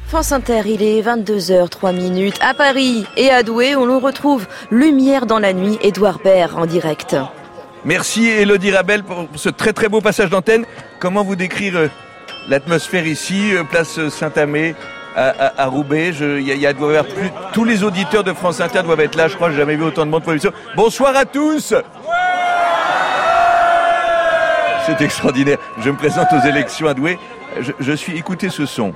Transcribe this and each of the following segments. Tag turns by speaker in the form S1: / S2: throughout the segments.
S1: France Inter, il est 22h03 à Paris et à Douai où l'on retrouve Lumière dans la nuit, Édouard Baird en direct.
S2: Merci Élodie Rabel pour ce très très beau passage d'antenne. Comment vous décrire l'atmosphère ici, place Saint-Amé à Roubaix? Tous les auditeurs de France Inter doivent être là, je crois, j'ai jamais vu autant de monde pour l'émission. Bonsoir à tous. C'est extraordinaire. Je me présente aux élections à Douai. Je suis, écoutez ce son.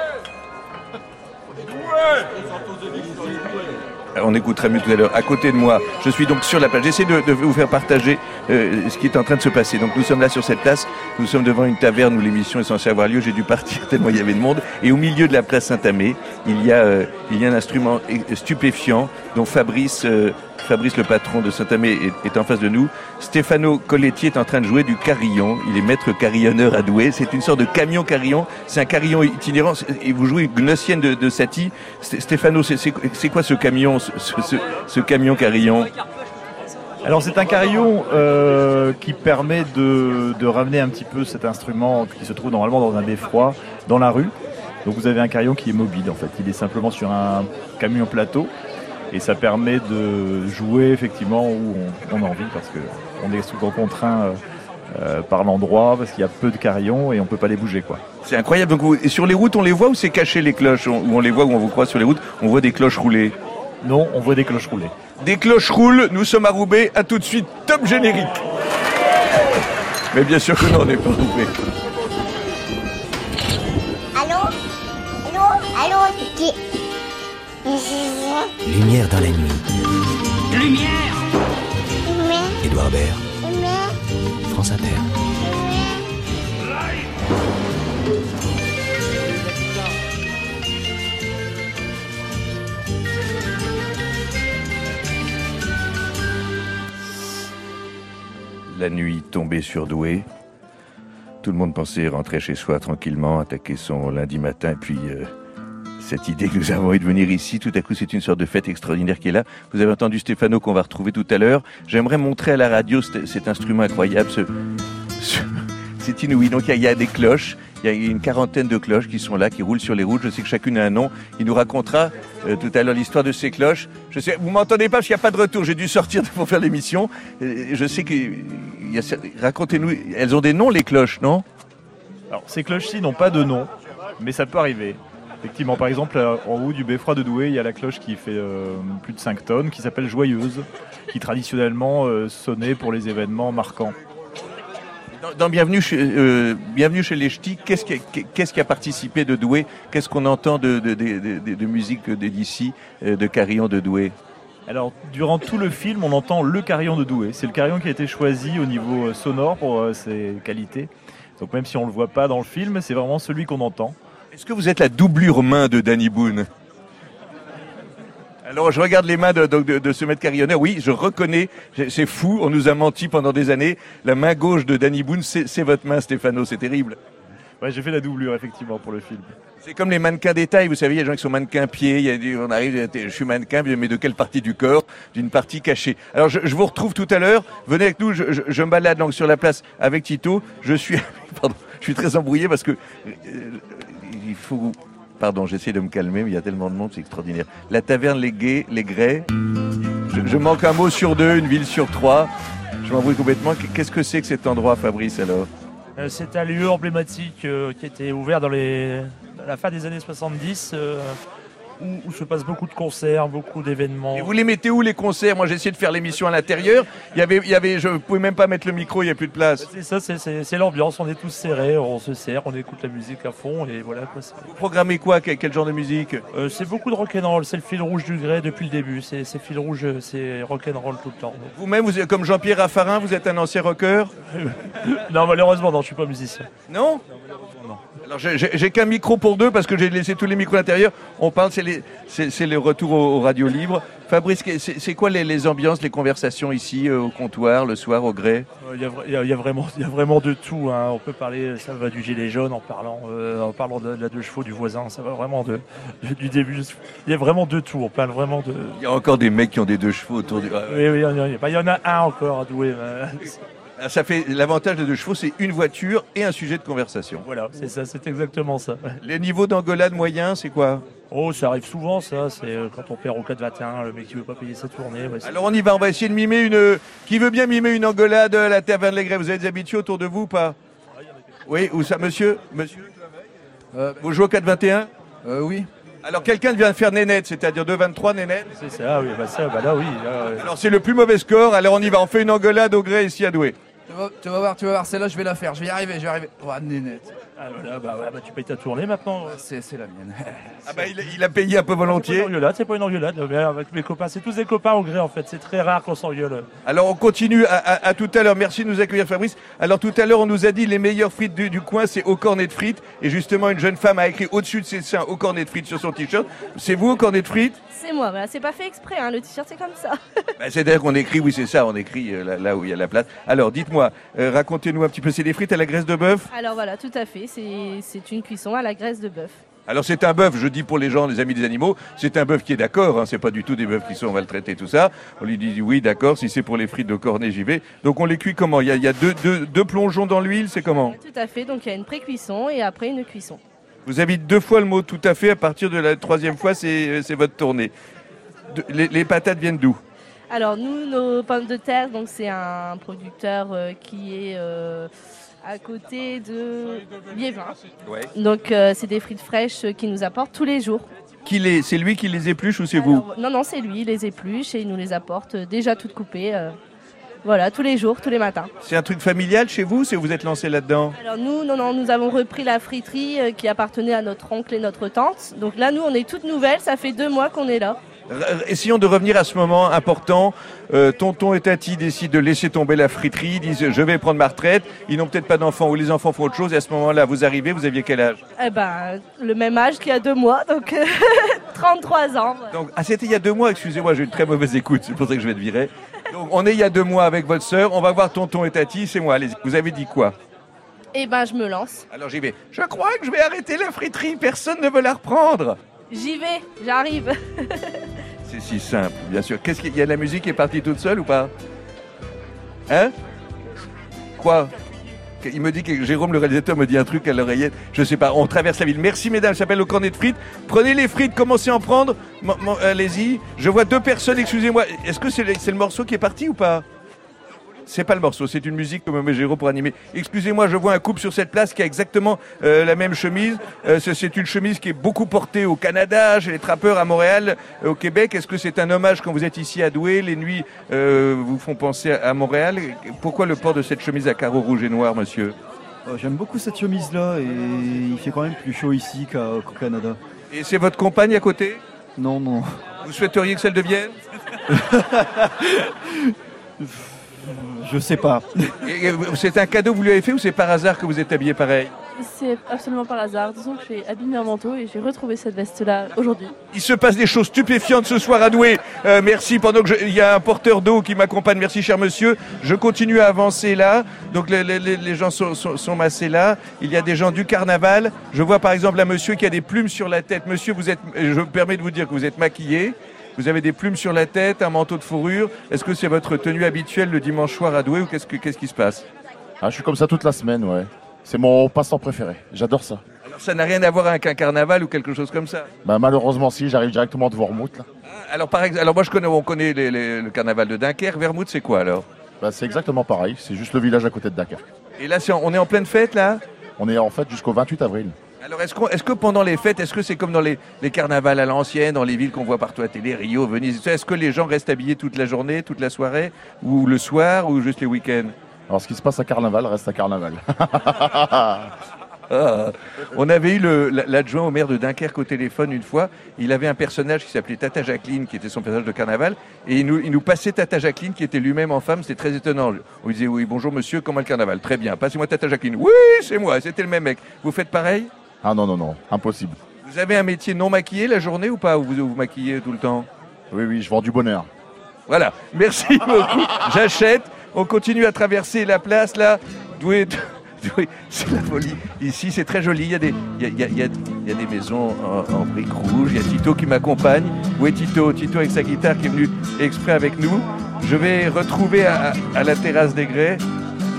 S2: On écoutera mieux tout à l'heure. À côté de moi, je suis donc sur la plage. J'essaie de vous faire partager ce qui est en train de se passer. Donc nous sommes là sur cette place. Nous sommes devant une taverne où l'émission est censée avoir lieu. J'ai dû partir tellement il y avait de monde. Et au milieu de la place Saint-Amé, il y a un instrument stupéfiant dont Fabrice, le patron de Saint-Amé, est en face de nous. Stefano Colletti est en train de jouer du carillon. Il est maître carillonneur à Douai. C'est une sorte de camion carillon. C'est un carillon itinérant. Et vous jouez une gnossienne de Satie. Stefano, c'est quoi ce camion, ce camion carillon?
S3: Alors c'est un carillon qui permet de ramener un petit peu cet instrument qui se trouve normalement dans un beffroi, dans la rue. Donc vous avez un carillon qui est mobile en fait. Il est simplement sur un camion plateau. Et ça permet de jouer effectivement où on a envie parce qu'on est souvent contraint par l'endroit parce qu'il y a peu de carillons et on peut pas les bouger quoi.
S2: C'est incroyable. Donc, et sur les routes, on les voit ou c'est caché les cloches? Ou on les voit où on vous croise sur les routes? On voit des cloches roulées?
S3: Non, on voit des cloches roulées.
S2: Des cloches roulent, nous sommes à Roubaix. À tout de suite, top générique. Mais bien sûr que non, on n'est pas à Roubaix.
S4: Allô, qui...
S5: Lumière dans la nuit.
S4: Lumière.
S5: Édouard Baird. France Inter.
S2: La nuit tombait sur Douai. Tout le monde pensait rentrer chez soi tranquillement, attaquer son lundi matin, puis... cette idée que nous avons eue de venir ici, tout à coup, c'est une sorte de fête extraordinaire qui est là. Vous avez entendu Stefano qu'on va retrouver tout à l'heure. J'aimerais montrer à la radio cet instrument incroyable. C'est inouï. Donc, il y a des cloches. Il y a une quarantaine de cloches qui sont là, qui roulent sur les routes. Je sais que chacune a un nom. Il nous racontera tout à l'heure l'histoire de ces cloches. Je sais, vous m'entendez pas parce qu'il n'y a pas de retour. J'ai dû sortir pour faire l'émission. Je sais que... Racontez-nous. Elles ont des noms, les cloches, non?
S3: Alors, ces cloches-ci n'ont pas de nom, mais ça peut arriver. Effectivement, par exemple, en haut du beffroi de Douai, il y a la cloche qui fait plus de 5 tonnes, qui s'appelle Joyeuse, qui traditionnellement sonnait pour les événements marquants.
S2: Dans Bienvenue chez les Ch'tis, qu'est-ce qui a participé de Douai? Qu'est-ce qu'on entend de musique d'ici, de carillon de Douai?
S3: Alors, durant tout le film, on entend le carillon de Douai. C'est le carillon qui a été choisi au niveau sonore pour ses qualités. Donc même si on ne le voit pas dans le film, c'est vraiment celui qu'on entend.
S2: Est-ce que vous êtes la doublure main de Danny Boone? Alors, je regarde les mains de ce maître carillonneur. Oui, je reconnais, c'est fou, on nous a menti pendant des années. La main gauche de Danny Boone, c'est votre main, Stefano, c'est terrible.
S3: Ouais, j'ai fait la doublure, effectivement, pour le film.
S2: C'est comme les mannequins détail, vous savez, il y a des gens qui sont mannequins pieds, on arrive, je suis mannequin, mais de quelle partie du corps? D'une partie cachée. Alors, je vous retrouve tout à l'heure, venez avec nous, je me balade donc sur la place avec Tito, je suis très embrouillé parce que... il faut... Pardon, j'essaie de me calmer, mais il y a tellement de monde, c'est extraordinaire. La taverne Les Grès, je manque un mot sur deux, une ville sur trois. Je m'embrouille complètement. Qu'est-ce que c'est que cet endroit, Fabrice, alors?
S6: C'est un lieu emblématique qui a été ouvert à la fin des années 70, où se passent beaucoup de concerts, beaucoup d'événements.
S2: Et vous les mettez où, les concerts? Moi, j'ai essayé de faire l'émission à l'intérieur. Je ne pouvais même pas mettre le micro, il n'y a plus de place.
S6: C'est ça, c'est l'ambiance. On est tous serrés, on se serre, on écoute la musique à fond et voilà.
S2: Vous programmez quoi? Quel genre de musique?
S6: C'est beaucoup de rock'n'roll. C'est le fil rouge du Grès depuis le début. C'est fil rouge, c'est rock'n'roll tout le temps.
S2: Vous-même, comme Jean-Pierre Raffarin, vous êtes un ancien rocker?
S6: Non, malheureusement, non, je suis pas musicien.
S2: Non? Non. Alors j'ai qu'un micro pour deux parce que j'ai laissé tous les micros à l'intérieur. On parle, c'est le retour aux radios libres. Fabrice, c'est quoi les ambiances, les conversations ici au comptoir, le soir au Grès?
S6: Il y a vraiment de tout. Hein. On peut parler, ça va du gilet jaune en parlant de la deux chevaux du voisin. Ça va vraiment du début. Il y a vraiment de tout. On parle vraiment de.
S2: Il y a encore des mecs qui ont des deux chevaux autour du.
S6: Oui, il y en a un encore à Douai.
S2: Ça fait l'avantage de 2 chevaux, c'est une voiture et un sujet de conversation.
S6: Voilà, c'est ça, c'est exactement ça.
S2: Les niveaux d'engueulade moyens, c'est quoi?
S6: Oh, ça arrive souvent, ça. C'est quand on perd au 4-21, le mec qui veut pas payer sa tournée. Ouais,
S2: Alors on y va, on va essayer de mimer une... Qui veut bien mimer une engueulade à la taverne Les Grès? Vous avez des habitués autour de vous ou pas? Oui, où ça, monsieur? Monsieur, vous jouez au 4-21?
S7: Oui.
S2: Alors quelqu'un vient de faire nénette, c'est-à-dire 2-23 nénette?
S6: c'est ça, oui, bah là, oui.
S2: Alors c'est le plus mauvais score, alors on y va, on fait une engueulade au Grès ici à Douai.
S7: Tu vas voir, celle-là je vais la faire, je vais y arriver. Oh, nénette.
S6: Ah, voilà, bah tu payes ta tournée maintenant.
S7: C'est la mienne.
S2: Ah bah il a payé un peu volontiers.
S6: C'est pas une engueulade, mais avec mes copains, c'est tous des copains au Grès en fait, c'est très rare qu'on s'engueule.
S2: Alors on continue à tout à l'heure, merci de nous accueillir Fabrice. Alors tout à l'heure on nous a dit les meilleures frites du coin c'est au cornet de frites. Et justement une jeune femme a écrit au-dessus de ses seins au cornet de frites sur son t-shirt. C'est vous au cornet de frites?
S8: C'est moi, voilà. C'est pas fait exprès, hein. Le t-shirt c'est comme ça.
S2: C'est-à-dire qu'on écrit, oui c'est ça, on écrit là où il y a la place. Alors dites-moi, racontez-nous un petit peu, c'est des frites à la graisse de bœuf?
S8: Alors voilà, tout à fait, c'est une cuisson à la graisse de bœuf.
S2: Alors c'est un bœuf, je dis pour les gens, les amis des animaux, c'est un bœuf qui est d'accord, hein, c'est pas du tout des bœufs qui sont maltraités, tout ça. On lui dit oui d'accord, si c'est pour les frites de cornet j'y vais. Donc on les cuit comment? Il y a deux plongeons dans l'huile, c'est comment?
S8: Tout à fait, donc il y a une pré-cuisson et après une cuisson.
S2: Vous avez 2 fois le mot tout à fait, à partir de la 3e fois c'est votre tournée. Les patates viennent d'où?
S8: Alors nous, nos pommes de terre, donc c'est un producteur qui est à côté de Liévin. Ouais. Donc c'est des frites fraîches qu'il nous apporte tous les jours.
S2: C'est lui qui les épluche ou c'est vous?
S8: Non, c'est lui, il les épluche et il nous les apporte déjà toutes coupées. Voilà, tous les jours, tous les matins.
S2: C'est un truc familial chez vous, si vous êtes lancé là-dedans?
S8: Alors nous avons repris la friterie qui appartenait à notre oncle et notre tante. Donc là, nous, on est toutes nouvelles, ça fait 2 mois qu'on est là.
S2: Essayons de revenir à ce moment important. Tonton et Tati décident de laisser tomber la friterie, ils disent je vais prendre ma retraite. Ils n'ont peut-être pas d'enfants ou les enfants font autre chose. Et à ce moment-là, vous arrivez, vous aviez quel âge?
S8: Le même âge qu'il y a 2 mois, donc 33 ans. Voilà.
S2: Donc, c'était il y a 2 mois, excusez-moi, j'ai une très mauvaise écoute, c'est pour ça que je vais te virer. Donc on est il y a 2 mois avec votre sœur, on va voir Tonton et Tati, c'est moi, allez-y. Vous avez dit quoi?
S8: Je me lance.
S2: Alors j'y vais. Je crois que je vais arrêter la friterie, personne ne veut la reprendre.
S8: J'y vais, j'arrive.
S2: C'est si simple, bien sûr. Qu'est-ce qu'il y a, la musique qui est partie toute seule ou pas? Hein? Quoi? Il me dit que Jérôme, le réalisateur, me dit un truc à l'oreillette. Je sais pas, on traverse la ville. Merci mesdames, ça s'appelle le cornet de frites. Prenez les frites, commencez à en prendre. Allez-y. Je vois 2 personnes, excusez-moi. Est-ce que c'est le morceau qui est parti ou pas? C'est pas le morceau, c'est une musique que me met Jérôme pour animer. Excusez-moi, je vois un couple sur cette place qui a exactement la même chemise. C'est une chemise qui est beaucoup portée au Canada, chez les trappeurs à Montréal, au Québec. Est-ce que c'est un hommage quand vous êtes ici à Douai? Les nuits vous font penser à Montréal. Pourquoi le port de cette chemise à carreaux rouges et noirs, monsieur?
S9: J'aime beaucoup cette chemise-là et il fait quand même plus chaud ici qu'au Canada.
S2: Et c'est votre compagne à côté?
S9: Non.
S2: Vous souhaiteriez que ça le devienne?
S9: Je sais pas.
S2: C'est un cadeau que vous lui avez fait ou c'est par hasard que vous êtes habillé pareil?
S10: C'est absolument par hasard. Disons que j'ai abîmé un manteau et j'ai retrouvé cette veste-là aujourd'hui.
S2: Il se passe des choses stupéfiantes ce soir à Douai. Merci. Pendant que il y a un porteur d'eau qui m'accompagne. Merci, cher monsieur. Je continue à avancer là. Donc les gens sont massés là. Il y a des gens du carnaval. Je vois par exemple un monsieur qui a des plumes sur la tête. Monsieur, je me permets de vous dire que vous êtes maquillé. Vous avez des plumes sur la tête, un manteau de fourrure. Est-ce que c'est votre tenue habituelle le dimanche soir à Douai ou qu'est-ce qui se passe?
S11: Je suis comme ça toute la semaine, ouais. C'est mon passe-temps préféré. J'adore ça.
S2: Alors ça n'a rien à voir avec un carnaval ou quelque chose comme ça?
S11: Malheureusement, si. J'arrive directement de Vermouth. Là.
S2: Alors moi, on connaît le carnaval de Dunkerque. Vermouth, c'est quoi alors?
S11: C'est exactement pareil. C'est juste le village à côté de Dunkerque.
S2: Et là, on est en pleine fête, là?
S11: On est en fête jusqu'au 28 avril.
S2: Alors, est-ce que pendant les fêtes, est-ce que c'est comme dans les carnavals à l'ancienne, dans les villes qu'on voit partout à télé, Rio, Venise, est-ce que les gens restent habillés toute la journée, toute la soirée, ou le soir, ou juste les week-ends?
S11: Alors, ce qui se passe à Carnaval reste à Carnaval.
S2: On avait eu l'adjoint au maire de Dunkerque au téléphone une fois. Il avait un personnage qui s'appelait Tata Jacqueline, qui était son personnage de carnaval. Et il nous passait Tata Jacqueline, qui était lui-même en femme. C'était très étonnant. On lui disait, oui, bonjour monsieur, comment le carnaval? Très bien, passez-moi Tata Jacqueline. Oui, c'est moi, c'était le même mec. Vous faites pareil?
S11: Ah non, impossible.
S2: Vous avez un métier non maquillé la journée ou pas? Ou vous maquillez tout le temps?
S11: Oui, je vends du bonheur.
S2: Voilà, merci beaucoup. J'achète. On continue à traverser la place là. Douai, c'est la folie. Ici, c'est très joli. Il y a des maisons en briques rouges. Il y a Tito qui m'accompagne. Où est Tito? Tito avec sa guitare qui est venu exprès avec nous. Je vais retrouver à la terrasse des Grès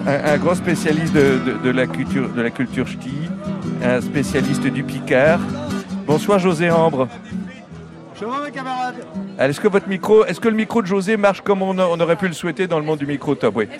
S2: un grand spécialiste de la culture ch'ti, un spécialiste du Picard. Bonsoir José Ambre.
S12: Bonjour mes camarades.
S2: Alors, est-ce que le micro de José marche comme on aurait pu le souhaiter dans le monde du micro top? Oui.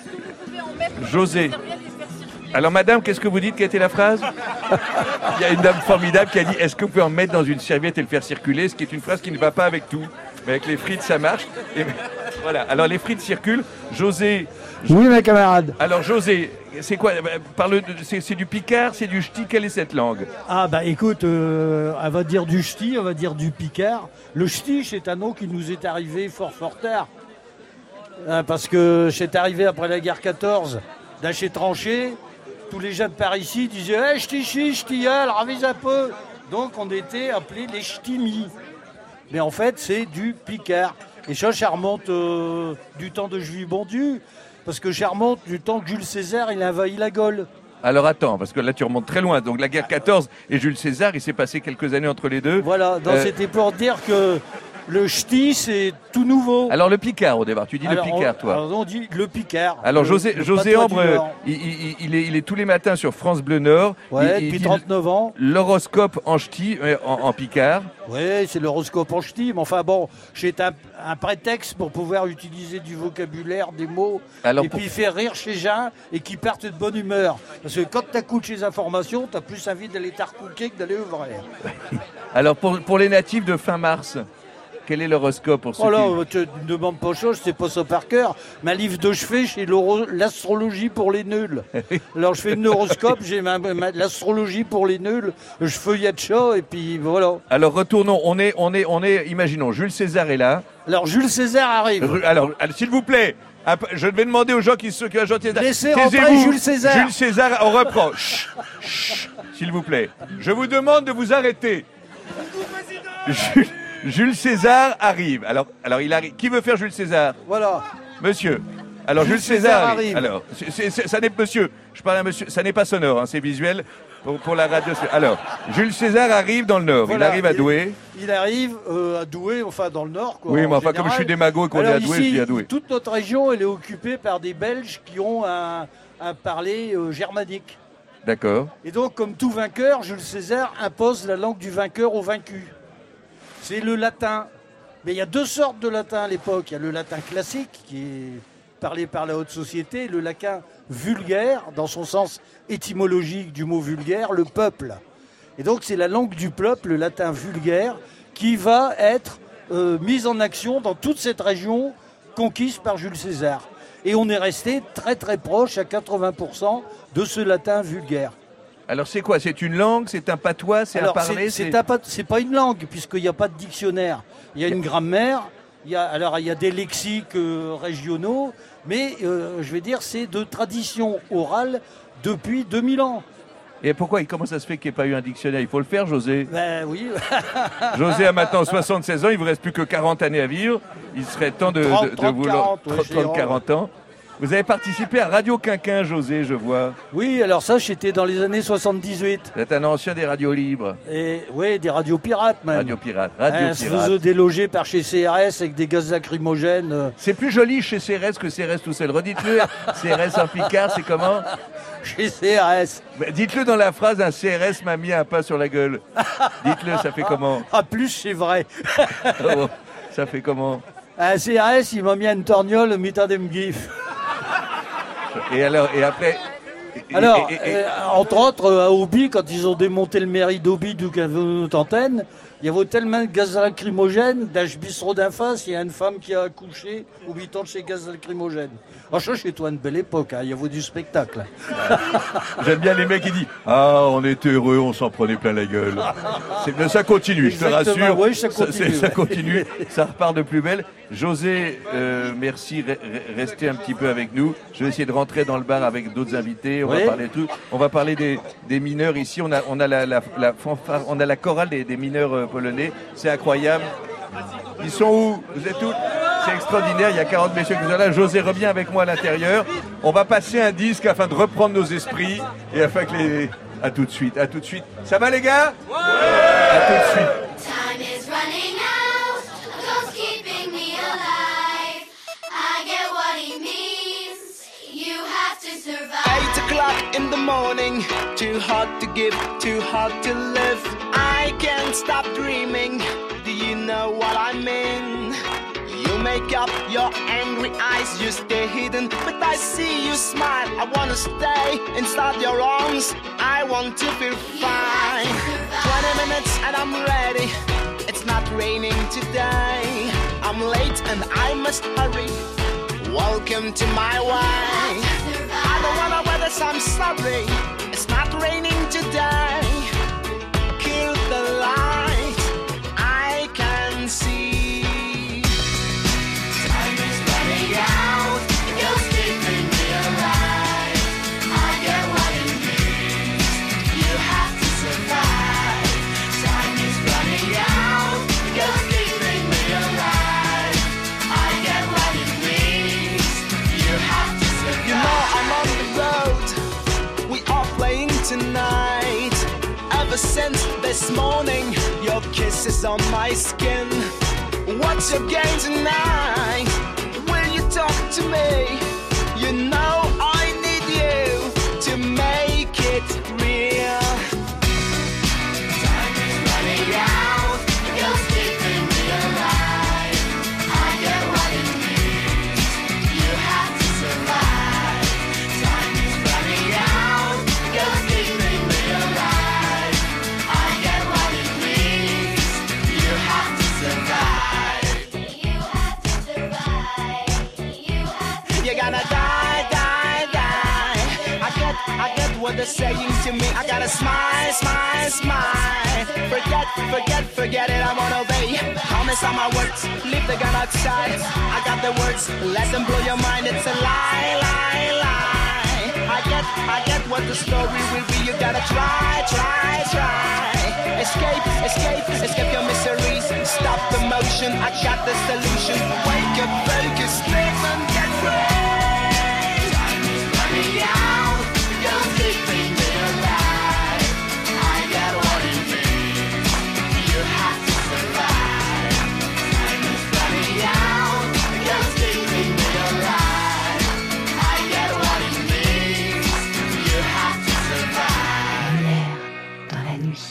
S2: José. Alors madame, qu'est-ce que vous dites? Quelle était la phrase? Il y a une dame formidable qui a dit est-ce que vous pouvez en mettre dans une serviette et le faire circuler? Ce qui est une phrase qui ne va pas avec tout. Mais avec les frites, ça marche. Et voilà. Alors les frites circulent. José.
S12: Oui mes camarades.
S2: Alors José, c'est quoi? C'est du Picard, c'est du ch'ti? Quelle est cette langue?
S12: Ah bah écoute, on va dire du ch'ti, on va dire du Picard. Le ch'ti, c'est un nom qui nous est arrivé fort tard. Parce que c'est arrivé après la guerre 14, d'Aché Tranché. Tous les gens de par ici disaient hey, ch'ti, ch'tilleul, ravise un peu. Donc on était appelés les ch'timis. Mais en fait, c'est du Picard. Et ça remonte du temps de Jules Bondu. Parce que ça remonte du temps que Jules César il a envahi la Gaule.
S2: Alors attends, parce que là tu remontes très loin. Donc la guerre 14 et Jules César, il s'est passé quelques années entre les deux.
S12: Voilà, c'était pour dire que le ch'ti c'est tout nouveau.
S2: Alors le Picard au départ, tu dis le Picard toi.
S12: Alors on dit le Picard.
S2: Alors José Ambre, il est tous les matins sur France Bleu Nord.
S12: Ouais, depuis 39 ans.
S2: L'horoscope en ch'ti, en Picard.
S12: Oui, c'est l'horoscope en ch'ti, mais enfin bon, c'est un prétexte pour pouvoir utiliser du vocabulaire, des mots, et puis faire rire chez gens et qui partent de bonne humeur. Parce que quand tu écoutes ces informations, tu as plus envie d'aller t'arcouquer que d'aller œuvrer.
S2: Alors pour les natifs de fin mars, quel est l'horoscope pour ceux
S12: tu ne demandes pas chose, c'est pas ça par cœur. Ma livre de chevet, c'est l'astrologie pour les nuls. Alors je fais un horoscope, j'ai l'astrologie pour les nuls, je feuillette ça et puis voilà.
S2: Alors retournons, on est, imaginons, Jules César est là.
S12: Alors Jules César arrive.
S2: Alors s'il vous plaît, je vais demander aux gens qui sont
S12: laissez rentrer Jules César.
S2: Jules César, on reprend. Chut, s'il vous plaît. Je vous demande de vous arrêter. Jules César arrive. Alors il arrive. Qui veut faire Jules César?
S12: Voilà.
S2: Monsieur. Alors Jules César arrive. Alors, ça n'est monsieur. Je parle à monsieur. Ça n'est pas sonore, hein, c'est visuel pour la radio. Alors, Jules César arrive dans le Nord. Voilà, il arrive à Douai.
S12: Il arrive à Douai, enfin dans le Nord. Quoi,
S2: oui, mais enfin comme je suis démago et qu'on est à Douai, je suis à Douai.
S12: Toute notre région, elle est occupée par des Belges qui ont un parler germanique.
S2: D'accord.
S12: Et donc, comme tout vainqueur, Jules César impose la langue du vainqueur au vaincu. C'est le latin. Mais il y a deux sortes de latin à l'époque. Il y a le latin classique, qui est parlé par la haute société, le latin vulgaire, dans son sens étymologique du mot vulgaire, le peuple. Et donc c'est la langue du peuple, le latin vulgaire, qui va être mise en action dans toute cette région conquise par Jules César. Et on est resté très très proche, à 80%, de ce latin vulgaire.
S2: Alors c'est quoi? C'est une langue? C'est un patois? C'est un parler?
S12: C'est pas une langue, puisqu'il n'y a pas de dictionnaire. Il y a une grammaire, il y a des lexiques régionaux, mais je vais dire, c'est de tradition orale depuis 2000 ans.
S2: Et comment ça se fait qu'il n'y ait pas eu un dictionnaire? Il faut le faire, José.
S12: Ben oui.
S2: José a maintenant 76 ans, il ne vous reste plus que 40 années à vivre. Il serait temps de vous... 30-40 ans. Vous avez participé à Radio Quinquin, José, je vois.
S12: Oui, alors ça, j'étais dans les années 78.
S2: Vous êtes un ancien des radios libres.
S12: Oui, des radios pirates même.
S2: Radio pirate.
S12: Se faisait déloger par chez CRS avec des gaz lacrymogènes.
S2: C'est plus joli chez CRS que CRS tout seul. Redites-le, CRS en Picard, c'est comment?
S12: Chez CRS.
S2: Dites-le dans la phrase, un CRS m'a mis un pain sur la gueule. Dites-le, ça fait comment?
S12: Ah, plus c'est vrai.
S2: Oh, ça fait comment?
S12: Un CRS, il m'a mis une torgnole au mitan de m'gif.
S2: Et alors, et après...
S12: Entre autres, à Auby, quand ils ont démonté le mairie d'Auby d'où avait notre antenne, il y avait tellement de gaz lacrymogène, d'âge bistrot d'en face, il y a une femme qui a accouché au 8 ans de chez gaz lacrymogène. Ça, chez toi, une belle époque, il y avait du spectacle.
S2: J'aime bien les mecs qui disent « Ah, on était heureux, on s'en prenait plein la gueule. » Mais ça continue, je te rassure.
S12: Oui, ça
S2: continue, ça repart de plus belle. José, merci, restez un petit peu avec nous. Je vais essayer de rentrer dans le bar avec d'autres invités. On va parler des mineurs ici. On a la fanfare, on a la chorale des mineurs polonais. C'est incroyable. Ils sont où? Vous êtes où? C'est extraordinaire, il y a 40 messieurs qui sont là. José revient avec moi à l'intérieur. On va passer un disque afin de reprendre nos esprits et afin que les... À tout de suite, à tout de suite. Ça va les gars? Ouais. À tout de suite. Time is running out, ghost keeping me alive. I get what he means, you have to survive.
S13: to give, too hard to live. I can't stop dreaming. Do you know what I mean? You make up your angry eyes, you stay hidden, but I see you smile. I wanna stay inside your arms. I want to feel fine. 20 minutes and I'm ready. It's not raining today. I'm late and I must hurry. Welcome to my way. I don't wanna wear this, I'm sorry. It's not raining today. Kill the light, I can see. Time is running out, you're keeping me alive. I get what it means, you have to survive. Time is running out, you're keeping me alive. I get what it means, you have to survive. You know I'm on the road, we are playing tonight. Ever since this morning, your kiss is on my skin. What's your game tonight? Will you talk to me? You know I need you to make it real. Time is running out, you're keeping me alive. I get what it means, you have to survive. Time is running out, you're keeping me alive. I get what it means, you have to survive. You have to survive. You're gonna die, die, die. I get what they're saying to me. I gotta smile, smile, smile. Forget it, I won't obey. Promise on my words, leave the gun outside. I got the words, let them blow your mind. It's a lie, lie, lie. I get what the story will be. You gotta try, try, try. Escape your miseries. Stop the motion, I got the solution. Wake up, focus, live and get free. Time is running out, you're keeping me alive. I get what it means, you have to survive. Time is running out, you're keeping me alive. I get what it means, you have to survive.
S1: Dans la nuit.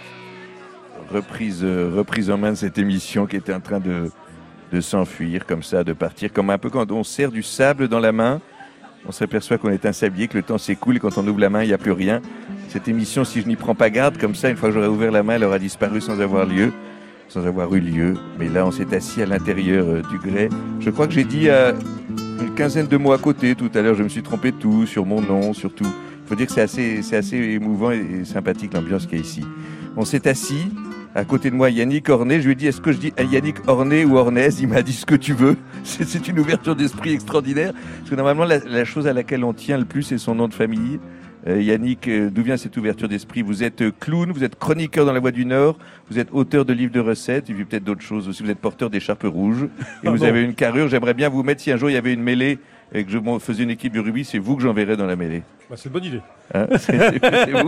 S2: Reprise en main de cette émission qui était en train de s'enfuir comme ça, de partir, comme un peu quand on serre du sable dans la main, on s'aperçoit qu'on est un sablier, que le temps s'écoule et quand on ouvre la main, il n'y a plus rien. Cette émission, si je n'y prends pas garde, comme ça, une fois que j'aurai ouvert la main, elle aura disparu sans avoir eu lieu. Mais là, on s'est assis à l'intérieur du grès. Je crois que j'ai dit une quinzaine de mots à côté tout à l'heure, je me suis trompé de tout, sur mon nom, sur tout. Il faut dire que c'est assez émouvant et sympathique l'ambiance qu'il y a ici. On s'est assis. À côté de moi, Yannick Ornay. Je lui ai dit, est-ce que je dis Yannick Ornay ou Ornaise? Il m'a dit ce que tu veux. C'est une ouverture d'esprit extraordinaire. Parce que normalement, la chose à laquelle on tient le plus, c'est son nom de famille. Yannick, d'où vient cette ouverture d'esprit? Vous êtes clown, vous êtes chroniqueur dans La Voix du Nord, vous êtes auteur de livres de recettes, et puis peut-être d'autres choses aussi. Vous êtes porteur d'écharpes rouges. Et vous avez une carrure. J'aimerais bien vous mettre, si un jour il y avait une mêlée et que je faisais une équipe de rugby, c'est vous que j'enverrais dans la mêlée.
S14: Bah, c'est une bonne idée.
S2: Hein, c'est vous.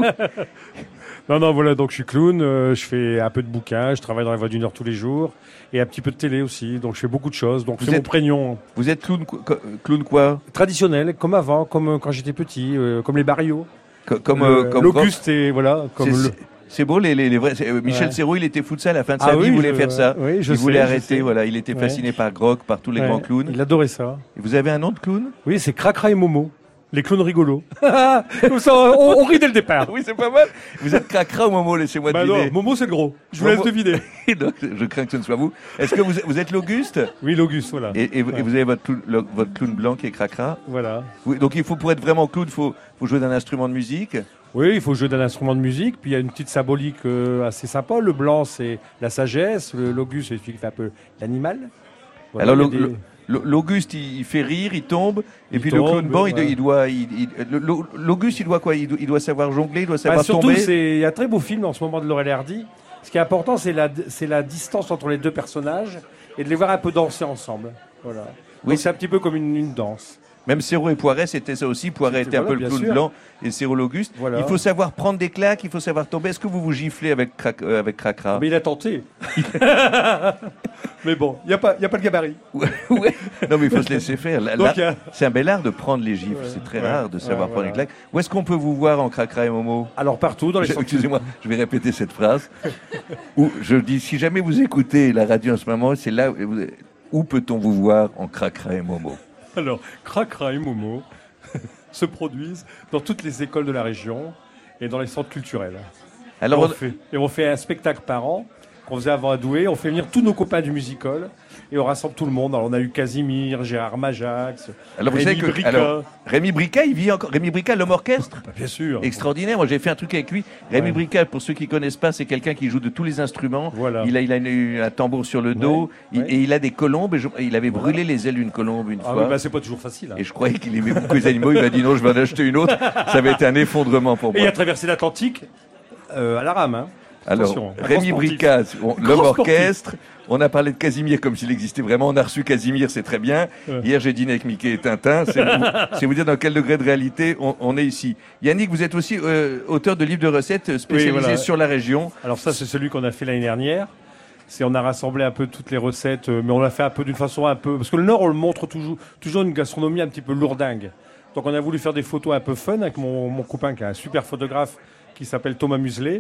S14: Non, voilà, donc je suis clown, je fais un peu de bouquin, je travaille dans La Voix du Nord tous les jours, et un petit peu de télé aussi, donc je fais beaucoup de choses, donc c'est mon prénom.
S2: Vous êtes clown quoi?
S14: Traditionnel, comme avant, comme quand j'étais petit, comme les Barrios.
S2: Comme
S14: l'Auguste et voilà.
S2: C'est beau, les vrais. Michel Serrault, il était fou de ça à la fin de sa vie, il voulait faire ça.
S14: Oui,
S2: il voulait arrêter, voilà. Il était fasciné par Grock, par tous les grands clowns.
S14: Il adorait ça.
S2: Et vous avez un nom de clown?
S14: Oui, c'est Cracra et Momo. Les clowns rigolos. Comme ça, on rit dès le départ.
S2: Oui, c'est pas mal. Vous êtes Cracra ou Momo? Laissez-moi deviner.
S14: Non, Momo, c'est le gros. Je vous laisse deviner.
S2: Donc, je crains que ce ne soit vous. Est-ce que vous êtes l'Auguste?
S14: Oui, l'Auguste, voilà.
S2: Et vous avez votre clown blanc qui est Cracra?
S14: Voilà.
S2: Oui, donc, pour être vraiment clown, il faut jouer d'un instrument de musique?
S14: Oui, il faut jouer d'un instrument de musique. Puis il y a une petite symbolique assez sympa. Le blanc, c'est la sagesse. L'Auguste, c'est celui qui fait un peu l'animal. Voilà,
S2: alors, l'Auguste, il fait rire, il tombe, et puis le clown blanc, l'Auguste, il doit quoi? Il doit savoir jongler, il doit savoir tomber.
S14: Surtout, il y a un très beau film en ce moment de Laurel Hardy. Ce qui est important, c'est la distance entre les deux personnages et de les voir un peu danser ensemble. Voilà. Oui. Donc c'est un petit peu comme une danse.
S2: Même Serrault et Poiret, c'était ça aussi. Poiret était un peu le clown blanc et Serrault l'Auguste.
S14: Voilà.
S2: Il faut savoir prendre des claques, il faut savoir tomber. Est-ce que vous giflez avec Cracra?
S14: Mais il a tenté. Mais bon, il n'y a pas le gabarit.
S2: Ouais. Non, mais il faut se laisser faire. C'est un bel art de prendre les gifles. C'est très rare de savoir prendre une claque. Où est-ce qu'on peut vous voir en Cracra et Momo?
S14: Alors partout, dans les centres.
S2: Excusez-moi, je vais répéter cette phrase. Où je dis, si jamais vous écoutez la radio en ce moment, c'est là où peut-on vous voir en Cracra et Momo?
S14: Alors, Cracra et Momo se produisent dans toutes les écoles de la région et dans les centres culturels.
S2: Alors,
S14: on fait un spectacle par an qu'on faisait avant à Douai. On fait venir tous nos copains du musical et on rassemble tout le monde. Alors, on a eu Casimir, Gérard Majax, Rémi Brica.
S2: Rémi Brica, il vit encore. Rémi Brica, l'homme orchestre.
S14: Bien sûr.
S2: Extraordinaire. Moi, j'ai fait un truc avec lui. Rémi Brica, pour ceux qui ne connaissent pas, c'est quelqu'un qui joue de tous les instruments.
S14: Voilà.
S2: Il a un tambour sur le dos et il a des colombes. Et il avait brûlé les ailes d'une colombe une fois.
S14: Oui, c'est pas toujours facile.
S2: Et je croyais qu'il aimait beaucoup les animaux. Il m'a dit non, je vais en acheter une autre. Ça va être un effondrement pour moi.
S14: Et il a traversé l'Atlantique à la rame. Hein.
S2: Alors, Rémi Brica, l'homme orchestre. On a parlé de Casimir comme s'il existait vraiment. On a reçu Casimir, c'est très bien. Hier, j'ai dîné avec Mickey et Tintin. C'est vous dire dans quel degré de réalité on est ici. Yannick, vous êtes aussi auteur de livres de recettes spécialisés sur la région.
S14: Alors ça, c'est celui qu'on a fait l'année dernière. On a rassemblé un peu toutes les recettes, mais on l'a fait un peu d'une façon un peu... Parce que le Nord, on le montre toujours une gastronomie un petit peu lourdingue. Donc on a voulu faire des photos un peu fun avec mon copain qui est un super photographe qui s'appelle Thomas Muselet.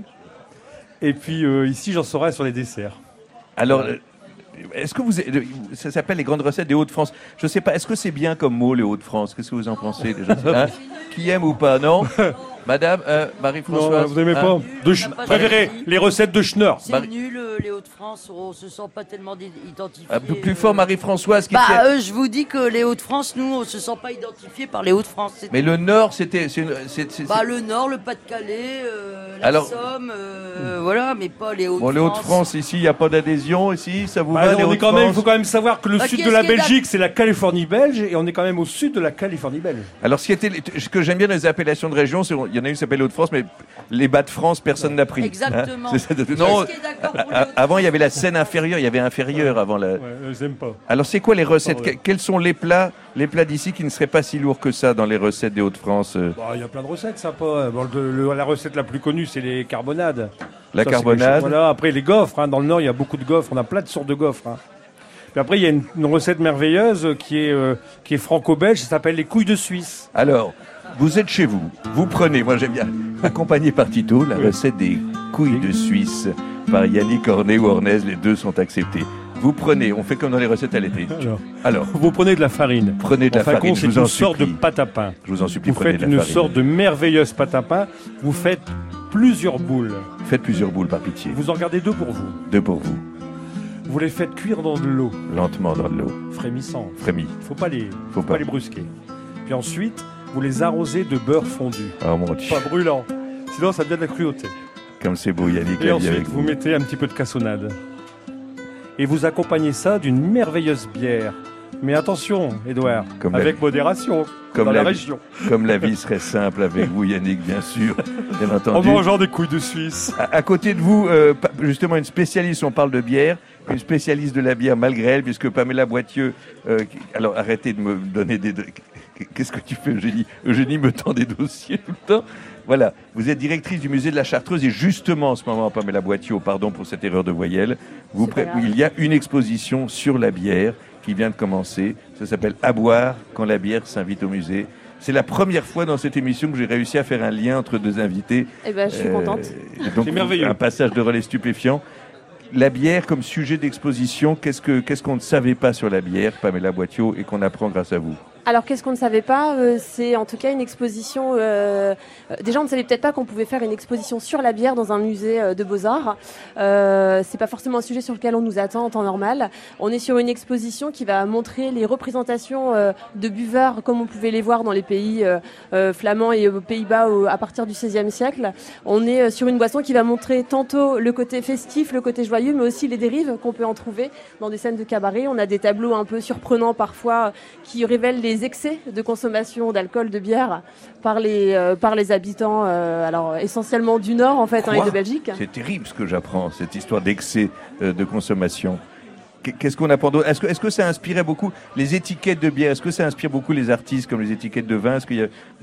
S14: Et puis ici, j'en saurai sur les desserts.
S2: Alors, est-ce que ça s'appelle les grandes recettes des Hauts-de-France? Je ne sais pas, est-ce que c'est bien comme mot, les Hauts-de-France? Qu'est-ce que vous en pensez déjà? Qui aime ou pas? Non? Madame, Marie-Françoise?
S14: Non, vous n'aimez pas? Préférez les recettes de Schnorr.
S15: C'est nul, les Hauts-de-France, on ne se sent pas tellement identifié.
S2: Un peu plus fort, Marie-Françoise.
S15: Je vous dis que les Hauts-de-France, nous, on ne se sent pas identifiés par les Hauts-de-France.
S2: Mais le Nord, c'était...
S15: le Nord, le Pas-de-Calais, la Somme, voilà, mais pas les Hauts-de-France.
S2: Bon, les Hauts-de-France, ici, il n'y a pas d'adhésion, ici, ça vous va, les Hauts-de-France?
S14: Il faut quand même savoir que le sud de la Belgique, c'est la Californie belge, et on est quand même au sud de la Californie belge.
S2: Alors, ce que j'aime bien dans les appellations de région, c'est il y en a une qui s'appelle Hauts-de-France, mais les bas de France, personne n'a pris.
S15: Exactement.
S2: Non, avant, il y avait la Seine inférieure, il y avait inférieur avant la...
S14: j'aime pas.
S2: Alors, c'est quoi les recettes? Quels sont les plats d'ici qui ne seraient pas si lourds que ça dans les recettes des Hauts-de-France?
S14: Il y a plein de recettes sympas. La recette la plus connue, c'est les carbonades.
S2: Carbonade.
S14: Voilà. Après, les gaufres. Dans le Nord, il y a beaucoup de gaufres. On a plein de sortes de gaufres. Puis après, il y a une recette merveilleuse qui est franco-belge. Ça s'appelle les couilles de Suisse.
S2: Alors, vous êtes chez vous. Vous prenez, moi j'aime bien, accompagné par Tito, la recette des couilles de Suisse par Yannick Ornay ou Ornez. Les deux sont acceptés. Vous prenez, on fait comme dans les recettes à l'été. Alors,
S14: vous prenez de la farine.
S2: Prenez de la farine,
S14: c'est une sorte de pâte à pain.
S2: Je vous en supplie,
S14: prenez de la farine. Vous faites une sorte de merveilleuse pâte à pain. Vous faites plusieurs boules.
S2: Faites plusieurs boules, par pitié.
S14: Vous en gardez 2 pour vous.
S2: 2 pour vous.
S14: Vous les faites cuire dans de l'eau.
S2: Lentement dans de l'eau.
S14: Frémissant.
S2: Frémis.
S14: Faut pas les brusquer. Puis ensuite, vous les arrosez de beurre fondu.
S2: Oh mon Dieu.
S14: Pas brûlant. Sinon, ça devient de la cruauté.
S2: Comme c'est beau, Yannick.
S14: Et ensuite, vous mettez un petit peu de cassonade. Et vous accompagnez ça d'une merveilleuse bière. Mais attention, Édouard, avec modération, dans la région.
S2: Comme la vie serait simple avec vous, Yannick, bien sûr. Bien entendu.
S14: En mangeant des couilles de Suisse.
S2: À côté de vous, justement, une spécialiste, on parle de bière, une spécialiste de la bière malgré elle, puisque Pamela Boithieu... alors, arrêtez de me donner des... Qu'est-ce que tu fais, Eugénie? Eugénie me tend des dossiers tout le temps. Voilà, vous êtes directrice du musée de la Chartreuse et justement en ce moment, Pamela Boithieu, pardon pour cette erreur de voyelle, il y a une exposition sur la bière qui vient de commencer. Ça s'appelle « À boire quand la bière s'invite au musée ». C'est la première fois dans cette émission que j'ai réussi à faire un lien entre deux invités.
S10: Eh ben, je suis contente.
S2: C'est merveilleux. Un passage de relais stupéfiant. La bière comme sujet d'exposition, qu'est-ce qu'on ne savait pas sur la bière, Pamela Boithieu, et qu'on apprend grâce à vous?
S10: Alors, qu'est-ce qu'on ne savait pas? C'est en tout cas une exposition... déjà, on ne savait peut-être pas qu'on pouvait faire une exposition sur la bière dans un musée de Beaux-Arts. C'est pas forcément un sujet sur lequel on nous attend en temps normal. On est sur une exposition qui va montrer les représentations de buveurs comme on pouvait les voir dans les pays flamands et aux Pays-Bas à partir du XVIe siècle. On est sur une boisson qui va montrer tantôt le côté festif, le côté joyeux, mais aussi les dérives qu'on peut en trouver dans des scènes de cabaret. On a des tableaux un peu surprenants parfois qui révèlent les excès de consommation d'alcool, de bière par les habitants, alors essentiellement du Nord en fait et de Belgique.
S2: C'est terrible ce que j'apprends, cette histoire d'excès de consommation. Qu'est-ce qu'on apprend d'autre? Est-ce que ça inspirait beaucoup les étiquettes de bière? Est-ce que ça inspire beaucoup les artistes comme les étiquettes de vin? Est-ce qu'il y a...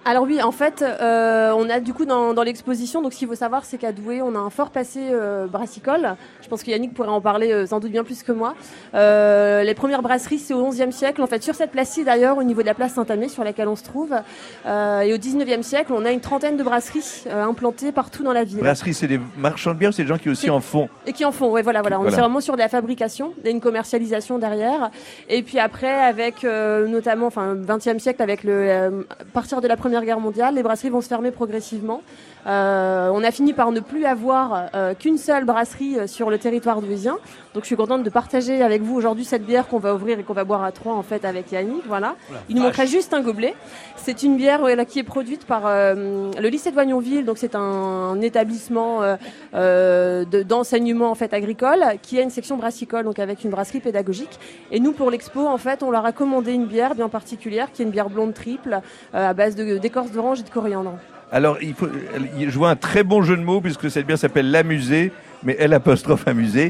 S10: Alors oui, en fait, on a du coup dans l'exposition, donc ce qu'il faut savoir, c'est qu'à Douai, on a un fort passé brassicole. Je pense que Yannick pourrait en parler sans doute bien plus que moi. Les premières brasseries, c'est au XIe siècle. En fait, sur cette place-ci, d'ailleurs, au niveau de la place Saint-Amé, sur laquelle on se trouve. Et au XIXe siècle, on a une trentaine de brasseries implantées partout dans la ville.
S2: Brasseries, c'est des marchands de bière, c'est des gens qui aussi en font.
S10: Et qui en font, ouais, voilà. On est vraiment sur de la fabrication et une commercialisation derrière. Et puis après, avec notamment, XXe siècle, avec à partir de la Première Guerre mondiale, les brasseries vont se fermer progressivement. On a fini par ne plus avoir qu'une seule brasserie sur le territoire douaisien. Donc je suis contente de partager avec vous aujourd'hui cette bière qu'on va ouvrir et qu'on va boire à 3 en fait avec Yannick. Voilà. Il nous manquerait juste un gobelet. C'est une bière qui est produite par le lycée de Vagnonville. Donc c'est un établissement d'enseignement en fait agricole qui a une section brassicole, donc avec une brasserie pédagogique. Et nous pour l'expo en fait on leur a commandé une bière bien particulière qui est une bière blonde triple à base d'écorce d'orange et de coriandre.
S2: Alors, je vois un très bon jeu de mots, puisque cette bière s'appelle l'Amusée, mais L' amusée.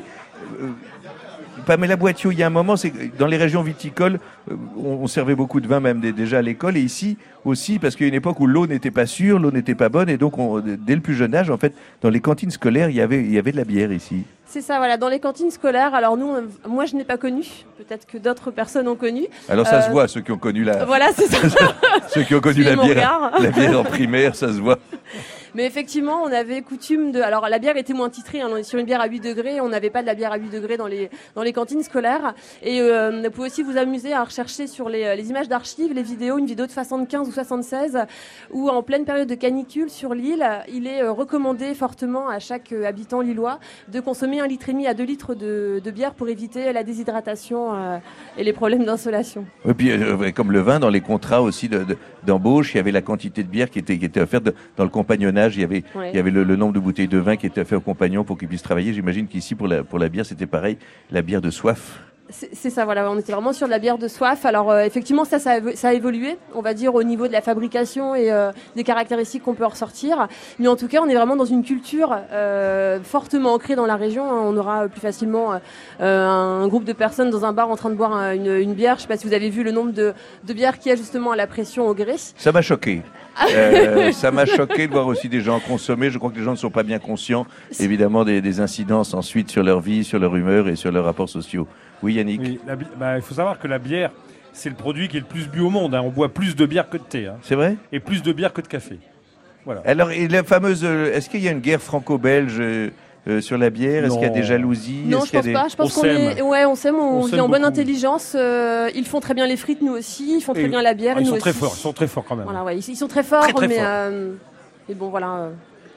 S2: Pamela Boittiau, il y a un moment, c'est dans les régions viticoles, on servait beaucoup de vin même déjà à l'école, et ici aussi, parce qu'il y a une époque où l'eau n'était pas sûre, l'eau n'était pas bonne, et donc dès le plus jeune âge, en fait, dans les cantines scolaires, il y avait de la bière ici.
S10: C'est ça, voilà, dans les cantines scolaires. Alors moi je n'ai pas connu, peut-être que d'autres personnes ont connu.
S2: Alors ça se voit, ceux qui ont connu la...
S10: Voilà, c'est ça.
S2: Ceux qui ont connu la bière en primaire, ça se voit.
S10: Mais effectivement, on avait coutume de... Alors, la bière était moins titrée. On est sur une bière à 8 degrés. On n'avait pas de la bière à 8 degrés dans les cantines scolaires. Et vous pouvez aussi vous amuser à rechercher sur les images d'archives, les vidéos, une vidéo de 75 ou 76, où en pleine période de canicule sur l'île, il est recommandé fortement à chaque habitant lillois de consommer 1,5 litre à 2 litres de bière pour éviter la déshydratation et les problèmes d'insolation.
S2: Et puis, comme le vin, dans les contrats aussi d'embauche, il y avait la quantité de bière qui était offerte dans le compagnonnage. Il y avait le nombre de bouteilles de vin qui était fait aux compagnons pour qu'ils puissent travailler. J'imagine qu'ici, pour la bière, c'était pareil, la bière de soif.
S10: C'est ça, voilà, on était vraiment sur de la bière de soif. Alors effectivement, ça a évolué, on va dire, au niveau de la fabrication et des caractéristiques qu'on peut en ressortir. Mais en tout cas, on est vraiment dans une culture fortement ancrée dans la région. On aura plus facilement un groupe de personnes dans un bar en train de boire une bière. Je ne sais pas si vous avez vu le nombre de bières qu'il y a justement à la pression au gré.
S2: Ça m'a choqué. Ça m'a choqué de voir aussi des gens consommer. Je crois que les gens ne sont pas bien conscients, évidemment, des incidences ensuite sur leur vie, sur leur humeur et sur leurs rapports sociaux. Oui, Yannick.
S14: Oui, il faut savoir que la bière, c'est le produit qui est le plus bu au monde. Hein. On boit plus de bière que de thé. Hein.
S2: C'est vrai ?
S14: Et plus de bière que de café. Voilà.
S2: Alors, et la fameuse, est-ce qu'il y a une guerre franco-belge sur la bière ? Est-ce qu'il y a des jalousies ?
S10: Non, je pense pas. Je pense on s'aime, on vit en bonne intelligence. Ils font très bien les frites, nous aussi. Ils font très bien la bière,
S14: ils
S10: nous
S14: sont
S10: aussi.
S14: Très forts. Ils sont très forts quand même.
S10: Voilà, ouais, ils sont très forts,
S14: très
S10: mais
S14: forts.
S10: et bon, voilà.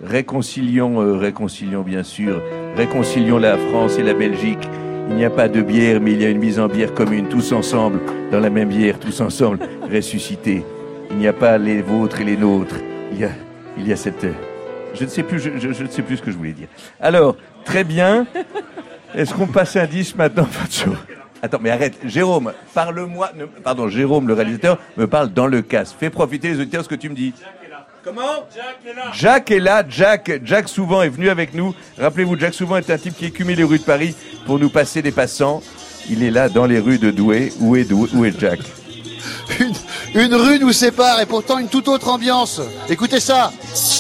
S2: Réconcilions bien sûr. Réconcilions la France et la Belgique. Il n'y a pas de bière, mais il y a une mise en bière commune, tous ensemble, dans la même bière, tous ensemble, ressuscités. Il n'y a pas les vôtres et les nôtres. Il y a cette... Je ne sais plus ce que je voulais dire. Alors, très bien. Est-ce qu'on passe un disque maintenant, Fatso ? Attends, mais arrête. Jérôme, parle-moi... Pardon, Jérôme, le réalisateur, me parle dans le casque. Fais profiter les auditeurs de ce que tu me dis. Comment ? Jack est là. Jack Souvent est venu avec nous. Rappelez-vous, Jack Souvent est un type qui écumait les rues de Paris pour nous passer des passants. Il est là dans les rues de Douai. Où est Jack ?
S16: Une rue nous sépare et pourtant une toute autre ambiance. Écoutez ça.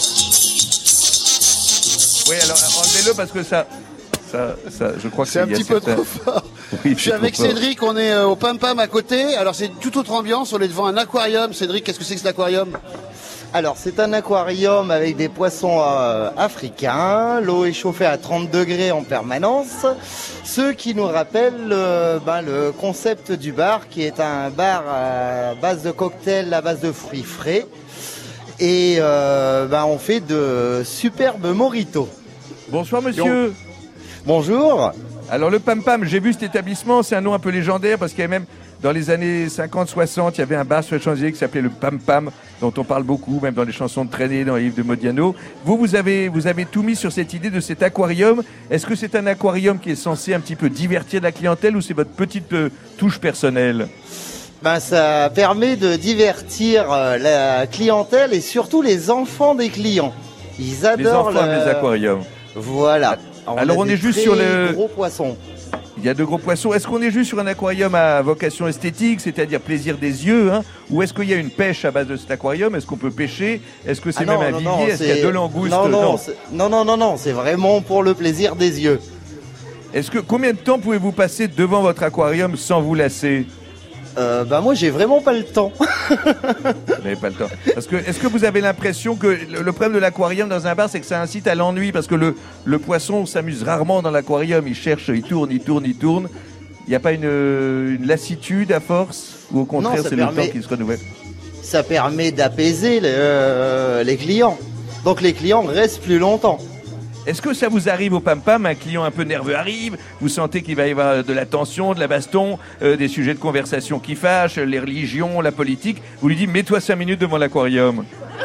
S2: Oui, alors enlevez-le parce que ça je crois que
S16: c'est un petit peu trop fort.
S2: Oui,
S16: je suis avec Cédric, on est au Pam Pam à côté. Alors c'est une toute autre ambiance, on est devant un aquarium. Cédric, qu'est-ce que c'est que cet aquarium ?
S17: Alors c'est un aquarium avec des poissons africains. L'eau est chauffée à 30 degrés en permanence. Ce qui nous rappelle le concept du bar, qui est un bar à base de cocktails, à base de fruits frais. Et on fait de superbes mojitos.
S2: Bonsoir monsieur.
S17: Bonjour.
S2: Alors le Pam Pam, j'ai vu cet établissement, c'est un nom un peu légendaire parce qu'il y avait même dans les années 50-60, il y avait un bar sur les Champs-Élysées qui s'appelait le Pam Pam, dont on parle beaucoup, même dans les chansons de Traînée, dans les livres de Modiano. Vous avez tout mis sur cette idée de cet aquarium. Est-ce que c'est un aquarium qui est censé un petit peu divertir la clientèle ou c'est votre petite touche personnelle ?
S17: Ça permet de divertir la clientèle et surtout les enfants des clients. Ils adorent
S2: les enfants des aquariums.
S17: Voilà.
S2: Alors on est juste sur le
S17: gros poissons.
S2: Il y a de gros poissons. Est-ce qu'on est juste sur un aquarium à vocation esthétique, c'est-à-dire plaisir des yeux, hein, ou est-ce qu'il y a une pêche à base de cet aquarium? Est-ce qu'on peut pêcher? Est-ce que c'est même un vivier? Est-ce qu'il y a de langoustes?
S17: Non, c'est vraiment pour le plaisir des yeux.
S2: Combien de temps pouvez-vous passer devant votre aquarium sans vous lasser?
S17: Moi, j'ai vraiment pas le temps.
S2: Vous n'avez pas le temps. Est-ce que vous avez l'impression que le problème de l'aquarium dans un bar, c'est que ça incite à l'ennui? Parce que le poisson s'amuse rarement dans l'aquarium. Il cherche, il tourne. Il n'y a pas une lassitude à force? Ou au contraire, c'est le temps qui se renouvelle?
S17: Ça permet d'apaiser les clients. Donc les clients restent plus longtemps.
S2: Est-ce que ça vous arrive au Pam Pam, un client un peu nerveux arrive, vous sentez qu'il va y avoir de la tension, de la baston, des sujets de conversation qui fâchent, les religions, la politique, vous lui dites mets-toi 5 minutes devant l'aquarium?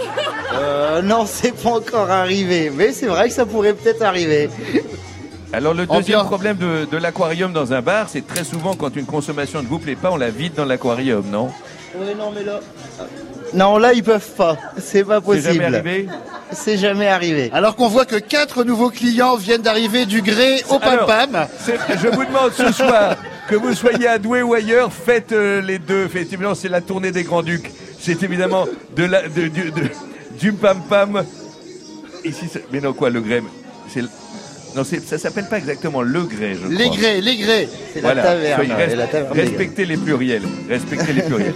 S17: Non, c'est pas encore arrivé, mais c'est vrai que ça pourrait peut-être arriver.
S2: Alors le deuxième problème de l'aquarium dans un bar, c'est très souvent quand une consommation ne vous plaît pas, on la vide dans l'aquarium, non?
S17: Oui, non, mais là... Non, là, ils peuvent pas. C'est pas possible.
S2: C'est jamais arrivé?
S17: C'est jamais arrivé.
S16: Alors qu'on voit que 4 nouveaux clients viennent d'arriver du Grès au Pam Pam.
S2: Je vous demande ce soir, que vous soyez à Douai ou ailleurs, faites les deux. Effectivement, c'est la tournée des Grands-Ducs. C'est évidemment du Pam Pam. Ici, mais non, quoi, le Grès? Non, ça s'appelle pas exactement le Grès, je crois.
S16: Les Grès.
S17: C'est la taverne.
S2: Respectez les pluriels. Respectez les pluriels.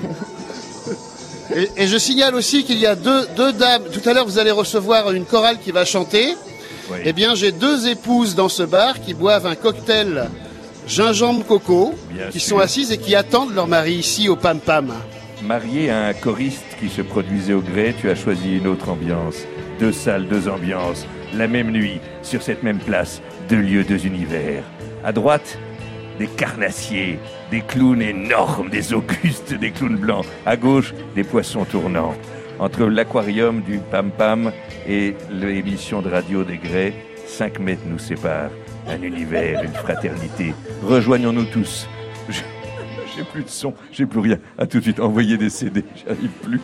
S16: Et je signale aussi qu'il y a deux dames. Tout à l'heure, vous allez recevoir une chorale qui va chanter. Oui. Eh bien, j'ai 2 épouses dans ce bar qui boivent un cocktail gingembre coco, qui sont assises et qui attendent leur mari ici au Pam Pam.
S2: Marié à un choriste qui se produisait au Grès, tu as choisi une autre ambiance. 2 salles, 2 ambiances. La même nuit, sur cette même place, 2 lieux, 2 univers. À droite, des carnassiers, des clowns énormes, des augustes, des clowns blancs. À gauche, des poissons tournants. Entre l'aquarium du Pam Pam et l'émission de radio des Grès, 5 mètres nous séparent. Un univers, une fraternité. Rejoignons-nous tous. J'ai plus de son, j'ai plus rien. À tout de suite, envoyez des CD, j'y arrive plus.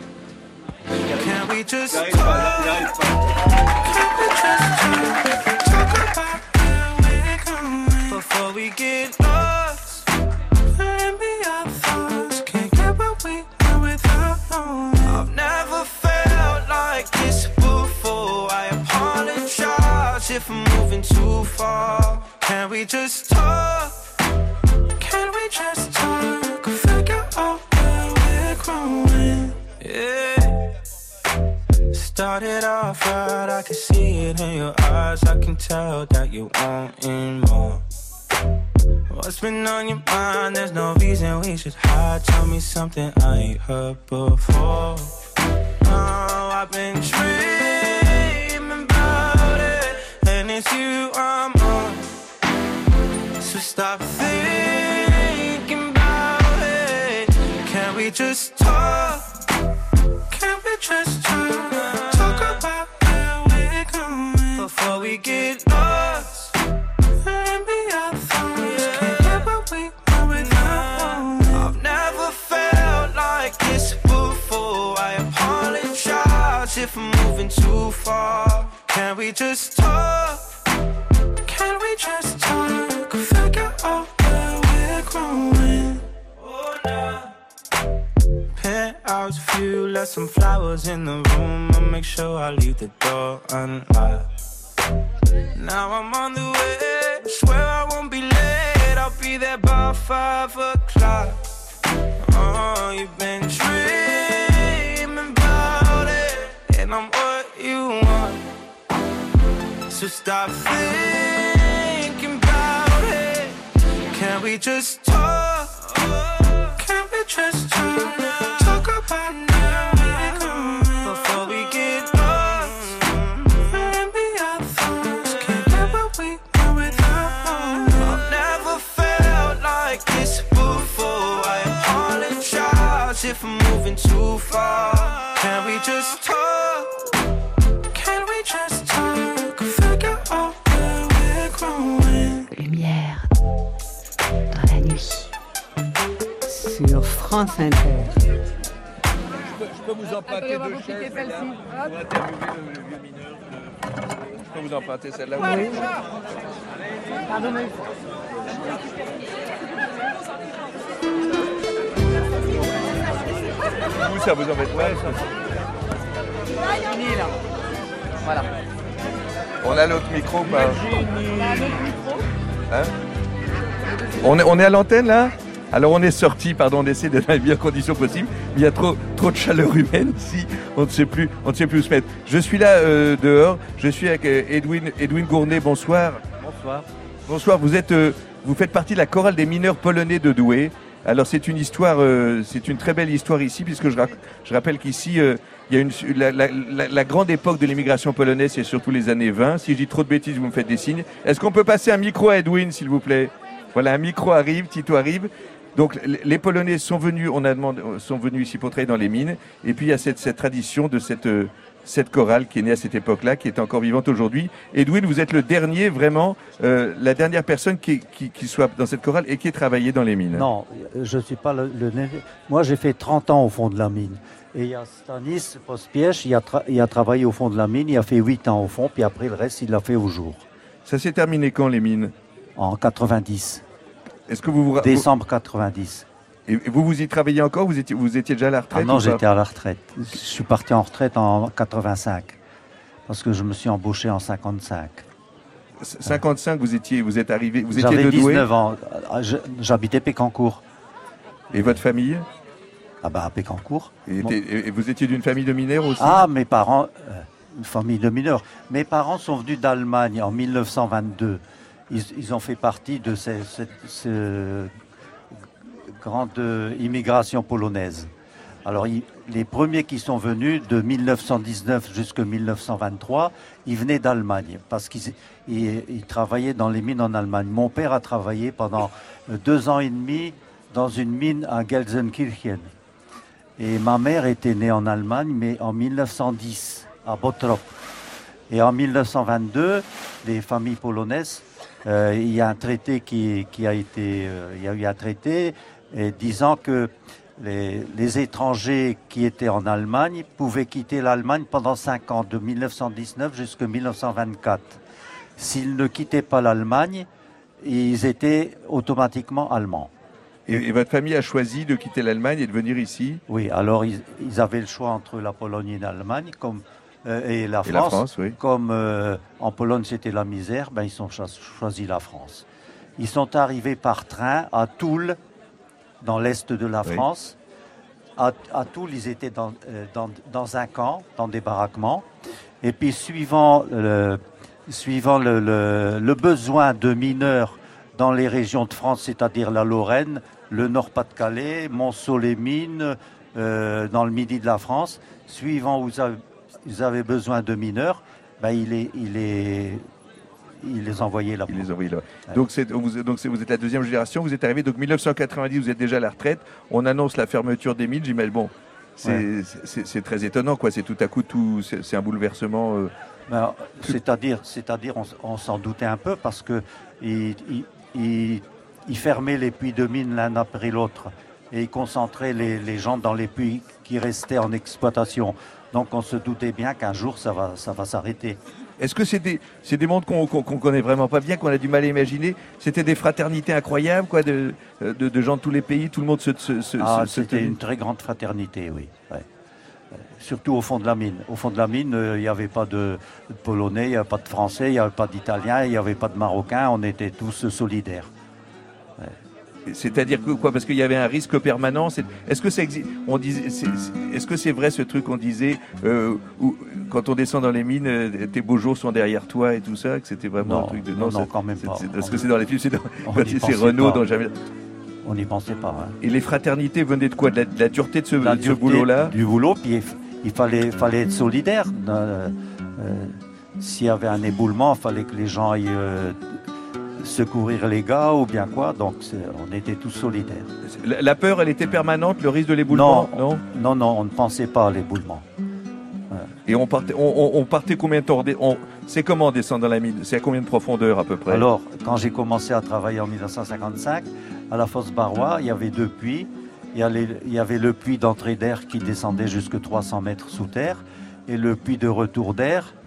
S13: If I'm moving too far, can we just talk? Can we just talk? Figure out where we're growing. Yeah. Started off right, I can see it in your eyes. I can tell that you wanting more. What's been on your mind? There's no reason we should hide. Tell me something I ain't heard before. Oh, I've been dreaming about it, and it's you I'm on. So stop thinking about it. Can we just talk? Can we just talk? Talk about where we're going before we get lost and be our thoughts. Can't get what we want without. I've never felt like this before. I apologize if I'm moving too far. Can we just talk? Can we just talk? Figure out where we're growing. Oh, no. Penthouse view, left some flowers in the room. I'll make sure I leave the door unlocked. Now I'm on the way, swear I won't be late. I'll be there by 5 o'clock. Oh, you've been dreaming about it, and I'm what you want. So stop thinking about it. Can we just talk? Can we just talk? Talk about now we're going before we get lost and be our thoughts. Can't get what we want without. I've never felt like this before. I apologize if I'm moving too far. Can we just talk? Can we just talk? Figure out where we're growing.
S18: Lumière dans la nuit. Sur France Inter.
S2: Je peux vous emprunter 2 chaises, madame, pour interviewer le vieux mineur. Je peux vous emprunter celle-là.
S18: Oui.
S2: Vous, ça vous embête pas?
S7: Fini là. Voilà.
S2: On a l'autre micro ou pas? Hein? On est à l'antenne là? Alors on est sorti, pardon, on essaie d'être dans les meilleures conditions possibles. Il y a trop de chaleur humaine ici. On ne sait plus où se mettre. Je suis là dehors. Je suis avec Edwin Gournay. Bonsoir.
S19: Bonsoir.
S2: Bonsoir. Vous faites partie de la chorale des mineurs polonais de Douai. Alors c'est une histoire, c'est une très belle histoire ici, puisque je rappelle qu'ici il y a la grande époque de l'immigration polonaise, c'est surtout les années 20. Si je dis trop de bêtises, vous me faites des signes. Est-ce qu'on peut passer un micro à Edwin, s'il vous plaît? Voilà, un micro arrive, Tito arrive. Donc les Polonais sont venus ici pour travailler dans les mines. Et puis il y a cette tradition de cette chorale qui est née à cette époque-là, qui est encore vivante aujourd'hui. Edwin, vous êtes le dernier, vraiment, la dernière personne qui soit dans cette chorale et qui ait travaillé dans les mines.
S19: Non, je ne suis pas le moi, j'ai fait 30 ans au fond de la mine. Et il y a Stanis Pospiech, il a travaillé au fond de la mine, il a fait 8 ans au fond, puis après le reste, il l'a fait au jour.
S2: Ça s'est terminé quand, les mines?
S19: En 90.
S2: Est-ce que vous
S19: Décembre 90.
S2: Et vous y travaillez encore? Vous étiez déjà à la retraite?
S19: Ah non, j'étais à la retraite. Je suis parti en retraite en 85. Parce que je me suis embauché en 55.
S2: 55, vous étiez de Douai?
S19: J'avais 19 ans. J'habitais Pécancourt.
S2: Et votre famille?
S19: Ah bah à Pécancourt.
S2: Et vous étiez d'une famille de mineurs aussi?
S19: Ah, mes parents, une famille de mineurs. Mes parents sont venus d'Allemagne en 1922. Ils ont fait partie de cette grande immigration polonaise. Alors, les premiers qui sont venus de 1919 jusqu'à 1923, ils venaient d'Allemagne parce qu'ils travaillaient dans les mines en Allemagne. Mon père a travaillé pendant 2 ans et demi dans une mine à Gelsenkirchen. Et ma mère était née en Allemagne, mais en 1910, à Bottrop. Et en 1922, les familles polonaises, il y a un traité il y a eu un traité disant que les étrangers qui étaient en Allemagne pouvaient quitter l'Allemagne pendant 5 ans, de 1919 jusqu'à 1924. S'ils ne quittaient pas l'Allemagne, ils étaient automatiquement allemands.
S2: Et votre famille a choisi de quitter l'Allemagne et de venir ici?
S19: Oui, alors ils avaient le choix entre la Pologne et l'Allemagne et la France.
S2: Oui.
S19: Comme en Pologne c'était la misère, ben, ils ont choisi la France. Ils sont arrivés par train à Toul, dans l'est de la France. À Toul, ils étaient dans un camp, dans des baraquements. Et puis suivant le besoin de mineurs dans les régions de France, c'est-à-dire la Lorraine, le Nord-Pas-de-Calais, Monceau-les-Mines, dans le midi de la France, suivant où ils avaient besoin de mineurs, ben il les envoyait là-bas.
S2: Ouais. Donc vous êtes la deuxième génération, vous êtes arrivé, donc 1990, vous êtes déjà à la retraite, on annonce la fermeture des mines, j'imagine, bon, c'est très étonnant, quoi, c'est tout à coup, c'est un bouleversement...
S19: Ben, c'est-à-dire, on s'en doutait un peu parce que ils fermaient les puits de mines l'un après l'autre et ils concentraient les gens dans les puits qui restaient en exploitation. Donc on se doutait bien qu'un jour ça va s'arrêter.
S2: Est-ce que c'est des mondes qu'on connaît vraiment pas bien, qu'on a du mal à imaginer? C'était des fraternités incroyables, quoi, de gens de tous les pays, tout le monde
S19: c'était une très grande fraternité, oui. Ouais. Surtout au fond de la mine. Au fond de la mine, il n'y avait pas de Polonais, il n'y avait pas de Français, il n'y avait pas d'Italiens, il n'y avait pas de Marocains, on était tous solidaires.
S2: Ouais. C'est-à-dire que quoi? Parce qu'il y avait un risque permanent. Est-ce que ça existe? Est-ce que c'est vrai ce truc qu'on disait où, quand on descend dans les mines, tes beaux jours sont derrière toi et tout ça, que c'était vraiment un truc de
S19: non, quand même pas.
S2: Parce que c'est dans les films, c'est Renault dont jamais.
S19: On n'y pensait pas. Hein.
S2: Et les fraternités venaient de quoi? De la dureté de ce boulot-là?
S19: Du boulot, puis il fallait être solidaire. S'il y avait un éboulement, il fallait que les gens aillent secourir les gars ou bien quoi. Donc on était tous solidaires.
S2: La peur, elle était permanente, le risque de l'éboulement?
S19: Non, on ne pensait pas à l'éboulement.
S2: Ouais. Et on partait combien de temps? C'est comment descendre dans la mine? C'est à combien de profondeur à peu près?
S19: Alors, quand j'ai commencé à travailler en 1955, à la fosse Barrois, il y avait 2 puits. Il y avait le puits d'entrée d'air qui descendait jusqu'à 300 mètres sous terre et le puits de retour d'air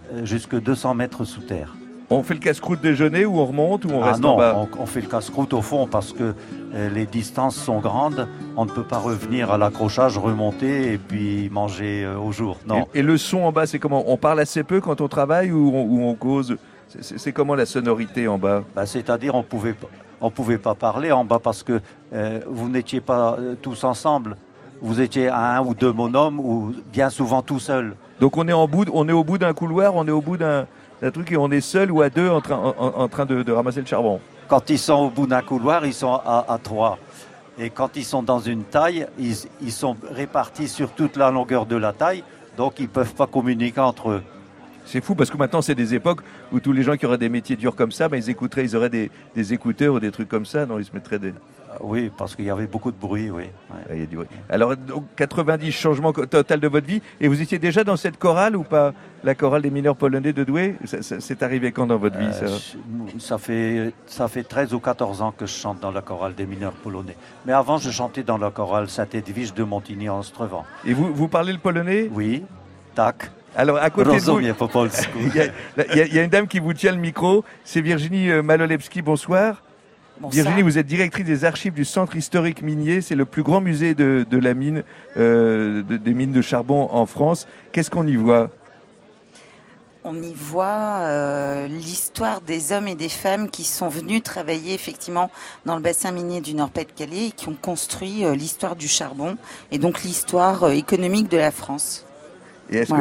S19: jusque 200 mètres sous terre.
S2: On fait le casse-croûte déjeuner ou on remonte ou on reste en bas?
S19: On fait le casse-croûte au fond parce que les distances sont grandes. On ne peut pas revenir à l'accrochage, remonter et puis manger au jour. Non.
S2: Et le son en bas, c'est comment? On parle assez peu quand on travaille ou on cause? C'est comment la sonorité en bas?
S19: C'est-à-dire on pouvait pas parler en bas parce que vous n'étiez pas tous ensemble. Vous étiez à un ou deux bonhommes ou bien souvent tout seul.
S2: Donc on est au bout d'un couloir, on est au bout d'un truc et on est seul ou à deux en train de ramasser le charbon.
S19: Quand ils sont au bout d'un couloir, ils sont à 3. Et quand ils sont dans une taille, ils sont répartis sur toute la longueur de la taille, donc ils ne peuvent pas communiquer entre eux.
S2: C'est fou parce que maintenant c'est des époques où tous les gens qui auraient des métiers durs comme ça, ils auraient des écouteurs ou des trucs comme ça, non? Ils se mettraient des...
S19: Oui, parce qu'il y avait beaucoup de bruit, oui.
S2: Ouais. Il y a du bruit. Alors, donc, 90 changements total de votre vie. Et vous étiez déjà dans cette chorale ou pas? La chorale des mineurs polonais de Douai? C'est arrivé quand dans votre vie,
S19: ça fait 13 ou 14 ans que je chante dans la chorale des mineurs polonais. Mais avant, je chantais dans la chorale Saint-Edwige de Montigny-en-Strevent.
S2: Et vous parlez le polonais?
S19: Oui, tak.
S2: Alors, à côté de vous, il y a une dame qui vous tient le micro. C'est Virginie Malolewski. Bonsoir. Bonsoir. Virginie, vous êtes directrice des archives du Centre historique minier. C'est le plus grand musée de la mine, des mines de charbon en France. Qu'est-ce qu'on y voit?
S20: On y voit l'histoire des hommes et des femmes qui sont venus travailler effectivement dans le bassin minier du Nord-Pas-de-Calais et qui ont construit l'histoire du charbon et donc l'histoire économique de la France.
S2: Et il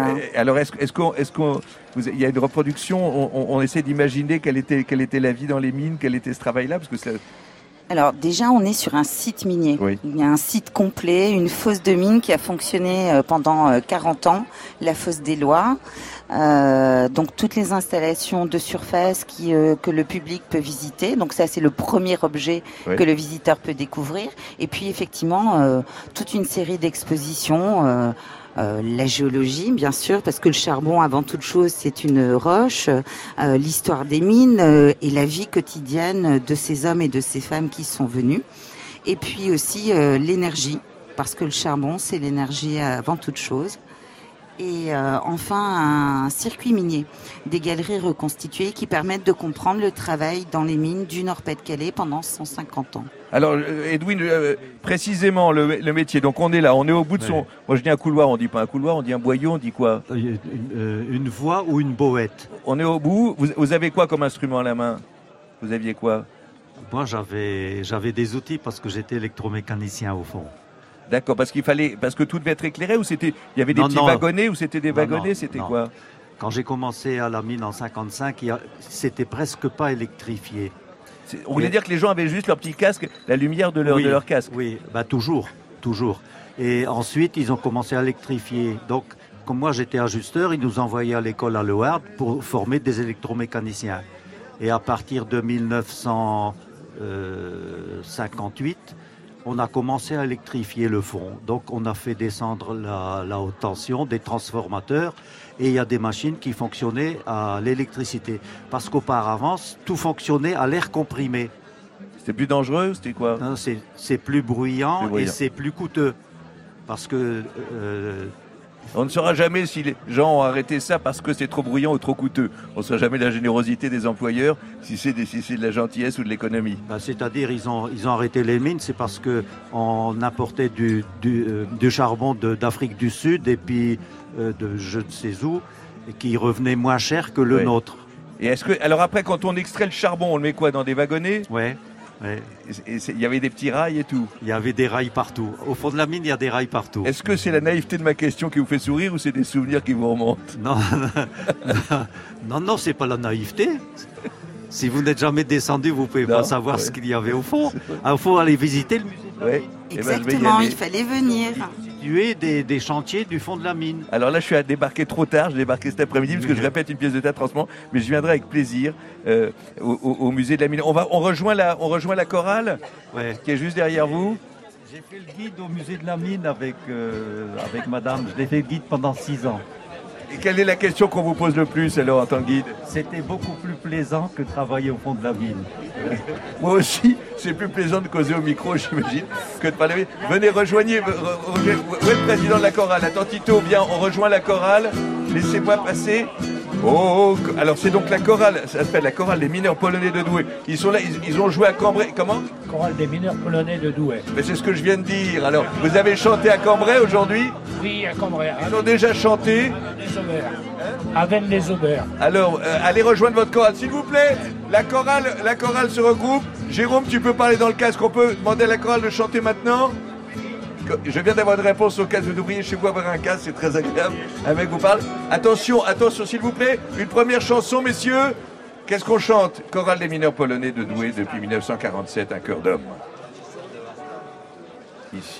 S2: y a une reproduction, on essaie d'imaginer quelle était la vie dans les mines, quel était ce travail-là, parce que
S20: Alors déjà, on est sur un site minier. Oui. Il y a un site complet, une fosse de mine qui a fonctionné pendant 40 ans, la fosse des Lois. Donc toutes les installations de surface que le public peut visiter. Donc ça, c'est le premier objet que le visiteur peut découvrir. Et puis effectivement, toute une série d'expositions. La géologie, bien sûr, parce que le charbon, avant toute chose, c'est une roche, l'histoire des mines et la vie quotidienne de ces hommes et de ces femmes qui sont venus. Et puis aussi l'énergie, parce que le charbon, c'est l'énergie avant toute chose. Et enfin, un circuit minier, des galeries reconstituées qui permettent de comprendre le travail dans les mines du Nord-Pas-de-Calais pendant 150 ans.
S2: Alors, Edwin, précisément le métier, donc on est là, on est au bout de son... Moi je dis un couloir, on dit pas un couloir, on dit un boyau, on dit quoi?
S19: Une voie ou une boëtte.
S2: On est au bout, vous avez quoi comme instrument à la main? Vous aviez quoi?
S19: Moi j'avais des outils parce que j'étais électromécanicien au fond.
S2: D'accord, parce que tout devait être écléré ou il y avait des petits wagonnets ou c'était des wagonnets, c'était quoi?
S19: Quand j'ai commencé à la mine en 55, c'était presque pas électrifié.
S2: On voulait dire que les gens avaient juste leur petit casque, la lumière de leur casque.
S19: Oui, toujours. Et ensuite, ils ont commencé à électrifier. Donc, comme moi j'étais ajusteur, ils nous envoyaient à l'école à Le Havre pour former des électromécaniciens. Et à partir de 1958, on a commencé à électrifier le fond. Donc on a fait descendre la haute tension, des transformateurs, et il y a des machines qui fonctionnaient à l'électricité. Parce qu'auparavant, tout fonctionnait à l'air comprimé.
S2: C'était plus dangereux, c'était quoi?
S19: Non, c'est plus bruyant et c'est plus coûteux. Parce que...
S2: on ne saura jamais si les gens ont arrêté ça parce que c'est trop bruyant ou trop coûteux. On ne saura jamais la générosité des employeurs, si c'est de la gentillesse ou de l'économie.
S19: C'est-à-dire ils ont arrêté les mines, c'est parce qu'on importait du charbon d'Afrique du Sud et puis de je ne sais où, et qui revenait moins cher que le nôtre.
S2: Et alors après, quand on extrait le charbon, on le met quoi, dans des wagonnets?
S19: Ouais.
S2: Il y avait des petits rails et tout.
S19: Il y avait des rails partout. Au fond de la mine, il y a des rails partout.
S2: Est-ce que c'est la naïveté de ma question qui vous fait sourire ou c'est des souvenirs qui vous remontent?
S19: Non, c'est pas la naïveté. Si vous n'êtes jamais descendu, vous pouvez pas savoir ce qu'il y avait au fond. Il faut aller visiter le musée de la mine.
S20: Exactement, il fallait venir.
S19: Des chantiers du fond de la mine.
S2: Alors là, je suis débarqué trop tard. Je débarqué cet après-midi parce que je répète une pièce de théâtre en ce moment, mais je viendrai avec plaisir au musée de la mine. On rejoint la chorale qui est juste derrière vous.
S19: J'ai fait le guide au musée de la mine avec madame. Je l'ai fait guide pendant 6 ans.
S2: Et quelle est la question qu'on vous pose le plus alors en tant que guide?
S19: C'était beaucoup plus plaisant que travailler au fond de la mine.
S2: Moi aussi, c'est plus plaisant de causer au micro, j'imagine, que de parler. Venez, rejoignez. Où est le président de la chorale? Attends, Tito, bien, on rejoint la chorale. Laissez-moi passer. Oh, alors c'est donc la chorale, ça s'appelle la chorale des mineurs polonais de Douai. Ils sont là, ils ont joué à Cambrai. Comment?
S21: Chorale des mineurs polonais de Douai.
S2: Mais c'est ce que je viens de dire. Alors, vous avez chanté à Cambrai aujourd'hui?
S21: Oui, à Cambrai.
S2: Ils ont déjà chanté?
S21: À Vennes-les-Aubert.
S2: Alors, allez rejoindre votre chorale, s'il vous plaît. La chorale se regroupe. Jérôme, tu peux parler dans le casque. On peut demander à la chorale de chanter maintenant? Je viens d'avoir une réponse au casque. Vous devriez chez vous avoir un casque, c'est très agréable. Un mec vous parle. Attention, s'il vous plaît. Une première chanson, messieurs. Qu'est-ce qu'on chante? Chorale des mineurs polonais de Douai depuis 1947, un cœur d'homme. Ici.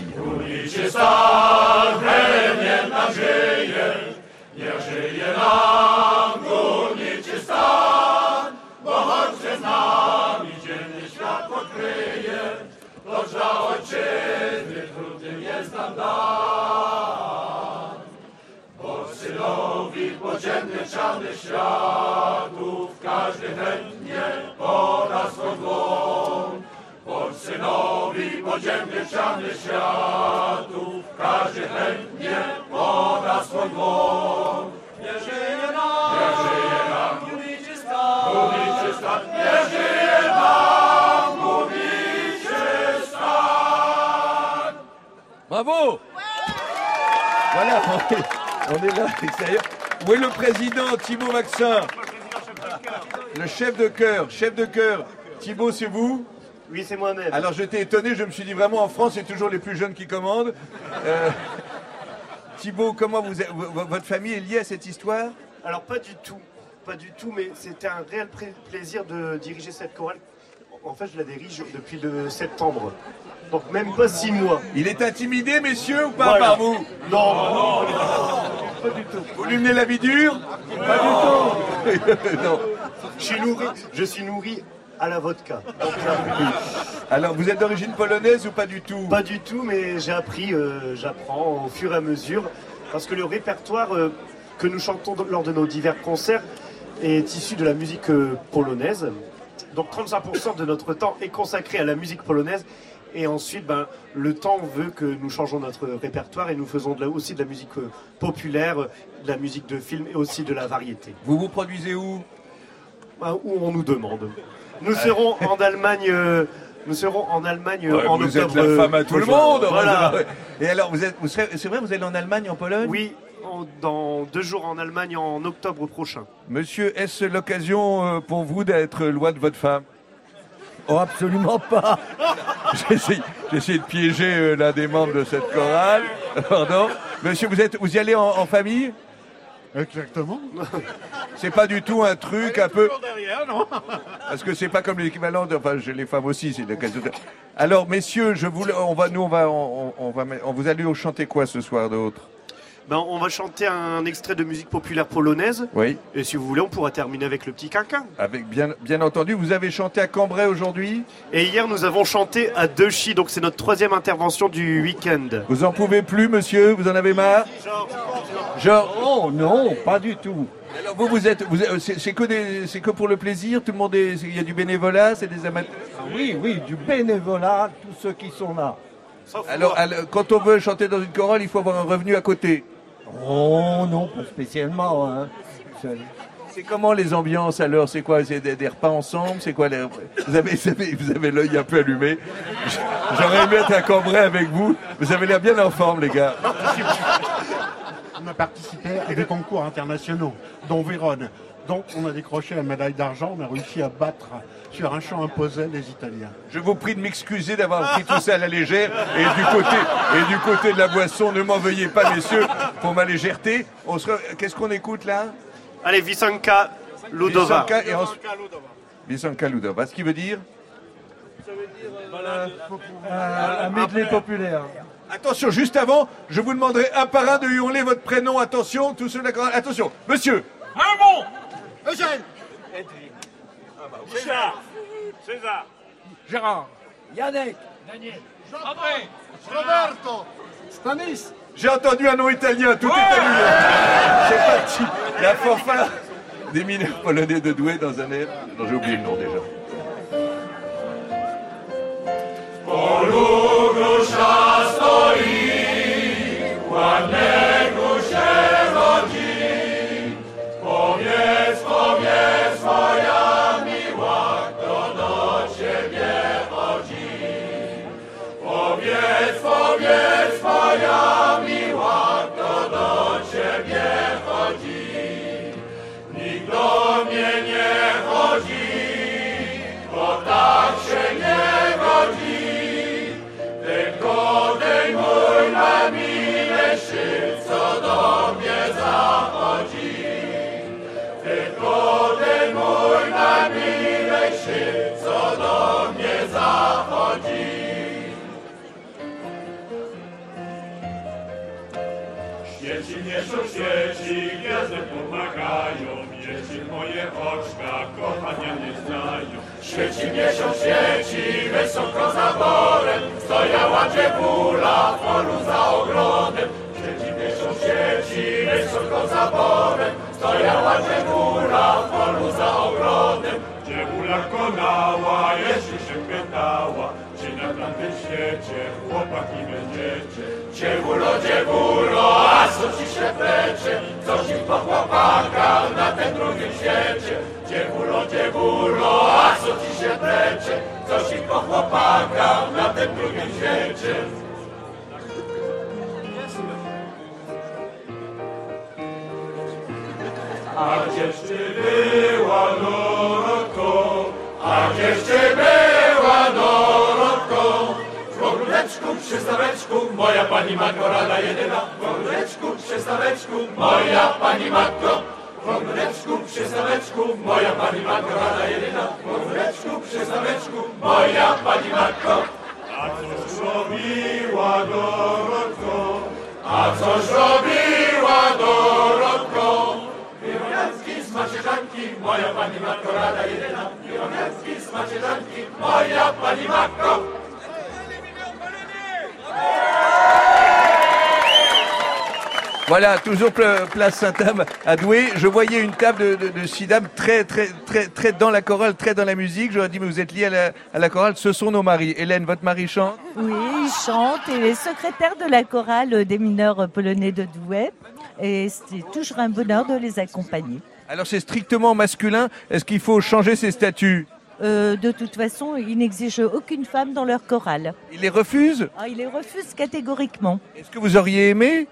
S13: Niech żyje nam górniczy stan, bo choć się z nami dziennie świat pokryje, to dla ojczyzny trudnym jest nam dan. Bo synowi podziemny czarny światów każdy chętnie poda swą dłoń. Bo synowi podziemny czarny światów każdy chętnie poda swą dłoń. Niech żyje nam górniczy stan, niech żyje nam górniczy stan.
S2: Bravo! Voilà, on est là, extérieur. Où est le président Thibaut Maxin? Le chef de chœur. Thibaut, c'est vous?
S22: Oui, c'est moi-même.
S2: Alors j'étais étonné, je me suis dit vraiment en France, c'est toujours les plus jeunes qui commandent. Thibaut, comment votre famille est liée à cette histoire?
S22: Alors pas du tout, mais c'était un réel plaisir de diriger cette chorale. En fait, je la dirige depuis le septembre, donc même pas 6 mois.
S2: Il est intimidé, messieurs, ou pas par vous?
S22: Non, pas du tout.
S2: Vous lui menez la vie dure?
S22: Pas du tout. Non. Je suis nourri à la vodka. Donc,
S2: alors, vous êtes d'origine polonaise ou pas du tout?
S22: Pas du tout, mais j'apprends au fur et à mesure, parce que le répertoire que nous chantons lors de nos divers concerts est issu de la musique polonaise. Donc 35% de notre temps est consacré à la musique polonaise, et ensuite, le temps veut que nous changeons notre répertoire et nous faisons aussi de la musique populaire, de la musique de film et aussi de la variété.
S2: Vous vous produisez où?
S22: Où on nous demande. Nous serons en Allemagne. En
S2: vous
S22: octobre.
S2: Vous êtes la femme à tout le monde.
S22: Voilà.
S2: Et alors, c'est vrai, vous allez en Allemagne, en Pologne?
S22: Oui, dans 2 jours en Allemagne en octobre prochain.
S2: Monsieur, est-ce l'occasion pour vous d'être loin de votre femme?
S9: Oh, absolument pas.
S2: J'ai essayé de piéger l'un des membres de cette chorale. Pardon. Monsieur, vous y allez en famille?
S23: Exactement.
S2: C'est pas du tout un truc un peu...
S23: derrière, non.
S2: Parce que c'est pas comme l'équivalent de... Enfin, les femmes aussi, c'est l'occasion de... Alors, messieurs, vous allez chanter quoi ce soir d'autre?
S22: On va chanter un extrait de musique populaire polonaise.
S2: Oui.
S22: Et si vous voulez, on pourra terminer avec le petit quinquin.
S2: Avec bien entendu, vous avez chanté à Cambrai aujourd'hui?
S22: Et hier, nous avons chanté à Dechy, donc c'est notre 3e intervention du week-end.
S2: Vous en pouvez plus, monsieur? Vous en avez marre? Genre...
S9: Oh non, pas du tout.
S2: Alors c'est que pour le plaisir? Tout le monde il y a du bénévolat? C'est des amateurs?
S9: Oui, du bénévolat, tous ceux qui sont là.
S2: Alors, quand on veut chanter dans une chorale, il faut avoir un revenu à côté.
S9: Oh non, pas spécialement. Hein.
S2: C'est comment les ambiances alors? C'est quoi? C'est des repas ensemble? C'est quoi vous avez l'œil un peu allumé. J'aurais aimé être à Cambrai avec vous. Vous avez l'air bien en forme, les gars.
S23: On a participé à des concours internationaux, dont Vérone. Donc on a décroché la médaille d'argent, on a réussi à battre sur un champ imposé les Italiens.
S2: Je vous prie de m'excuser d'avoir pris tout ça à la légère, et du côté de la boisson, ne m'en veuillez pas, messieurs, pour ma légèreté. Qu'est-ce qu'on écoute là?
S22: Allez, Visanka Ludova.
S2: Visanka Ludova, ce qui veut dire?
S9: Ça veut dire un medley populaire.
S2: Attention, juste avant, je vous demanderai un par un de hurler votre prénom. Attention, tous ceux d'accord. Attention, monsieur.
S13: Raymond.
S23: Eugène.
S13: Richard. César.
S9: Gérard.
S21: Yannick.
S13: Daniel. André.
S23: Roberto. Stanis.
S2: J'ai entendu un nom italien, tout est annulé. C'est parti. La fanfare des mineurs polonais de Douai dans un air. Non, j'ai oublié le nom déjà.
S13: Polugusza stoi, ładnego się rodzi, powie
S3: Świeci mieszą, świeci, gwiazdy pomagają, jeśli moje oczka kochania nie znają. Świeci mieszą, świeci, wysoko za borem, stojała dziewula w polu za ogrodem. Świeci mieszą, świeci, wysoko za borem, stojała dziewula w polu za ogrodem. Dziewula konała, jeśli się pytała, czy na tamtym świecie chłopaki będziecie. Dziewulo, dziewulo, a co ci się plecze? Co ci po chłopakach na tym drugim świecie? Dziewulo, dziewulo, a co ci się plecze? Co ci po chłopakach na tym drugim świecie? A gdzieś ty była, Dorotko? A gdzieś ty była, Dorotko? W ogródeczku, przy staweczku, moja pani matko rada jedyna. W ogródeczku, przy staweczku, moja pani matko. W ogródeczku, przy staweczku, moja pani matko rada jedyna. W ogródeczku, przy staweczku, moja pani matko. A cóż robiła Dorotko? A cóż robiła Dorotko? Wirowianski z macierzanki, moja pani matko rada jedyna. Wirowianski z macierzanki, moja pani matko.
S2: Voilà, toujours place Sainte-Ame à Douai. Je voyais une table de 6 dames très dans la chorale, très dans la musique. J'aurais dit, mais vous êtes liés à la chorale, ce sont nos maris. Hélène, votre mari chante?
S4: Oui, il chante et est secrétaire de la chorale des mineurs polonais de Douai. Et c'est toujours un bonheur de les accompagner.
S2: Alors c'est strictement masculin. Est-ce qu'il faut changer ses statuts?
S4: De toute façon, ils n'exigent aucune femme dans leur chorale.
S2: Ils les refusent?
S4: Ils les refusent catégoriquement.
S2: Est-ce que vous auriez aimé?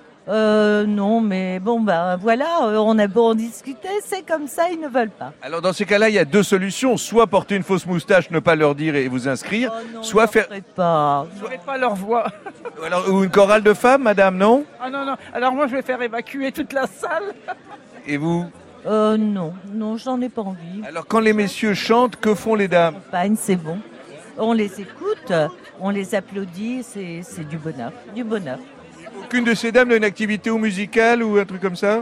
S4: Non, mais bon, voilà, on a beau en discuter, c'est comme ça, ils ne veulent pas.
S2: Alors dans ces cas-là, il y a deux solutions. Soit porter une fausse moustache, ne pas leur dire et vous inscrire, soit faire...
S4: pas.
S5: Je ne ferai pas leur voix.
S2: Alors, ou une chorale de femmes, madame, non?
S5: Ah non, non. Alors moi, je vais faire évacuer toute la salle.
S2: Et vous?
S4: Non, j'en ai pas envie.
S2: Alors quand les messieurs chantent, que font les dames?
S4: C'est bon. On les écoute, on les applaudit, c'est du bonheur, du bonheur.
S2: Aucune de ces dames n'a une activité ou musicale ou un truc comme ça?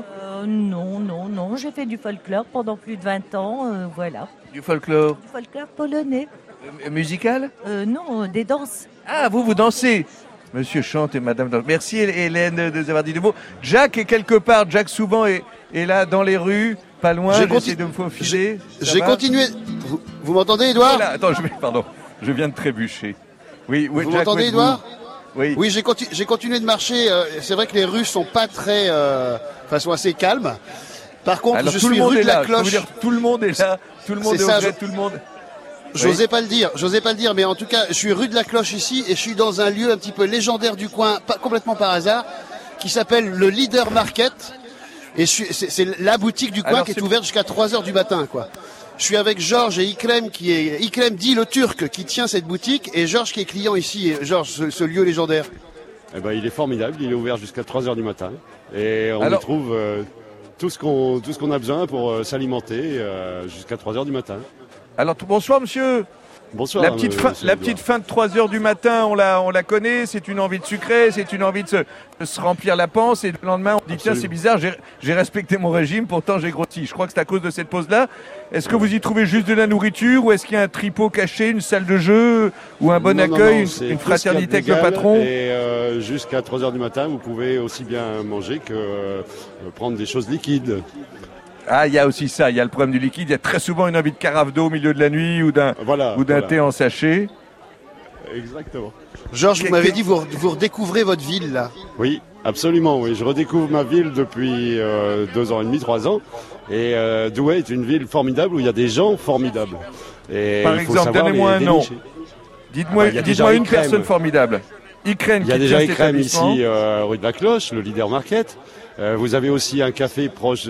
S4: Non, j'ai fait du folklore pendant plus de 20 ans, voilà.
S2: Du folklore?
S4: Du folklore polonais.
S2: Musical?
S4: Non, des danses.
S2: Ah, vous dansez? Monsieur chante et madame danse. Merci Hélène de nous avoir dit deux mots. Jack est quelque part, Jack souvent est là dans les rues, pas loin, j'essaie de me faufiler.
S16: J'ai continué. Vous m'entendez, Edouard?
S2: Attends, pardon, je viens de trébucher. Oui,
S16: vous
S2: Jack,
S16: m'entendez, Edouard?
S2: Oui,
S16: j'ai continué de marcher. C'est vrai que les rues sont pas très, sont assez calmes. Par contre,
S2: alors,
S16: je suis rue de la Cloche.
S2: Tout le monde est là, tout le monde est au gré, tout le monde.
S16: J'osais pas le dire, mais en tout cas, je suis rue de la Cloche ici et je suis dans un lieu un petit peu légendaire du coin, pas complètement par hasard, qui s'appelle le Leader Market. Et c'est la boutique du coin qui est ouverte jusqu'à 3h du matin, quoi. Je suis avec Georges et Ikrem Ikrem dit le Turc qui tient cette boutique et Georges qui est client ici. Et Georges, ce lieu légendaire.
S24: Eh ben, il est formidable, il est ouvert jusqu'à 3h du matin et on y trouve tout ce qu'on a besoin pour s'alimenter jusqu'à 3h du matin.
S2: Alors bonsoir monsieur.
S24: Bonsoir.
S2: La petite fin de 3h du matin, on la connaît, c'est une envie de sucrer, c'est une envie de se remplir la panse et le lendemain on dit tiens c'est bizarre, j'ai respecté mon régime, pourtant j'ai grossi. Je crois que c'est à cause de cette pause-là. Est-ce que vous y trouvez juste de la nourriture ou est-ce qu'il y a un tripot caché, une salle de jeu ou un bon accueil, une fraternité avec le patron?
S24: Et jusqu'à 3h du matin, vous pouvez aussi bien manger que prendre des choses liquides.
S2: Ah, il y a aussi ça, il y a le problème du liquide. Il y a très souvent une envie de carafe d'eau au milieu de la nuit ou d'un thé en sachet.
S24: Exactement.
S16: Georges, vous m'avez dit vous redécouvrez votre ville là.
S24: Oui, absolument. Oui, je redécouvre ma ville depuis 2 ans et demi, 3 ans. Et Douai est une ville formidable où il y a des gens formidables. Et
S2: par exemple, donnez-moi un nom. Dites-moi une personne formidable.
S24: Il y a déjà Ikrem ici, rue de la Cloche, le Leader Market. Vous avez aussi un café proche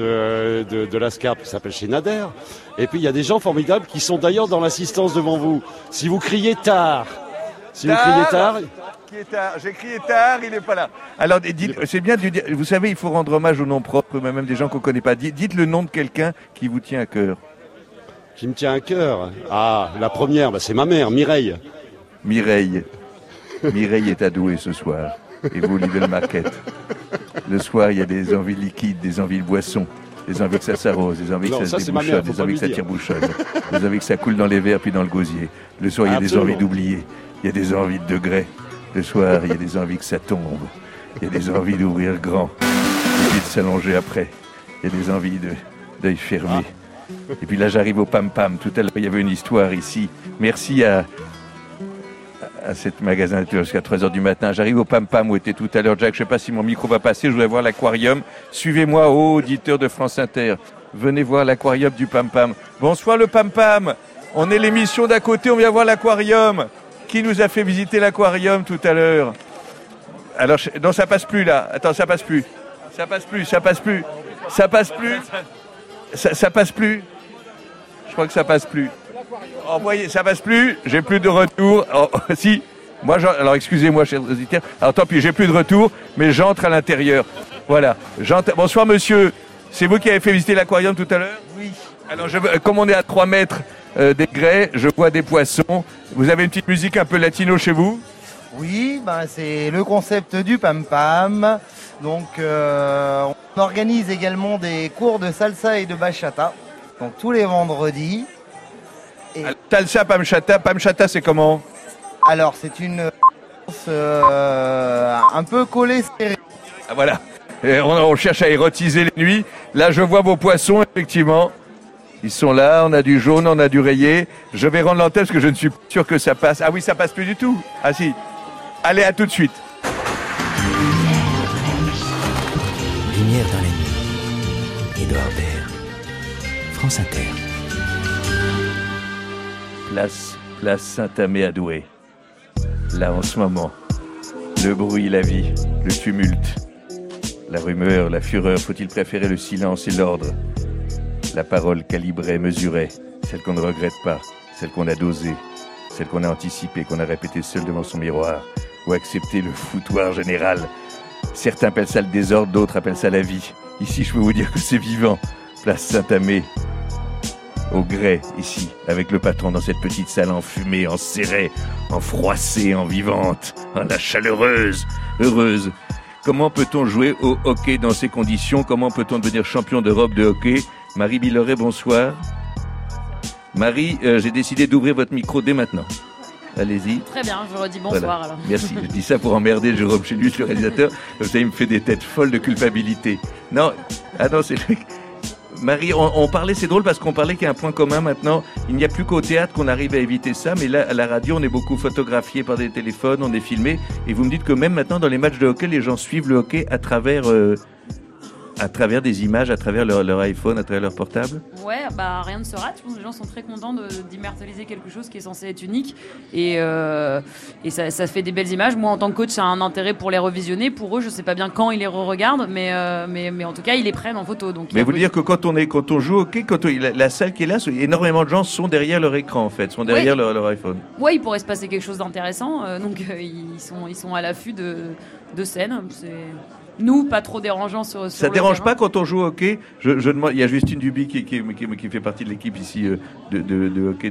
S24: de la Scarpe qui s'appelle chez Nader. Et puis il y a des gens formidables qui sont d'ailleurs dans l'assistance devant vous. Si vous criez tard,
S2: Qui est tard. J'ai crié tard, il n'est pas là. Alors c'est bien de dire, vous savez, il faut rendre hommage aux noms propres, même des gens qu'on ne connaît pas. Dites le nom de quelqu'un qui vous tient à cœur.
S24: Qui me tient à cœur? Ah, la première, c'est ma mère, Mireille.
S2: Mireille est à Douai ce soir. et vous, Lidl Market. Le soir, il y a des envies liquides, des envies de boissons, des envies que ça s'arrose, des envies que ça se débouchonne, des envies que ça tire-bouchonne, des envies que ça coule dans les verres puis dans le gosier. Le soir, il y a des envies d'oublier, il y a des envies de degrés. Le soir, il y a des envies que ça tombe, il y a des envies d'ouvrir grand, et puis de s'allonger après. Il y a des envies d'œil fermé. Et puis là, j'arrive au Pam Pam. Tout à l'heure, il y avait une histoire ici. Merci à cet magasin jusqu'à 3h du matin. J'arrive au Pam Pam où était tout à l'heure Jack. Je ne sais pas si mon micro va passer. Je voudrais voir l'aquarium. Suivez-moi, auditeurs de France Inter. Venez voir l'aquarium du Pam Pam. Bonsoir le Pam Pam. On est l'émission d'à côté. On vient voir l'aquarium. Qui nous a fait visiter l'aquarium tout à l'heure? Alors, non, ça passe plus là. Attends, ça passe plus. Ça passe plus. Ça passe plus. Ça passe plus. Ça passe plus. Je crois que ça passe plus. Oh, voyez, ça passe plus. J'ai plus de retour. Oh, si. Moi, alors excusez-moi, chers auditeurs. Alors tant pis, j'ai plus de retour, mais j'entre à l'intérieur. Voilà. Bonsoir, monsieur. C'est vous qui avez fait visiter l'aquarium tout à l'heure?
S17: Oui.
S2: Alors, comme on est à 3 mètres des grès, je vois des poissons. Vous avez une petite musique un peu latino chez vous?
S17: Oui, c'est le concept du Pam Pam. Donc, on organise également des cours de salsa et de bachata. Donc, tous les vendredis.
S2: Et... Salsa, Pam Chata, c'est comment?
S17: Alors, c'est une danse un peu collée serrée.
S2: Ah, voilà. Et on cherche à érotiser les nuits. Là, je vois vos poissons, effectivement. Ils sont là, on a du jaune, on a du rayé. Je vais rendre l'antenne parce que je ne suis pas sûr que ça passe. Ah oui, ça passe plus du tout. Ah si. Allez, à tout de suite.
S6: Lumière dans la nuit. Édouard Baird. France Inter.
S2: Place Saint-Amé-à-Douai. Là, en ce moment, le bruit, la vie, le tumulte, la rumeur, la fureur. Faut-il préférer le silence et l'ordre? La parole calibrée, mesurée, celle qu'on ne regrette pas, celle qu'on a dosée, celle qu'on a anticipée, qu'on a répétée seul devant son miroir, ou accepter le foutoir général. Certains appellent ça le désordre, d'autres appellent ça la vie. Ici, je peux vous dire que c'est vivant. Place Saint-Amé, au grès, ici, avec le patron dans cette petite salle enfumée, en serrée, en froissée, en vivante, en la chaleureuse, heureuse. Comment peut-on jouer au hockey dans ces conditions? Comment peut-on devenir champion d'Europe de hockey? Marie Billeret, bonsoir. Marie, j'ai décidé d'ouvrir votre micro dès maintenant. Allez-y.
S8: Très bien, je redis bonsoir
S2: voilà.
S8: Alors.
S2: Merci, je dis ça pour emmerder Jérôme chez lui, le réalisateur. Comme ça, il me fait des têtes folles de culpabilité. Non, c'est... Marie, on parlait, c'est drôle parce qu'on parlait qu'il y a un point commun maintenant. Il n'y a plus qu'au théâtre qu'on arrive à éviter ça, mais là, à la radio, on est beaucoup photographié par des téléphones, on est filmé. Et vous me dites que même maintenant, dans les matchs de hockey, les gens suivent le hockey à travers des images, à travers leur iPhone, à travers leur portable?
S8: Ouais, rien ne se rate. Je pense que les gens sont très contents d'immortaliser quelque chose qui est censé être unique. Et ça fait des belles images. Moi, en tant que coach, ça a un intérêt pour les revisionner. Pour eux, je sais pas bien quand ils les re-regardent, mais en tout cas, ils les prennent en photo. Donc,
S2: mais vous dire que quand on joue au hockey, la salle qui est là, énormément de gens sont derrière leur écran, en fait, sont derrière leur iPhone.
S8: Ouais, il pourrait se passer quelque chose d'intéressant. Ils sont à l'affût de scènes. Nous, pas trop dérangeant sur
S2: ça
S8: le
S2: dérange
S8: terrain.
S2: Pas quand on joue au hockey. Je demande, il y a Justine Duby qui fait partie de l'équipe ici de hockey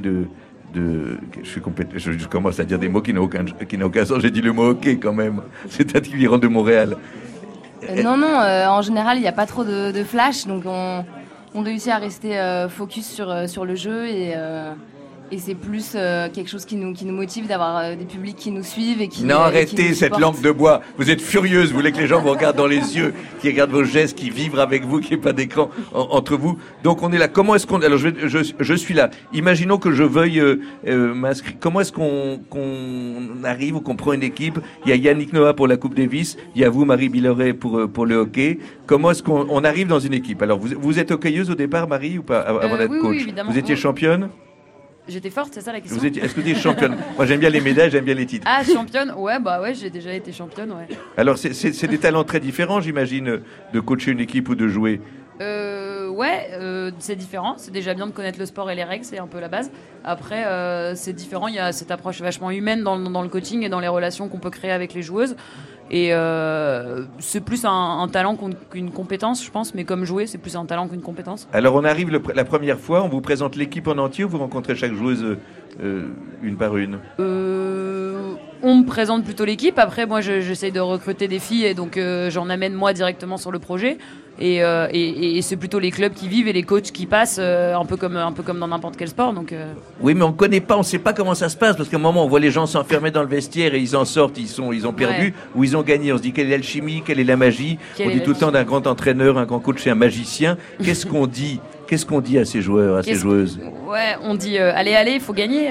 S2: je commence à dire des mots qui n'ont aucun sens. J'ai dit le mot hockey quand même. C'est un type qui rentre de Montréal.
S11: Non, en général, il n'y a pas trop de flash, donc on réussit à rester focus sur le jeu et c'est plus quelque chose qui nous motive d'avoir des publics qui nous suivent et qui
S2: Non, arrêtez
S11: qui
S2: cette lampe de bois. Vous êtes furieuse. Vous voulez que les gens vous regardent dans les yeux, qui regardent vos gestes, qui vibrent avec vous, qu'il n'y ait pas d'écran entre vous. Donc on est là. Comment est-ce qu'on... Alors je suis là. Imaginons que je veuille m'inscrire. Comment est-ce qu'on arrive ou qu'on prend une équipe? Il y a Yannick Noah pour la Coupe Davis. Il y a vous, Marie Billeret, pour le hockey. Comment est-ce qu'on arrive dans une équipe? Alors vous êtes hockeyeuse au départ, Marie, ou pas, avant d'être coach?
S8: Oui, évidemment.
S2: Vous étiez championne?
S8: J'étais forte, c'est ça la question.
S2: Est-ce que vous êtes championne? Moi, j'aime bien les médailles, j'aime bien les titres.
S8: Ah, championne? Ouais, j'ai déjà été championne, ouais.
S2: Alors, c'est des talents très différents, j'imagine, de coacher une équipe ou de jouer.
S8: C'est différent. C'est déjà bien de connaître le sport et les règles, c'est un peu la base. Après, c'est différent. Il y a cette approche vachement humaine dans le coaching et dans les relations qu'on peut créer avec les joueuses. Et c'est plus un talent qu'une compétence, je pense. Mais comme jouer, c'est plus un talent qu'une compétence.
S2: Alors, on arrive la première fois, on vous présente l'équipe en entier ou vous rencontrez chaque joueuse une par une?
S8: on me présente plutôt l'équipe. Après, moi, j'essaye de recruter des filles et donc j'en amène moi directement sur le projet. Et c'est plutôt les clubs qui vivent et les coachs qui passent, un peu comme dans n'importe quel sport. Donc,
S2: Oui, mais on connaît pas, on sait pas comment ça se passe parce qu'à un moment on voit les gens s'enfermer dans le vestiaire et ils en sortent, ils ont perdu ou ils ont gagné. On se dit quelle est l'alchimie, quelle est la magie. On dit tout le temps d'un grand entraîneur, un grand coach et un magicien. Qu'est-ce qu'on dit à ces joueurs, à ces joueuses?
S8: Ouais, on dit allez, il faut gagner.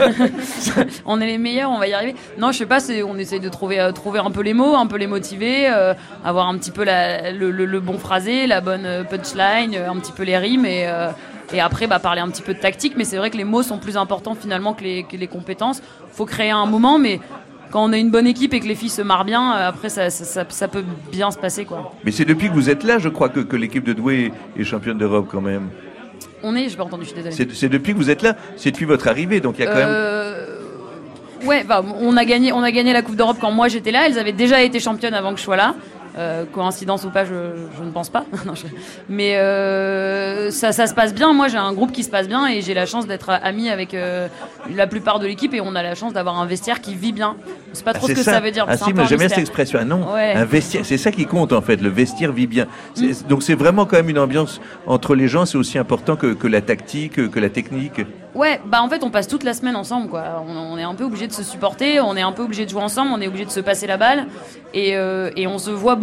S8: On est les meilleurs, on va y arriver. Non, je sais pas, on essaye de trouver un peu les mots, un peu les motiver, avoir un petit peu le bon phrasé, la bonne punchline, un petit peu les rimes et après parler un petit peu de tactique. Mais c'est vrai que les mots sont plus importants finalement que les compétences. Faut créer un moment, mais quand on a une bonne équipe et que les filles se marrent bien, après ça peut bien se passer, quoi.
S2: Mais c'est depuis que vous êtes là, je crois, que l'équipe de Douai est championne d'Europe quand même.
S8: J'ai pas entendu, je suis désolée.
S2: C'est depuis que vous êtes là, c'est depuis votre arrivée, donc il y a quand même...
S8: Ouais, on a gagné la Coupe d'Europe quand moi j'étais là. Elles avaient déjà été championnes avant que je sois là. Coïncidence ou pas, je ne pense pas. Mais ça se passe bien. Moi, j'ai un groupe qui se passe bien et j'ai la chance d'être amie avec la plupart de l'équipe et on a la chance d'avoir un vestiaire qui vit bien. Je sais pas trop ce que ça veut dire.
S2: Ah si, mais j'aime bien cette expression. Ah non, un vestiaire, c'est ça qui compte en fait. Le vestiaire vit bien. Donc c'est vraiment quand même une ambiance entre les gens. C'est aussi important que la tactique, que la technique.
S8: Ouais, en fait on passe toute la semaine ensemble, quoi. On est un peu obligé de se supporter, on est un peu obligé de jouer ensemble, on est obligé de se passer la balle et on se voit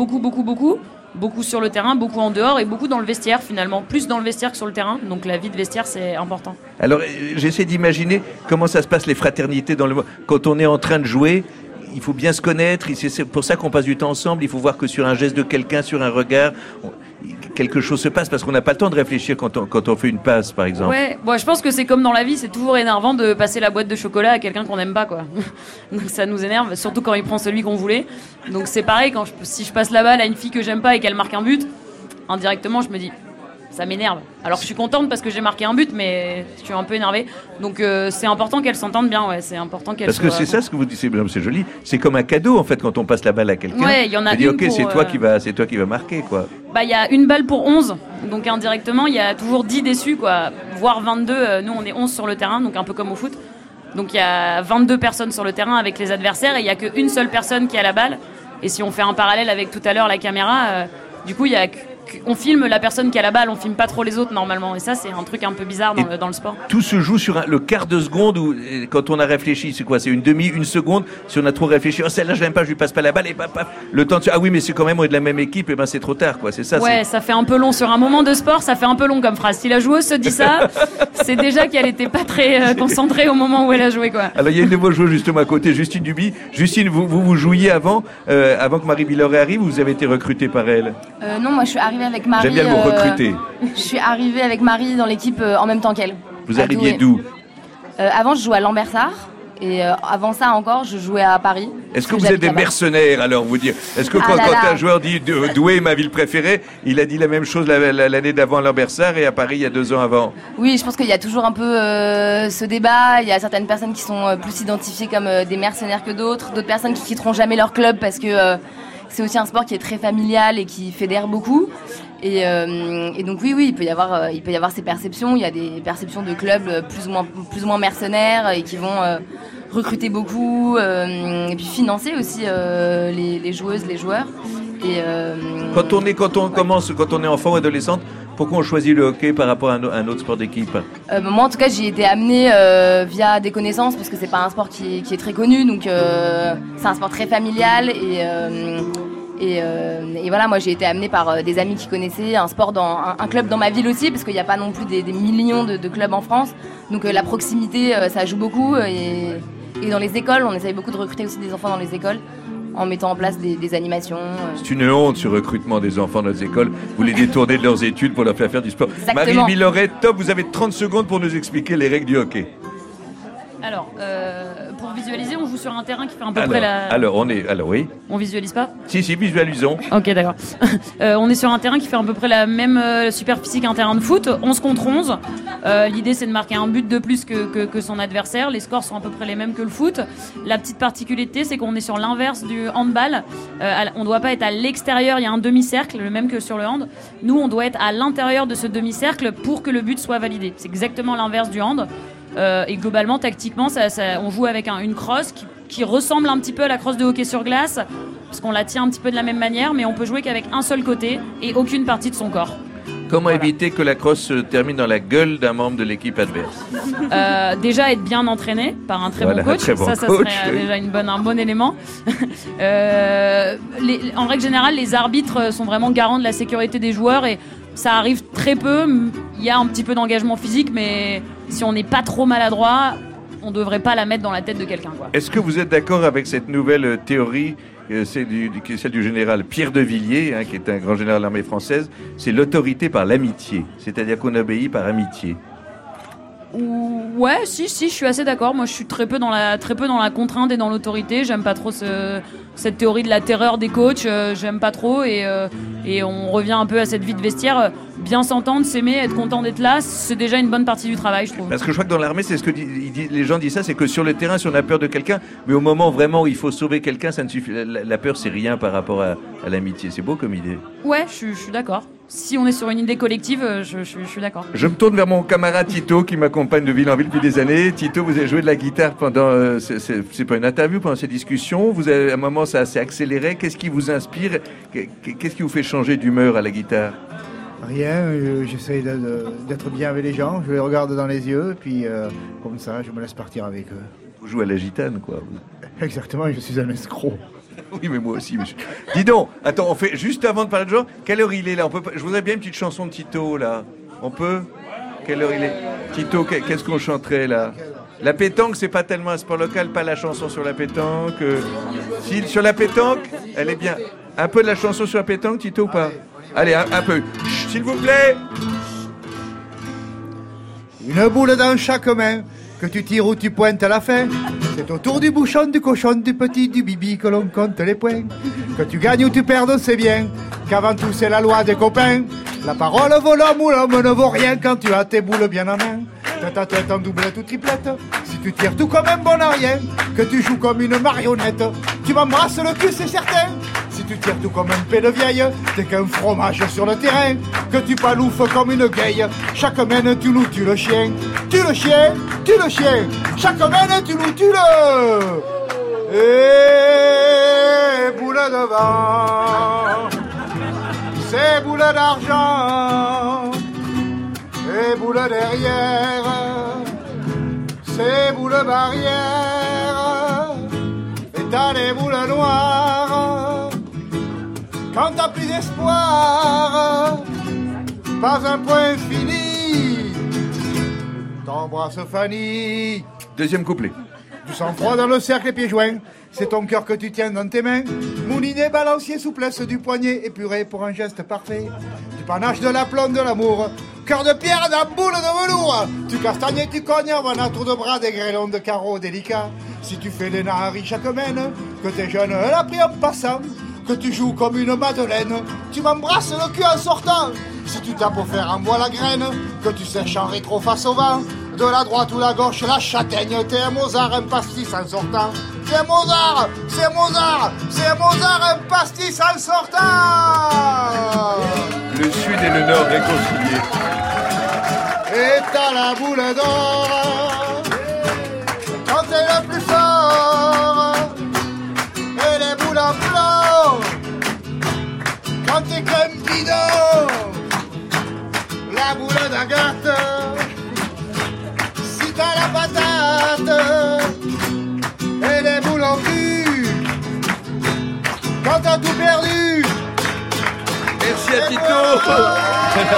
S8: beaucoup sur le terrain, beaucoup en dehors et beaucoup dans le vestiaire finalement, plus dans le vestiaire que sur le terrain. Donc la vie de vestiaire c'est important.
S2: Alors j'essaie d'imaginer comment ça se passe les fraternités quand on est en train de jouer. Il faut bien se connaître, c'est pour ça qu'on passe du temps ensemble. Il faut voir que sur un geste de quelqu'un, sur un regard, quelque chose se passe parce qu'on n'a pas le temps de réfléchir quand on fait une passe, par exemple.
S8: Ouais, je pense que c'est comme dans la vie, c'est toujours énervant de passer la boîte de chocolat à quelqu'un qu'on n'aime pas, quoi. Donc ça nous énerve, surtout quand il prend celui qu'on voulait. Donc c'est pareil, si je passe la balle à une fille que j'aime pas et qu'elle marque un but, indirectement je me dis, ça m'énerve. Alors je suis contente parce que j'ai marqué un but, mais je suis un peu énervée. Donc c'est important qu'elles s'entendent bien, ouais. C'est important qu'elles.
S2: Parce que c'est ça ce que vous dites, c'est joli. C'est comme un cadeau en fait quand on passe la balle à quelqu'un.
S8: Ouais, il y en a
S2: une. Ok,
S8: pour,
S2: c'est toi qui va marquer, quoi.
S8: Il y a une balle pour 11, donc indirectement il y a toujours 10 déçus, quoi. Voire 22. Nous on est 11 sur le terrain, donc un peu comme au foot. Donc il y a 22 personnes sur le terrain avec les adversaires et il y a qu'une seule personne qui a la balle. Et si on fait un parallèle avec tout à l'heure la caméra, du coup on filme la personne qui a la balle, on filme pas trop les autres normalement. Et ça, c'est un truc un peu bizarre dans le sport.
S2: Tout se joue sur le quart de seconde où, quand on a réfléchi, c'est quoi? C'est une seconde. Si on a trop réfléchi, celle-là, je l'aime pas, je lui passe pas la balle et paf, le temps de ah oui, mais c'est quand même, on est de la même équipe, et c'est trop tard, quoi. C'est ça.
S8: Ouais, ça fait un peu long. Sur un moment de sport, ça fait un peu long comme phrase. Si la joueuse se dit ça, c'est déjà qu'elle était pas très concentrée au moment où elle a joué, quoi.
S2: Alors, il y a une de vos joueuses justement à côté, Justine Duby. Justine, vous jouiez avant que Marie Villeray arrive, ou vous avez été recrutée par elle?
S11: Non, moi je suis arrivée avec Marie.
S2: J'aime bien le mot recruter.
S11: Je suis arrivée avec Marie dans l'équipe en même temps qu'elle.
S2: Vous arriviez d'où?
S11: Avant, je jouais à Lambersart. Et avant ça encore, je jouais à Paris.
S2: Est-ce que vous êtes des mercenaires, alors, vous dire? Est-ce que quand un joueur dit Douai est ma ville préférée, il a dit la même chose l'année d'avant à Lambersart et à Paris il y a 2 ans avant?
S11: Oui, je pense qu'il y a toujours un peu ce débat. Il y a certaines personnes qui sont plus identifiées comme des mercenaires que d'autres personnes qui quitteront jamais leur club parce que c'est aussi un sport qui est très familial et qui fédère beaucoup. Et donc oui, il peut y avoir ces perceptions. Il y a des perceptions de clubs plus ou moins mercenaires et qui vont recruter beaucoup et puis financer aussi les joueuses, les joueurs. Et
S2: quand on est enfant ou adolescente, pourquoi on choisit le hockey par rapport à un autre sport d'équipe?
S11: Moi, en tout cas, j'y ai été amenée via des connaissances parce que c'est pas un sport qui est très connu, donc c'est un sport très familial et voilà, moi j'ai été amenée par des amis qui connaissaient un sport dans un club dans ma ville aussi, parce qu'il n'y a pas non plus des millions de clubs en France, donc la proximité ça joue beaucoup et dans les écoles, on essaye beaucoup de recruter aussi des enfants dans les écoles en mettant en place des animations.
S2: C'est une honte ce recrutement des enfants dans les écoles. Vous les détournez de leurs études pour leur faire faire du sport.
S11: Exactement.
S2: Marie Villeray, top, vous avez 30 secondes pour nous expliquer les règles du hockey.
S8: Alors, pour visualiser, on joue sur un terrain qui fait à peu près la...
S2: Alors, oui.
S8: On visualise pas?
S2: Si, visualisons.
S8: Ok, d'accord. On est sur un terrain qui fait à peu près la même superficie qu'un terrain de foot, 11 contre 11. L'idée, c'est de marquer un but de plus que son adversaire. Les scores sont à peu près les mêmes que le foot. La petite particularité, c'est qu'on est sur l'inverse du handball. On ne doit pas être à l'extérieur, il y a un demi-cercle, le même que sur le hand. Nous, on doit être à l'intérieur de ce demi-cercle pour que le but soit validé. C'est exactement l'inverse du hand. Et globalement, tactiquement, on joue avec une crosse qui ressemble un petit peu à la crosse de hockey sur glace, parce qu'on la tient un petit peu de la même manière, mais on peut jouer qu'avec un seul côté et aucune partie de son corps.
S2: Comment éviter que la crosse se termine dans la gueule d'un membre de l'équipe adverse?
S8: Déjà être bien entraîné par un très bon coach, ça serait déjà un bon élément. En règle générale, les arbitres sont vraiment garants de la sécurité des joueurs et ça arrive très peu. Il y a un petit peu d'engagement physique, mais si on n'est pas trop maladroit, on ne devrait pas la mettre dans la tête de quelqu'un, quoi.
S2: Est-ce que vous êtes d'accord avec cette nouvelle théorie, celle du général Pierre de Villiers, qui est un grand général de l'armée française? C'est l'autorité par l'amitié, c'est-à-dire qu'on obéit par amitié.
S8: Ouais, si, je suis assez d'accord. Moi, je suis très peu dans la contrainte et dans l'autorité. J'aime pas trop cette théorie de la terreur des coachs. J'aime pas trop et on revient un peu à cette vie de vestiaire. Bien s'entendre, s'aimer, être content d'être là, c'est déjà une bonne partie du travail, je trouve.
S2: Parce que je crois que dans l'armée, c'est ce que les gens disent ça, c'est que sur le terrain, si on a peur de quelqu'un, mais au moment vraiment où il faut sauver quelqu'un, ça ne suffit. La peur, c'est rien par rapport à l'amitié. C'est beau comme idée.
S8: Ouais, je suis d'accord. Si on est sur une idée collective, je suis d'accord.
S2: Je me tourne vers mon camarade Tito qui m'accompagne de ville en ville depuis des années. Tito, vous avez joué de la guitare pendant, c'est pas une interview, pendant ces discussions. Vous avez, à un moment, ça s'est accéléré. Qu'est-ce qui vous inspire? Qu'est-ce qui vous fait changer d'humeur à la guitare?
S1: Rien, j'essaie d'être bien avec les gens, je les regarde dans les yeux, puis comme ça, je me laisse partir avec eux.
S2: Vous jouez à la gitane, quoi.
S1: Exactement, je suis un escroc.
S2: Oui, mais moi aussi. Monsieur. Dis donc, attends, on fait juste avant de parler de genre, quelle heure il est là? Je voudrais bien une petite chanson de Tito, là. On peut? Quelle heure il est? Tito, qu'est-ce qu'on chanterait, là? La pétanque, c'est pas tellement un sport local, pas la chanson sur la pétanque. Si, sur la pétanque, elle est bien. Un peu de la chanson sur la pétanque, Tito, ou pas? Allez, un peu. Chut, s'il vous plaît.
S1: Une boule dans chaque main, que tu tires ou tu pointes à la fin. C'est autour du bouchon, du cochon, du petit, du bibi que l'on compte les points. Que tu gagnes ou tu perdes, c'est bien, qu'avant tout c'est la loi des copains. La parole vaut l'homme ou l'homme ne vaut rien quand tu as tes boules bien en main. Ta tête en doublette ou triplette, si tu tires tout comme un bon à rien, que tu joues comme une marionnette, tu m'embrasses le cul, c'est certain. Si tu tires tout comme un pé de vieille, t'es qu'un fromage sur le terrain, que tu paloufes comme une gueille, chaque mène tu loues, tu le chien, tu le chien, tu le chien, chaque mène tu loues, tu le... Et boule devant, c'est boule d'argent, et boule derrière, c'est boule barrière, et t'as les boules noires. Quand t'as plus d'espoir, pas un point fini, t'embrasses Fanny.
S2: Deuxième couplet.
S1: Du sang-froid dans le cercle et pieds joints, c'est ton cœur que tu tiens dans tes mains. Moulinet, balancier, souplesse du poignet, épuré pour un geste parfait. Du panache, de l'aplomb, de l'amour, cœur de pierre d'un boule de velours. Tu castagnes et tu cognes, un tour de bras, des grêlons de carreaux délicats. Si tu fais des naris chaque mène, que t'es jeune, elle a pris en passant. Que tu joues comme une madeleine, tu m'embrasses le cul en sortant. Si tu tapes au fer en bois la graine, que tu sèches en rétro face au vent. De la droite ou la gauche, la châtaigne, t'es un Mozart, un pastis en sortant. C'est Mozart, c'est Mozart, c'est Mozart, un pastis en sortant.
S2: Le sud et le nord réconciliés.
S1: Et t'as la boule d'or, quand t'es le plus fort, et les boules en plomb, quand t'es comme bidon, la boule d'agate. T'as la patate et les boules en cul quand t'as tout perdu.
S2: Merci à Tito.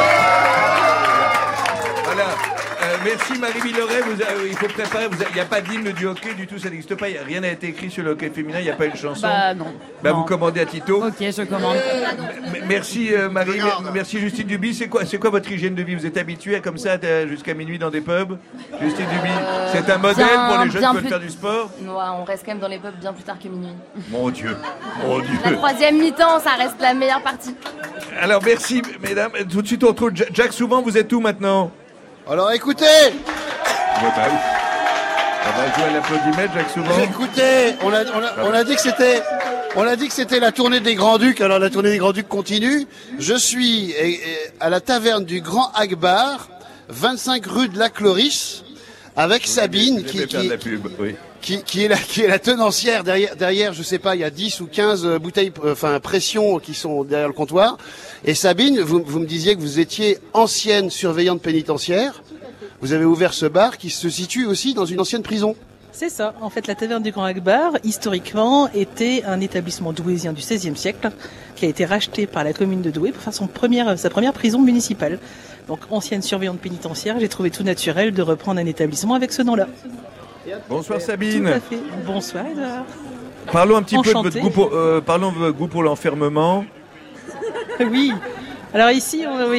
S2: Voilà. Merci Marie Milleray. Il faut préparer. Il n'y a pas d'hymne du hockey du tout. Ça n'existe pas. Rien n'a été écrit sur le hockey féminin. Il n'y a pas une chanson.
S8: Bah non.
S2: Bah
S8: non.
S2: Vous commandez à Tito.
S8: Ok, je commande.
S2: Merci Marie. Merci Justine Duby. C'est quoi votre hygiène de vie? Vous êtes habituée comme ça jusqu'à minuit dans des pubs? Justine Duby, c'est un modèle pour les jeunes qui veulent faire du sport?
S11: Non, on reste quand même dans les pubs bien plus tard que minuit.
S2: Mon Dieu, mon Dieu.
S11: La troisième mi-temps, ça reste la meilleure partie.
S2: Alors merci mesdames. Tout de suite on retrouve Jack Souvent. Vous êtes où maintenant?
S16: Alors écoutez.
S2: Ouais, bah, on va jouer à l'applaudimètre, Jacques Souvent.
S16: Écoutez, on a dit que c'était la tournée des Grands-Ducs. Alors la tournée des Grands-Ducs continue. Je suis à la taverne du Grand Agbar, 25 rue de la Cloris, avec Sabine qui est la tenancière derrière, je sais pas, il y a 10 ou 15 bouteilles, pression qui sont derrière le comptoir. Et Sabine, vous me disiez que vous étiez ancienne surveillante pénitentiaire. Vous avez ouvert ce bar qui se situe aussi dans une ancienne prison.
S10: C'est ça. En fait, la taverne du Grand Akbar, historiquement, était un établissement douaisien du XVIe siècle qui a été racheté par la commune de Douai pour faire sa première prison municipale. Donc, ancienne surveillante pénitentiaire, j'ai trouvé tout naturel de reprendre un établissement avec ce nom-là.
S2: Bonsoir Sabine.
S10: Tout à fait. Bonsoir Edouard.
S2: Parlons un petit
S10: Enchantée.
S2: peu de votre goût pour l'enfermement.
S10: Oui. Alors ici,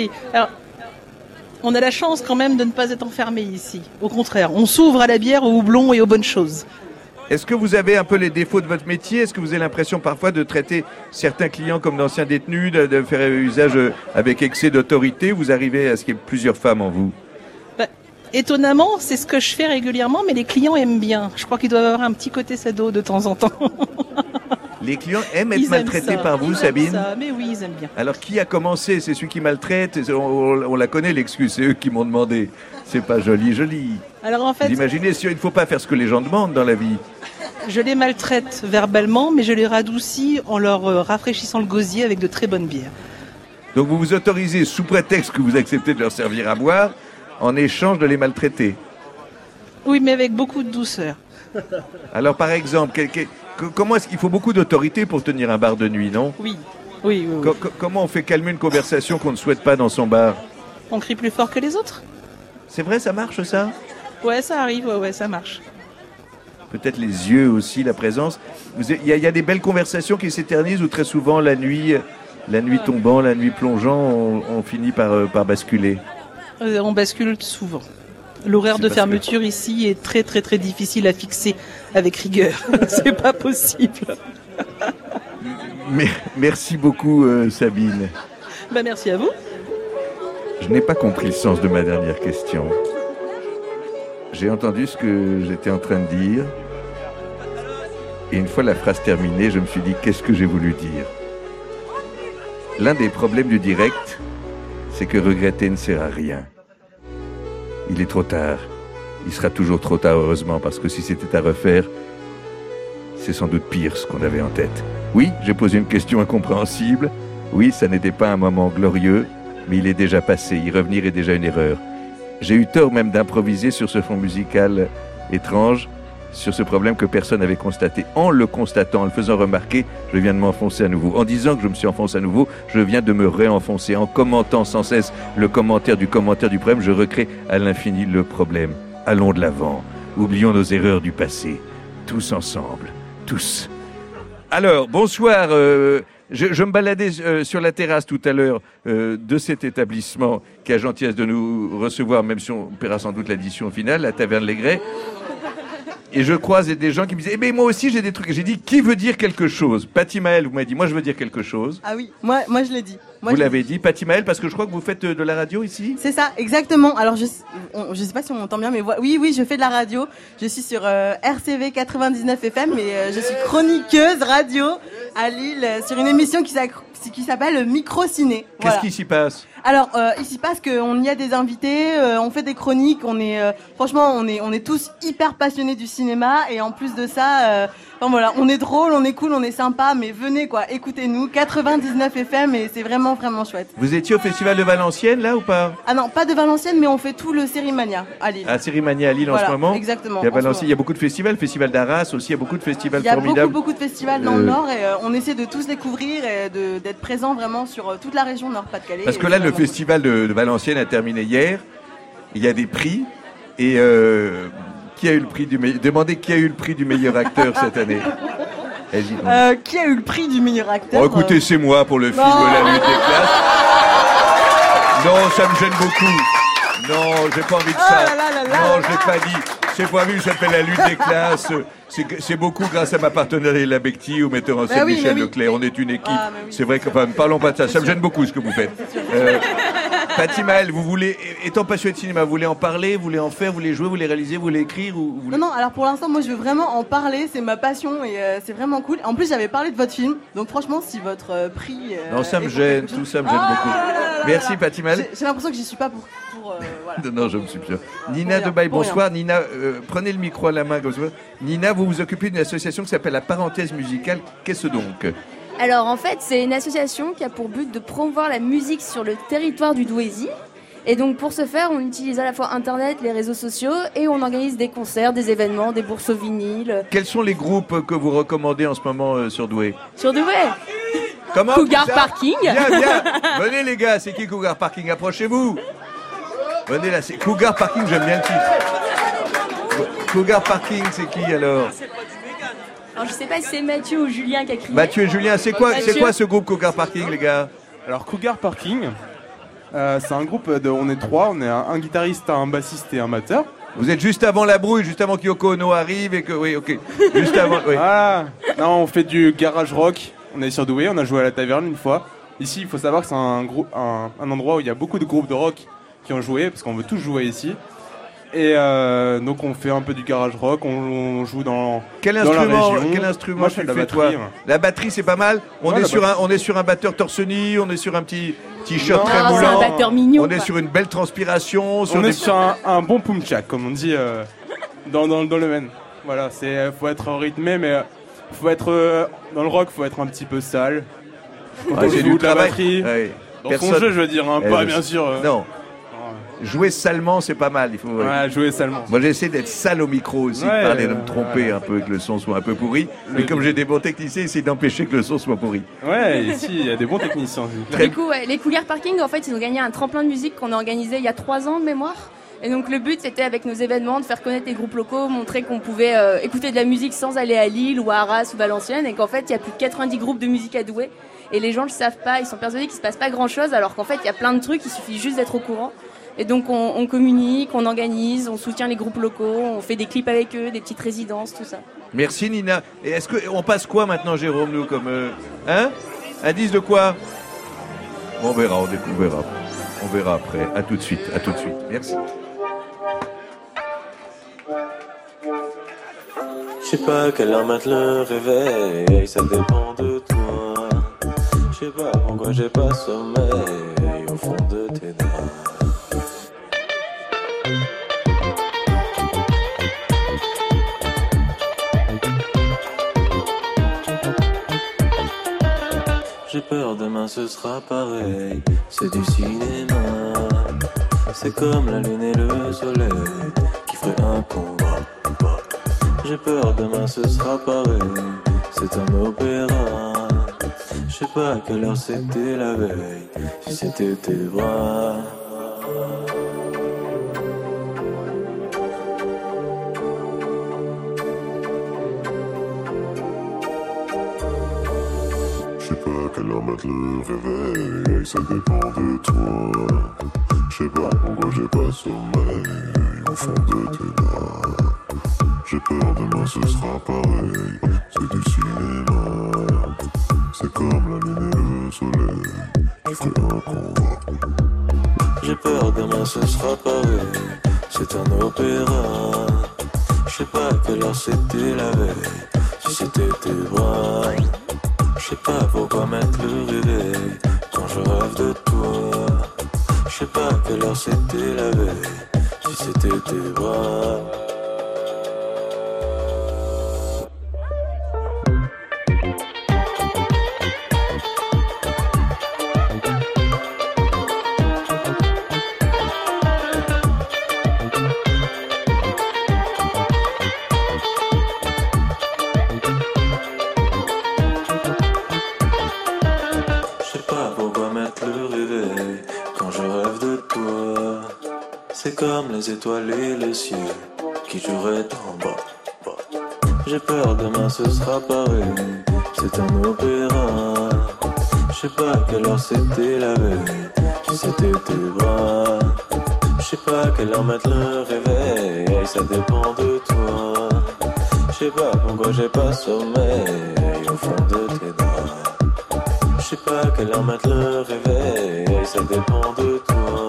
S10: on a la chance quand même de ne pas être enfermé ici. Au contraire, on s'ouvre à la bière, au houblon et aux bonnes choses.
S2: Est-ce que vous avez un peu les défauts de votre métier? Est-ce que vous avez l'impression parfois de traiter certains clients comme d'anciens détenus, de faire usage avec excès d'autorité? Vous arrivez à ce qu'il y ait plusieurs femmes en vous?
S10: Étonnamment, c'est ce que je fais régulièrement, mais les clients aiment bien. Je crois qu'ils doivent avoir un petit côté sado de temps en temps.
S2: Les clients aiment être maltraités par vous, Sabine?
S10: Mais oui, ils aiment bien.
S2: Alors, qui a commencé? C'est celui qui maltraite? On la connaît, l'excuse. C'est eux qui m'ont demandé. C'est pas joli.
S10: Alors, en fait...
S2: Vous imaginez, il ne faut pas faire ce que les gens demandent dans la vie.
S10: Je les maltraite verbalement, mais je les radoucis en leur rafraîchissant le gosier avec de très bonnes bières.
S2: Donc, vous vous autorisez, sous prétexte que vous acceptez de leur servir à boire, en échange de les maltraiter?
S10: Oui, mais avec beaucoup de douceur.
S2: Alors, par exemple, comment est-ce qu'il faut beaucoup d'autorité pour tenir un bar de nuit, non?
S10: Oui.
S2: Comment on fait calmer une conversation qu'on ne souhaite pas dans son bar?
S10: On crie plus fort que les autres.
S2: C'est vrai, ça marche, ça?
S10: Ouais, ça arrive, ouais, ça marche.
S2: Peut-être les yeux aussi, la présence. Il y a des belles conversations qui s'éternisent où très souvent, la nuit tombant, la nuit plongeant, on finit par basculer.
S10: On bascule souvent. L'horaire de fermeture ici est très très très difficile à fixer avec rigueur. C'est pas possible.
S2: Merci beaucoup, Sabine.
S10: Merci à vous.
S2: Je n'ai pas compris le sens de ma dernière question. J'ai entendu ce que j'étais en train de dire. Et une fois la phrase terminée, je me suis dit, qu'est-ce que j'ai voulu dire? L'un des problèmes du direct, c'est que regretter ne sert à rien. Il est trop tard. Il sera toujours trop tard, heureusement, parce que si c'était à refaire, c'est sans doute pire ce qu'on avait en tête. Oui, j'ai posé une question incompréhensible. Oui, ça n'était pas un moment glorieux, mais il est déjà passé. Y revenir est déjà une erreur. J'ai eu tort même d'improviser sur ce fond musical étrange, sur ce problème que personne n'avait constaté. En le constatant, en le faisant remarquer, je viens de m'enfoncer à nouveau. En disant que je me suis enfoncé à nouveau, je viens de me réenfoncer. En commentant sans cesse le commentaire du problème, je recrée à l'infini le problème. Allons de l'avant. Oublions nos erreurs du passé. Tous ensemble. Tous. Alors, bonsoir. Je me baladais sur la terrasse tout à l'heure de cet établissement qui a gentillesse de nous recevoir, même si on paiera sans doute l'addition finale, la Taverne Les Grès. Et je croise des gens qui me disaient, eh bien moi aussi j'ai des trucs. J'ai dit, qui veut dire quelque chose? Paty Maël, vous m'avez dit, moi je veux dire quelque chose.
S12: Ah oui, moi je l'ai dit.
S2: Vous l'avez dit, Paty Maël, parce que je crois que vous faites de la radio ici.
S12: C'est ça, exactement. Alors je sais pas si on m'entend bien, mais oui, je fais de la radio. Je suis sur RCV 99 FM, mais je suis chroniqueuse radio à Lille sur une émission qui s'appelle Micro Ciné.
S2: Qu'est-ce qui s'y passe?
S12: Alors, il s'y passe qu'on y a des invités, on fait des chroniques, franchement, on est tous hyper passionnés du cinéma, et en plus de ça, on est drôle, on est cool, on est sympa, mais venez quoi, écoutez-nous, 99 FM, et c'est vraiment, vraiment chouette.
S2: Vous étiez au Festival de Valenciennes, là, ou pas?
S12: Ah non, pas de Valenciennes, mais on fait tout le Sérimania à Lille.
S2: Ah, Sérimania à Lille en ce moment?
S12: Exactement.
S2: Il y a beaucoup de festivals, Festival d'Arras aussi, il y a beaucoup de festivals formidables.
S12: Il y a beaucoup de festivals dans le Nord, et on essaie de tous découvrir et d'être présent vraiment sur toute la région Nord-Pas-de-Calais.
S2: Parce que là, le festival de Valenciennes a terminé hier. Il y a des prix. Et qui a eu le prix du meilleur... Demandez qui a eu le prix du meilleur acteur cette année.
S12: Qui a eu le prix du meilleur acteur?
S2: Oh, écoutez, c'est moi pour le film La lutte des classes. Non, ça me gêne beaucoup. Non, j'ai pas envie de ça. Non, je l'ai pas dit. C'est pas vu, ça s'appelle La lutte des classes. C'est beaucoup grâce à ma partenaire La Becti, au metteur en scène Michel Leclerc. On est une équipe. C'est vrai que, parlons pas de ça. Ça me gêne beaucoup ce que vous faites. Fatima, vous voulez, étant passionné de cinéma, vous voulez en parler, vous voulez en faire, vous voulez jouer, vous voulez réaliser, vous voulez écrire ou vous...
S12: Non, alors pour l'instant, moi je veux vraiment en parler, c'est ma passion et c'est vraiment cool. En plus, j'avais parlé de votre film, donc franchement, si votre prix.
S2: Non, ça me gêne, tout ça me gêne beaucoup. Merci Fatima.
S12: J'ai l'impression que j'y suis pas pour voilà.
S2: Non, je me suis bien. Nina Debaille, bonsoir. Nina, prenez le micro à la main comme ça. Nina, vous vous occupez d'une association qui s'appelle La Parenthèse Musicale. Qu'est-ce donc ?
S7: Alors en fait, c'est une association qui a pour but de promouvoir la musique sur le territoire du Douaisis. Et donc pour ce faire, on utilise à la fois Internet, les réseaux sociaux et on organise des concerts, des événements, des bourses au vinyle.
S2: Quels sont les groupes que vous recommandez en ce moment sur Douai ?
S7: Sur Douai ?
S2: Comment ?
S7: Cougar Parking.
S2: Bien. Venez les gars, c'est qui Cougar Parking ? Approchez-vous. Venez là, c'est Cougar Parking, j'aime bien le titre. Cougar Parking, c'est qui alors ?
S7: Alors je sais pas si c'est Mathieu ou Julien qui a crié.
S2: Mathieu et Julien, c'est quoi ce groupe Cougar Parking, les gars ?
S14: Alors Cougar Parking, c'est un groupe on est 3, on est un guitariste, un bassiste et un batteur.
S2: Vous êtes juste avant la brouille, juste avant qu'Yoko Ono arrive et que... Oui, ok. Juste avant... Oui.
S14: Voilà. Non, on fait du garage rock, on est sur Douai, on a joué à la taverne une fois. Ici, il faut savoir que c'est un endroit où il y a beaucoup de groupes de rock qui ont joué, parce qu'on veut tous jouer ici. Et donc on fait un peu du garage rock, on joue dans la région.
S2: Quel instrument
S14: Moi, je fais de la batterie.
S2: La batterie, c'est pas mal. On est sur un batteur torse nu, on est sur un petit t-shirt très
S7: moulant. C'est un batteur mignon.
S2: On est sur une belle transpiration.
S14: On est sur un bon pumchak, comme on dit dans le domaine. Voilà, faut être rythmé, mais faut être dans le rock, faut être un petit peu sale. Quand on joue de la batterie, dans son jeu, je veux dire, pas bien sûr.
S2: Non. Jouer salement, c'est pas mal. Il faut
S14: jouer salement.
S2: Moi, j'essaie d'être sale au micro aussi, de parler, de me tromper un peu, que le son soit un peu pourri. Mais comme j'ai des bons techniciens, j'essaie d'empêcher que le son soit pourri.
S14: Ouais, ici, il y a des bons techniciens.
S7: Du coup, les Cougar Parking, en fait, ils ont gagné un tremplin de musique qu'on a organisé il y a 3 ans de mémoire. Et donc le but, c'était avec nos événements de faire connaître les groupes locaux, montrer qu'on pouvait écouter de la musique sans aller à Lille ou à Arras ou Valenciennes, et qu'en fait, il y a plus de 90 groupes de musique à Douai. Et les gens ne le savent pas, ils sont persuadés qu'il se passe pas grand-chose, alors qu'en fait, il y a plein de trucs, il suffit juste d'être au courant. Et donc on communique, on organise, on soutient les groupes locaux, on fait des clips avec eux, des petites résidences, tout ça.
S2: Merci Nina. Et est-ce qu'on passe quoi maintenant, Jérôme, nous, comme indice de quoi ? On verra. On verra après. À tout de suite. Merci.
S15: Je sais pas à quelle heure mettre le réveil, ça dépend de toi. Je sais pas pourquoi j'ai pas sommeil au fond de tes draps. J'ai peur demain ce sera pareil, c'est du cinéma. C'est comme la lune et le soleil qui feraient un combat. J'ai peur demain ce sera pareil, c'est un opéra. Je sais pas à quelle heure c'était la veille, si c'était tes bras.
S18: Je sais pas à quelle heure mettre le réveil, ça dépend de toi. Je sais pas pourquoi j'ai pas sommeil au fond de tes draps. J'ai peur demain ce sera pareil, c'est du cinéma. C'est comme la lune et le soleil qui ferait un combat.
S15: J'ai peur demain ce sera pareil, c'est un opéra. Je sais pas à quelle heure c'était la veille, si c'était tes bras. Je sais pas pourquoi mettre le réveil quand je rêve de toi. Je sais pas à quelle heure c'était la veille, si c'était tes bras. Comme les étoiles et le ciel qui joueraient en bas. J'ai peur demain ce sera pareil, c'est un opéra. Je sais pas à quelle heure c'était la veille, si c'était tes bras. Je sais pas à quelle heure mettre le réveil, ça dépend de toi. Je sais pas pourquoi j'ai pas sommeil au fond de tes draps. Je sais pas à quelle heure mettre le réveil, ça dépend de toi.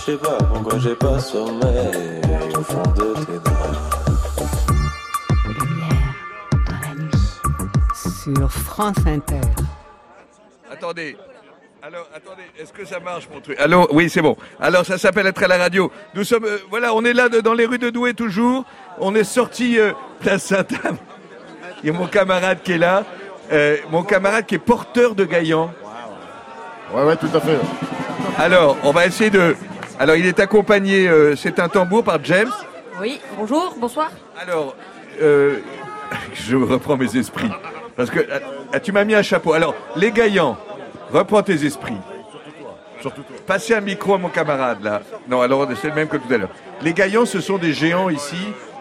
S15: Je sais pas pourquoi j'ai pas sommeil au fond de tes draps.
S9: Lumière dans la nuit. Sur France Inter.
S2: Attendez. Alors, attendez, est-ce que ça marche mon truc? Allô, oui, c'est bon. Alors, ça s'appelle être à la radio. Nous sommes, voilà, on est là dans les rues de Douai toujours. On est sorti place Sainte-Anne. Il y a mon camarade qui est là. Mon camarade qui est porteur de Gaillan.
S19: Ouais, tout à fait.
S2: Alors, on va essayer de... Alors, il est accompagné, c'est un tambour par James.
S20: Oui, bonjour, bonsoir.
S2: Alors, je reprends mes esprits. Parce que tu m'as mis un chapeau. Alors, les Gaillans, reprends tes esprits.
S19: Surtout toi.
S2: Passez un micro à mon camarade, là. Non, alors, c'est le même que tout à l'heure. Les Gaillans, ce sont des géants ici.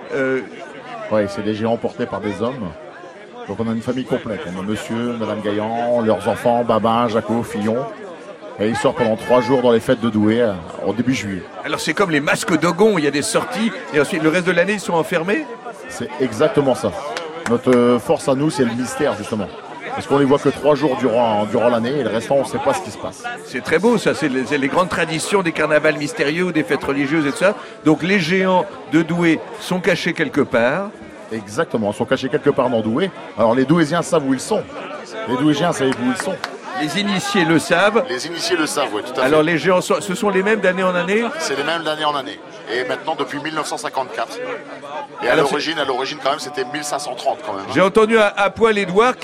S19: Oui, c'est des géants portés par des hommes. Donc, on a une famille complète. On a monsieur, madame Gaillan, leurs enfants, Babin, Jaco, Fillon. Et ils sortent pendant 3 jours dans les fêtes de Douai, au début juillet.
S2: Alors, c'est comme les masques d'Ogon, il y a des sorties, et ensuite, le reste de l'année, ils sont enfermés?
S19: C'est exactement ça. Notre force à nous, c'est le mystère, justement. Parce qu'on les voit que 3 jours durant l'année, et le restant, on ne sait pas ce qui se passe.
S2: C'est très beau, ça. C'est les grandes traditions des carnavals mystérieux ou des fêtes religieuses et tout ça. Donc, les géants de Douai sont cachés quelque part.
S19: Exactement, ils sont cachés quelque part dans Douai. Alors, les Douaisiens savent où ils sont. Les Douaisiens savent où ils sont.
S2: Les initiés le savent.
S19: Les initiés le savent, oui, tout à fait.
S2: Alors, les géants, ce sont les mêmes d'année en année?
S19: C'est les mêmes d'année en année. Et maintenant, depuis 1954. Et à
S2: Alors,
S19: l'origine, quand même, c'était 1530, quand même.
S2: J'ai entendu à Poil-Édouard,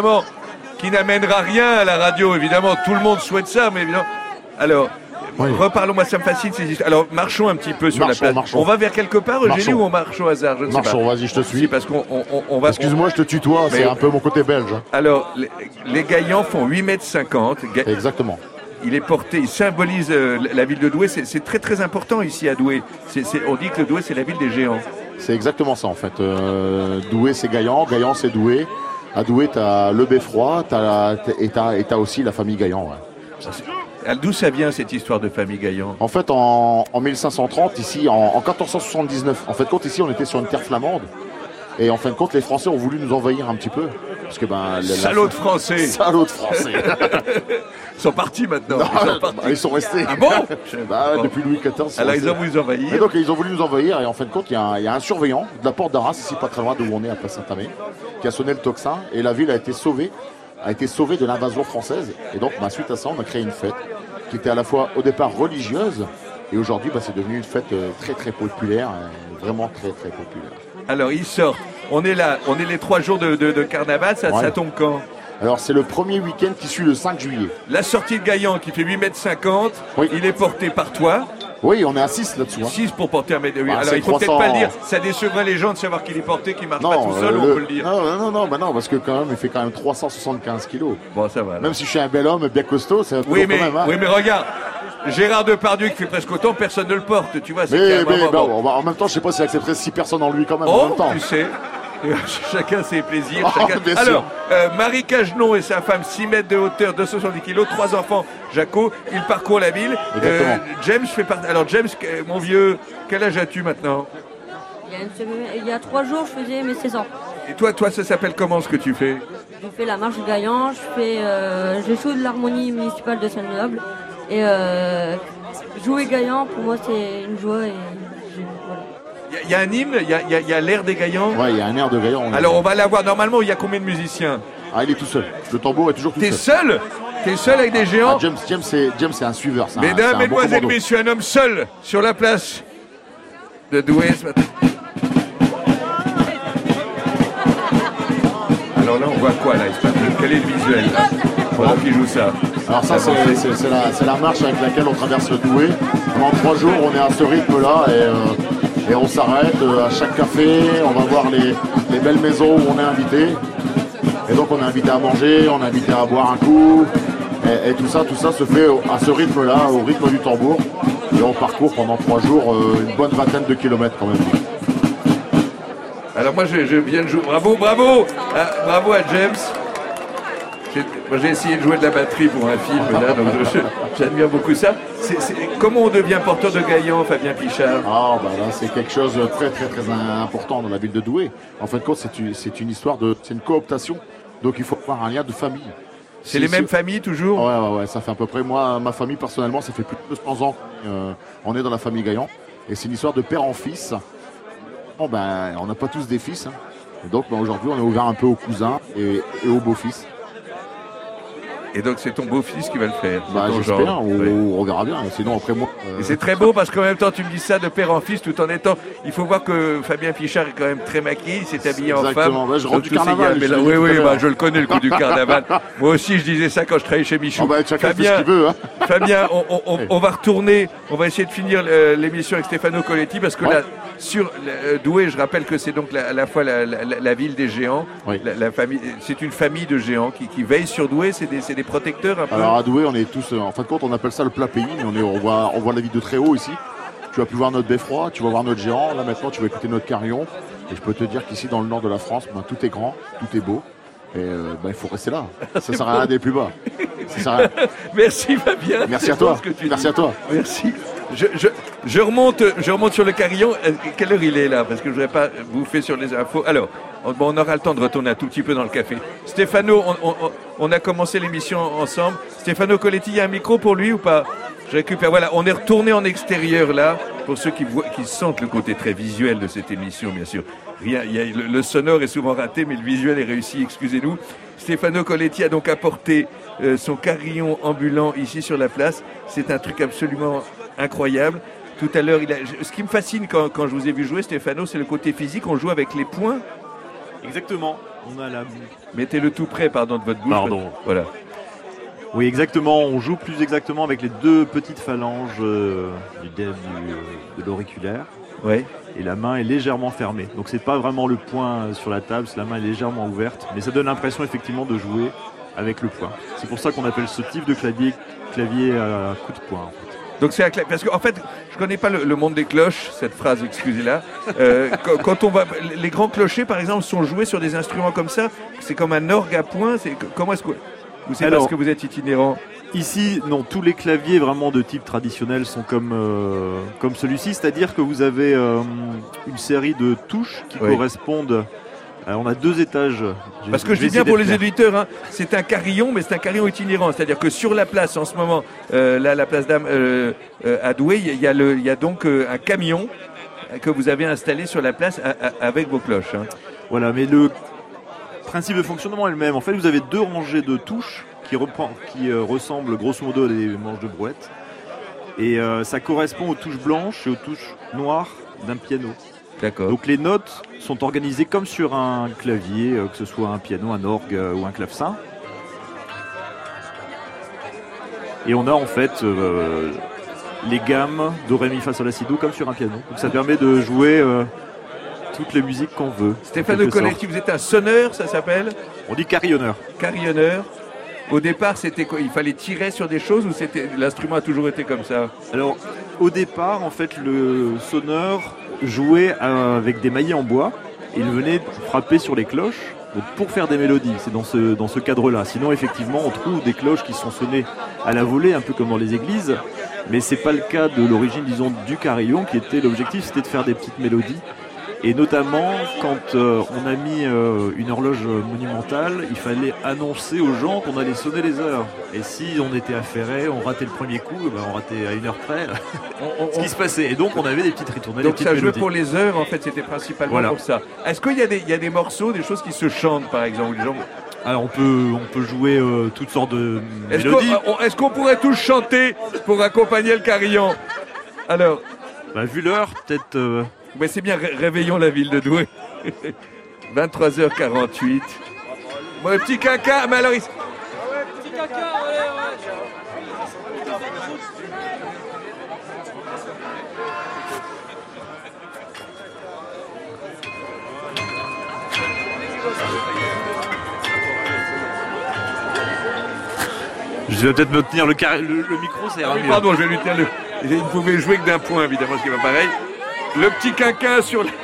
S2: qui n'amènera rien à la radio, évidemment. Tout le monde souhaite ça, mais évidemment. Alors, reparlons-moi, ça me fascine ces histoires. Alors, marchons un petit peu sur la place. On va vers quelque part, Eugénie, ou on marche au hasard? Je ne sais pas.
S19: Vas-y, je te suis.
S2: Parce qu'on va...
S19: Excuse-moi, je te tutoie, c'est un peu mon côté belge.
S2: Alors, les Gaillans font 8,50 m.
S19: Exactement.
S2: Il est porté, il symbolise la ville de Douai. C'est très très important ici à Douai. On dit que Douai, c'est la ville des géants.
S19: C'est exactement ça en fait. Douai, c'est Gaillan, Gaillan, c'est Douai. À Douai, t'as le Beffroi, et t'as aussi la famille Gaillan. Ouais.
S2: D'où ça vient cette histoire de famille Gaillan?
S19: En fait, en 1530, ici, en 1479, en fait, ici, on était sur une terre flamande. Et en fin de compte, les Français ont voulu nous envahir un petit peu. Parce que
S2: Salauds de Français.
S19: Salauds de Français.
S2: Ils sont partis maintenant.
S19: Ils sont restés.
S2: Ah bon?
S19: Depuis Louis XIV.
S2: Alors ils ont voulu nous envahir.
S19: Et donc ils ont voulu nous envahir. Et en fin de compte, il y a un surveillant de la porte d'Arras, ici pas très loin d'où on est, à Place Saint-Amé, qui a sonné le tocsin. Et la ville a été sauvée de l'invasion française. Et donc, suite à ça, on a créé une fête qui était à la fois au départ religieuse. Et aujourd'hui, c'est devenu une fête très très populaire. Vraiment très très populaire.
S2: Alors ils sortent. On est là, on est les 3 jours de carnaval, ça tombe quand?
S19: Alors c'est le premier week-end qui suit le 5 juillet.
S2: La sortie de Gaillan qui fait 8,50 m, il est porté par toi.
S19: Oui, on est à 6 là-dessous.
S2: 6 pour porter un mètre. Oui. Alors il faut 300... peut-être pas le dire, ça décevrait les gens de savoir qu'il est porté, qu'il marche pas tout seul, on peut le dire.
S19: Non, parce que quand même, il fait quand même 375 kilos.
S2: Bon, ça va.
S19: Même si je suis un bel homme bien costaud, c'est
S2: quand même. Oui, mais regarde. Gérard Depardieu qui fait presque autant, personne ne le porte, tu vois.
S19: En même temps, je sais pas s'il accepterait 6 personnes en lui quand même.
S2: Oh,
S19: en même temps.
S2: Tu sais. Chacun ses plaisirs. Alors, Marie Cagenon et sa femme, 6 mètres de hauteur, 270 kilos, 3 enfants, Jaco, ils parcourent la ville. James fait partie. Alors, James, mon vieux, quel âge as-tu maintenant?
S22: Il y a 3 jours, je faisais mes 16 ans.
S2: Et toi, ça s'appelle comment ce que tu fais?
S22: Je fais la marche de Gaillan, je joue de l'harmonie municipale de Saint-Noble. Et jouer Gaillan, pour moi, c'est une joie. Voilà.
S2: Il y a un hymne, il y a l'air des Gaillans.
S19: Ouais, il y a un air de Gaillan.
S2: Alors on va l'avoir. Normalement, il y a combien de musiciens?
S19: Il est tout seul. Le tambour est toujours tout seul.
S2: T'es seul? T'es seul avec des géants?
S19: James, c'est un suiveur.
S2: Mesdames, mesdemoiselles, messieurs, un homme seul sur la place de Douai ce matin. Alors là, on voit quoi là? Quel est le visuel là? Pendant qu'il joue ça.
S19: Alors ça, c'est la marche avec laquelle on traverse le Douai. Pendant 3 jours, on est à ce rythme-là et on s'arrête à chaque café. On va voir les belles maisons où on est invité. Et donc on est invité à manger, on est invité à boire un coup. Et tout ça se fait à ce rythme-là, au rythme du tambour. Et on parcourt pendant 3 jours une bonne vingtaine de kilomètres quand même.
S2: Alors moi, je viens de jouer. Bravo à James. J'ai essayé de jouer de la batterie pour un film, là, donc j'admire beaucoup ça. Comment on devient porteur de Gaillan, Fabien Pichard?
S19: Là, c'est quelque chose de très très très important dans la ville de Douai. En fin de compte, c'est une histoire c'est une cooptation. Donc il faut avoir un lien de famille.
S2: C'est les mêmes familles toujours?
S19: Ouais, ça fait à peu près, moi, ma famille personnellement, ça fait plus de 200 ans qu'on est dans la famille Gaillan. Et c'est une histoire de père en fils. Bon, ben, on n'a pas tous des fils. Hein. Et donc aujourd'hui, on est ouvert un peu aux cousins et aux beaux-fils.
S2: Et donc c'est ton beau-fils qui va le faire.
S19: J'espère, on verra bien. Sinon après moi.
S2: Et c'est très beau parce qu'en même temps tu me dis ça de père en fils tout en étant. Il faut voir que Fabien Pichard est quand même très maquillé, il s'est habillé en femme.
S19: Exactement, je rentre du carnaval.
S2: Je le connais le coup du carnaval. Moi aussi je disais ça quand je travaillais chez Michou.
S19: Fabien, ce veut, hein.
S2: Fabien, on va retourner, on va essayer de finir l'émission avec Stefano Coletti parce que là, sur Douai, je rappelle que c'est donc à la fois la ville des géants, la famille, c'est une famille de géants qui veille sur Douai, c'est des protecteurs un peu.
S19: Alors à Douai, on est tous, en fin de compte, on appelle ça le plat pays, mais on voit la ville de très haut ici. Tu vas pu voir notre beffroi, tu vas voir notre géant, là maintenant tu vas écouter notre carillon. Et je peux te dire qu'ici dans le nord de la France, tout est grand, tout est beau. Et il faut rester là. Ça sert à rien d'aller plus bas. Ça sert à rien.
S2: Merci Fabien.
S19: Merci à toi. Merci à toi.
S2: Merci. Je remonte sur le carillon. Quelle heure il est là? Parce que je ne voudrais pas bouffer sur les infos. Alors, on aura le temps de retourner un tout petit peu dans le café. Stefano, on a commencé l'émission ensemble. Stefano Coletti, il y a un micro pour lui ou pas? Je récupère. Voilà, on est retourné en extérieur là. Pour ceux qui sentent le côté très visuel de cette émission, bien sûr. Le sonore est souvent raté, mais le visuel est réussi, excusez-nous. Stefano Coletti a donc apporté son carillon ambulant ici sur la place. C'est un truc absolument incroyable. Tout à l'heure, ce qui me fascine quand je vous ai vu jouer, Stefano, c'est le côté physique. On joue avec les poings.
S3: Exactement. On a la...
S2: Mettez-le tout près, pardon, de votre bouche.
S3: Pardon.
S2: Voilà.
S3: Oui, exactement. On joue plus exactement avec les deux petites phalanges de l'auriculaire.
S2: Ouais.
S3: Et la main est légèrement fermée. Donc c'est pas vraiment le poing sur la table, la main est légèrement ouverte. Mais ça donne l'impression effectivement de jouer avec le poing. C'est pour ça qu'on appelle ce type de clavier à coup de poing. En fait.
S2: Donc c'est un clavier. Parce qu'en fait, je connais pas le monde des cloches, cette phrase, excusez-la. Quand on va, les grands clochers, par exemple, sont joués sur des instruments comme ça. C'est comme un orgue à poing. Comment est-ce que parce que vous êtes itinérant?
S3: Ici, non, tous les claviers vraiment de type traditionnel sont comme celui-ci, c'est-à-dire que vous avez une série de touches qui correspondent. On a 2 étages.
S2: Parce que je dis bien pour les éditeurs, hein, c'est un carillon, mais c'est un carillon itinérant. C'est-à-dire que sur la place, en ce moment, la place d'Âme à Douai, il y a donc un camion que vous avez installé sur la place avec vos cloches. Hein.
S3: Voilà, mais le principe de fonctionnement est le même. En fait, vous avez 2 rangées de touches qui ressemblent grosso modo à des manches de brouette. Et ça correspond aux touches blanches et aux touches noires d'un piano.
S2: D'accord.
S3: Donc les notes sont organisées comme sur un clavier, que ce soit un piano, un orgue ou un clavecin. Et on a en fait les gammes do, ré, mi, fa, sol, la, si, do comme sur un piano. Donc ça permet de jouer toutes les musiques qu'on veut.
S2: Stéphane Coletti, vous êtes un sonneur, ça s'appelle?
S3: On dit carillonneur.
S2: Carillonneur. Au départ, c'était quoi? Il fallait tirer sur des choses ou l'instrument a toujours été comme ça?
S3: Alors, au départ, en fait, le sonneur jouait avec des maillets en bois. Et il venait frapper sur les cloches pour faire des mélodies. C'est dans ce cadre-là. Sinon, effectivement, on trouve des cloches qui sont sonnées à la volée, un peu comme dans les églises. Mais c'est pas le cas de l'origine, disons, du carillon, qui était l'objectif, c'était de faire des petites mélodies. Et notamment, quand on a mis une horloge monumentale, il fallait annoncer aux gens qu'on allait sonner les heures. Et si on était affairé, on ratait le premier coup, on ratait à 1 heure près ce qui se passait. Et donc, on avait des petites ritournelles,
S2: donc
S3: des petites
S2: ça jouait
S3: mélodies.
S2: pour les heures, en fait, c'était principalement pour ça. Est-ce qu'il y a des morceaux, des choses qui se chantent, par exemple, les gens...
S3: Alors, on peut jouer toutes sortes de mélodies.
S2: Est-ce qu'on pourrait tous chanter pour accompagner le carillon? Alors...
S3: vu l'heure, peut-être...
S2: Mais c'est bien, réveillons la ville de Douai. 23h48. Bon, le petit caca, mais alors...
S13: Petit caca, ouais.
S3: Je vais peut-être me tenir le micro, ça ira mieux.
S2: Pardon, je vais lui tenir Vous pouvez jouer que d'un point, évidemment, ce qui n'est pas pareil. Le petit quinquin sur le...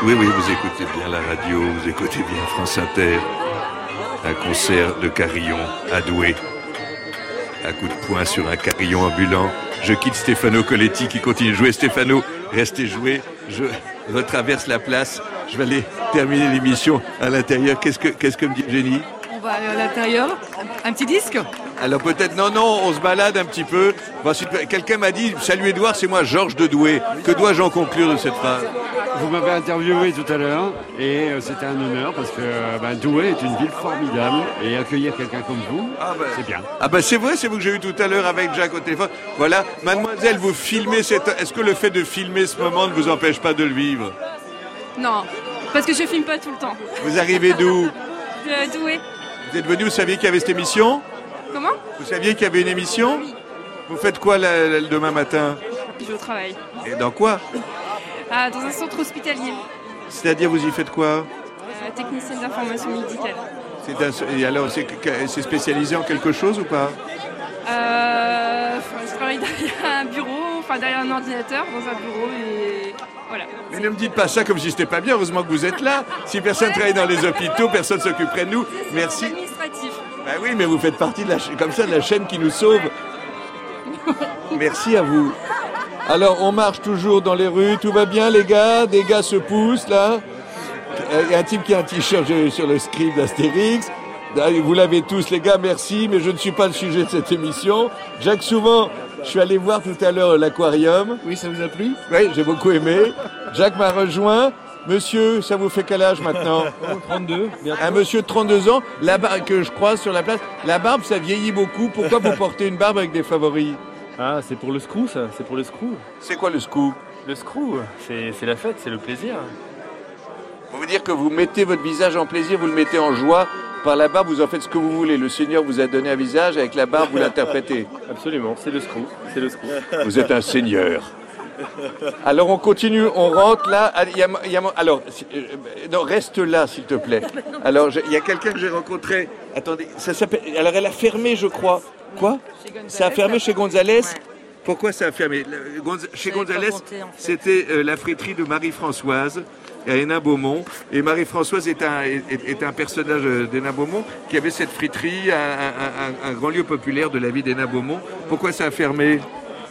S2: Oui, vous écoutez bien la radio, vous écoutez bien France Inter. Un concert de carillon à Douai. Un coup de poing sur un carillon ambulant. Je quitte Stefano Coletti qui continue de jouer. Stefano, restez jouer. Je retraverse la place. Je vais aller terminer l'émission à l'intérieur. Qu'est-ce que me dit Jenny?
S4: On va aller à l'intérieur. Un petit disque?
S2: Alors peut-être, non, on se balade un petit peu. Ensuite, quelqu'un m'a dit, salut Edouard, c'est moi Georges de Douai. Que dois-je en conclure de cette phrase?
S24: Vous m'avez interviewé tout à l'heure et c'était un honneur parce que Douai est une ville formidable et accueillir quelqu'un comme vous, c'est bien.
S2: Ah ben c'est vrai, c'est vous que j'ai eu tout à l'heure avec Jacques au téléphone. Voilà, mademoiselle, vous filmez est-ce que le fait de filmer ce moment ne vous empêche pas de le vivre?
S4: Non, parce que je filme pas tout le temps.
S2: Vous arrivez d'où?
S4: De Douai.
S2: Vous êtes venu, vous saviez qu'il y avait cette émission?
S4: Comment?
S2: Vous saviez qu'il y avait une émission? Oui. Vous faites quoi demain matin?
S4: Je vais au travail.
S2: Et dans quoi?
S4: Dans un centre hospitalier.
S2: C'est-à-dire, vous y faites quoi?
S4: Technicienne d'information médicale.
S2: Et alors, c'est spécialisé en quelque chose ou pas?
S4: Je travaille derrière un bureau, derrière un ordinateur, dans un bureau et voilà.
S2: Mais ne me dites pas ça comme si c'était pas bien, heureusement que vous êtes là. Si personne travaille dans les hôpitaux, personne ne s'occuperait de nous. Merci.
S4: C'est administratif.
S2: Ben oui, mais vous faites partie de la chaîne qui nous sauve. Merci à vous. Alors, on marche toujours dans les rues, tout va bien les gars? Des gars se poussent là. Il y a un type qui a un t-shirt sur le script d'Astérix. Vous l'avez tous les gars, merci, mais je ne suis pas le sujet de cette émission. Jacques, souvent, je suis allé voir tout à l'heure l'aquarium. Oui, ça vous a plu? Oui, j'ai beaucoup aimé. Jacques m'a rejoint. Monsieur, ça vous fait quel âge maintenant?
S5: 32, bientôt.
S2: Un monsieur de 32 ans, que je croise sur la place. La barbe, ça vieillit beaucoup. Pourquoi vous portez une barbe avec des favoris?
S5: Ah, c'est pour le screw, ça. C'est pour le screw.
S2: C'est quoi le screw?
S5: Le screw, c'est la fête, c'est le plaisir.
S2: Vous dire que vous mettez votre visage en plaisir, vous le mettez en joie. Par la barbe, vous en faites ce que vous voulez. Le Seigneur vous a donné un visage, avec la barbe, vous l'interprétez.
S5: Absolument, c'est le screw. C'est le screw.
S2: Vous êtes un seigneur. Alors on continue, on rentre là. Alors, non, reste là s'il te plaît. Alors il y a quelqu'un que j'ai rencontré. Attendez, ça s'appelle. Alors elle a fermé, je crois. Quoi? Ça a fermé chez Gonzalez. Pourquoi ça a fermé? Chez Gonzalez, c'était la friterie de Marie-Françoise à Hénin-Beaumont. Et Marie-Françoise est un personnage d'Hénin-Beaumont qui avait cette friterie, un grand lieu populaire de la vie d'Hénin-Beaumont. Pourquoi ça a fermé?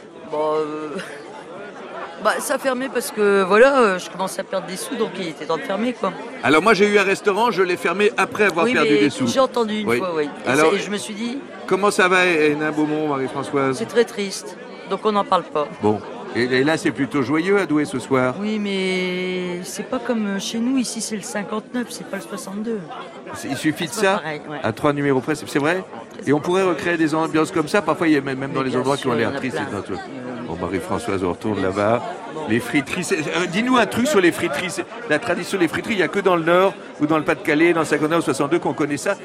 S21: Ça a fermé parce que voilà, je commençais à perdre des sous, donc il était temps de fermer quoi.
S2: Alors moi j'ai eu un restaurant, je l'ai fermé après avoir perdu des sous.
S21: J'ai entendu une fois, oui. Et je me suis dit...
S2: Comment ça va Hénin-Beaumont, Marie-Françoise?
S21: C'est très triste, donc on n'en parle pas.
S2: Bon, et là c'est plutôt joyeux à Douai ce soir?
S21: Oui, mais c'est pas comme chez nous, ici c'est le 59, c'est pas le 62.
S2: Il suffit de ça,
S21: pareil, ouais.
S2: À 3 numéros près, c'est vrai? Et on pourrait recréer des ambiances comme ça, parfois il y a même dans les endroits qui ont l'air tristes. Bon, Marie-Françoise, on retourne là-bas. Les friteries, dis-nous un truc sur les friteries. La tradition des friteries, il n'y a que dans le Nord ou dans le Pas-de-Calais, dans le 59 ou 62 qu'on connaît ça.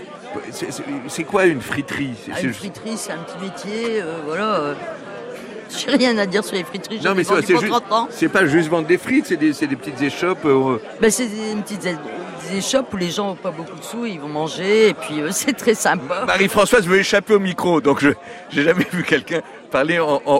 S2: C'est quoi une friterie?
S21: Une friterie, c'est un petit métier, voilà. J'ai rien à dire sur les friteries.
S2: Non, mais c'est pas juste vendre des frites, c'est des petites échoppes.
S21: C'est des petites échoppes où les gens n'ont pas beaucoup de sous, ils vont manger, et puis c'est très sympa.
S2: Marie-Françoise veut échapper au micro, donc je n'ai jamais vu quelqu'un parler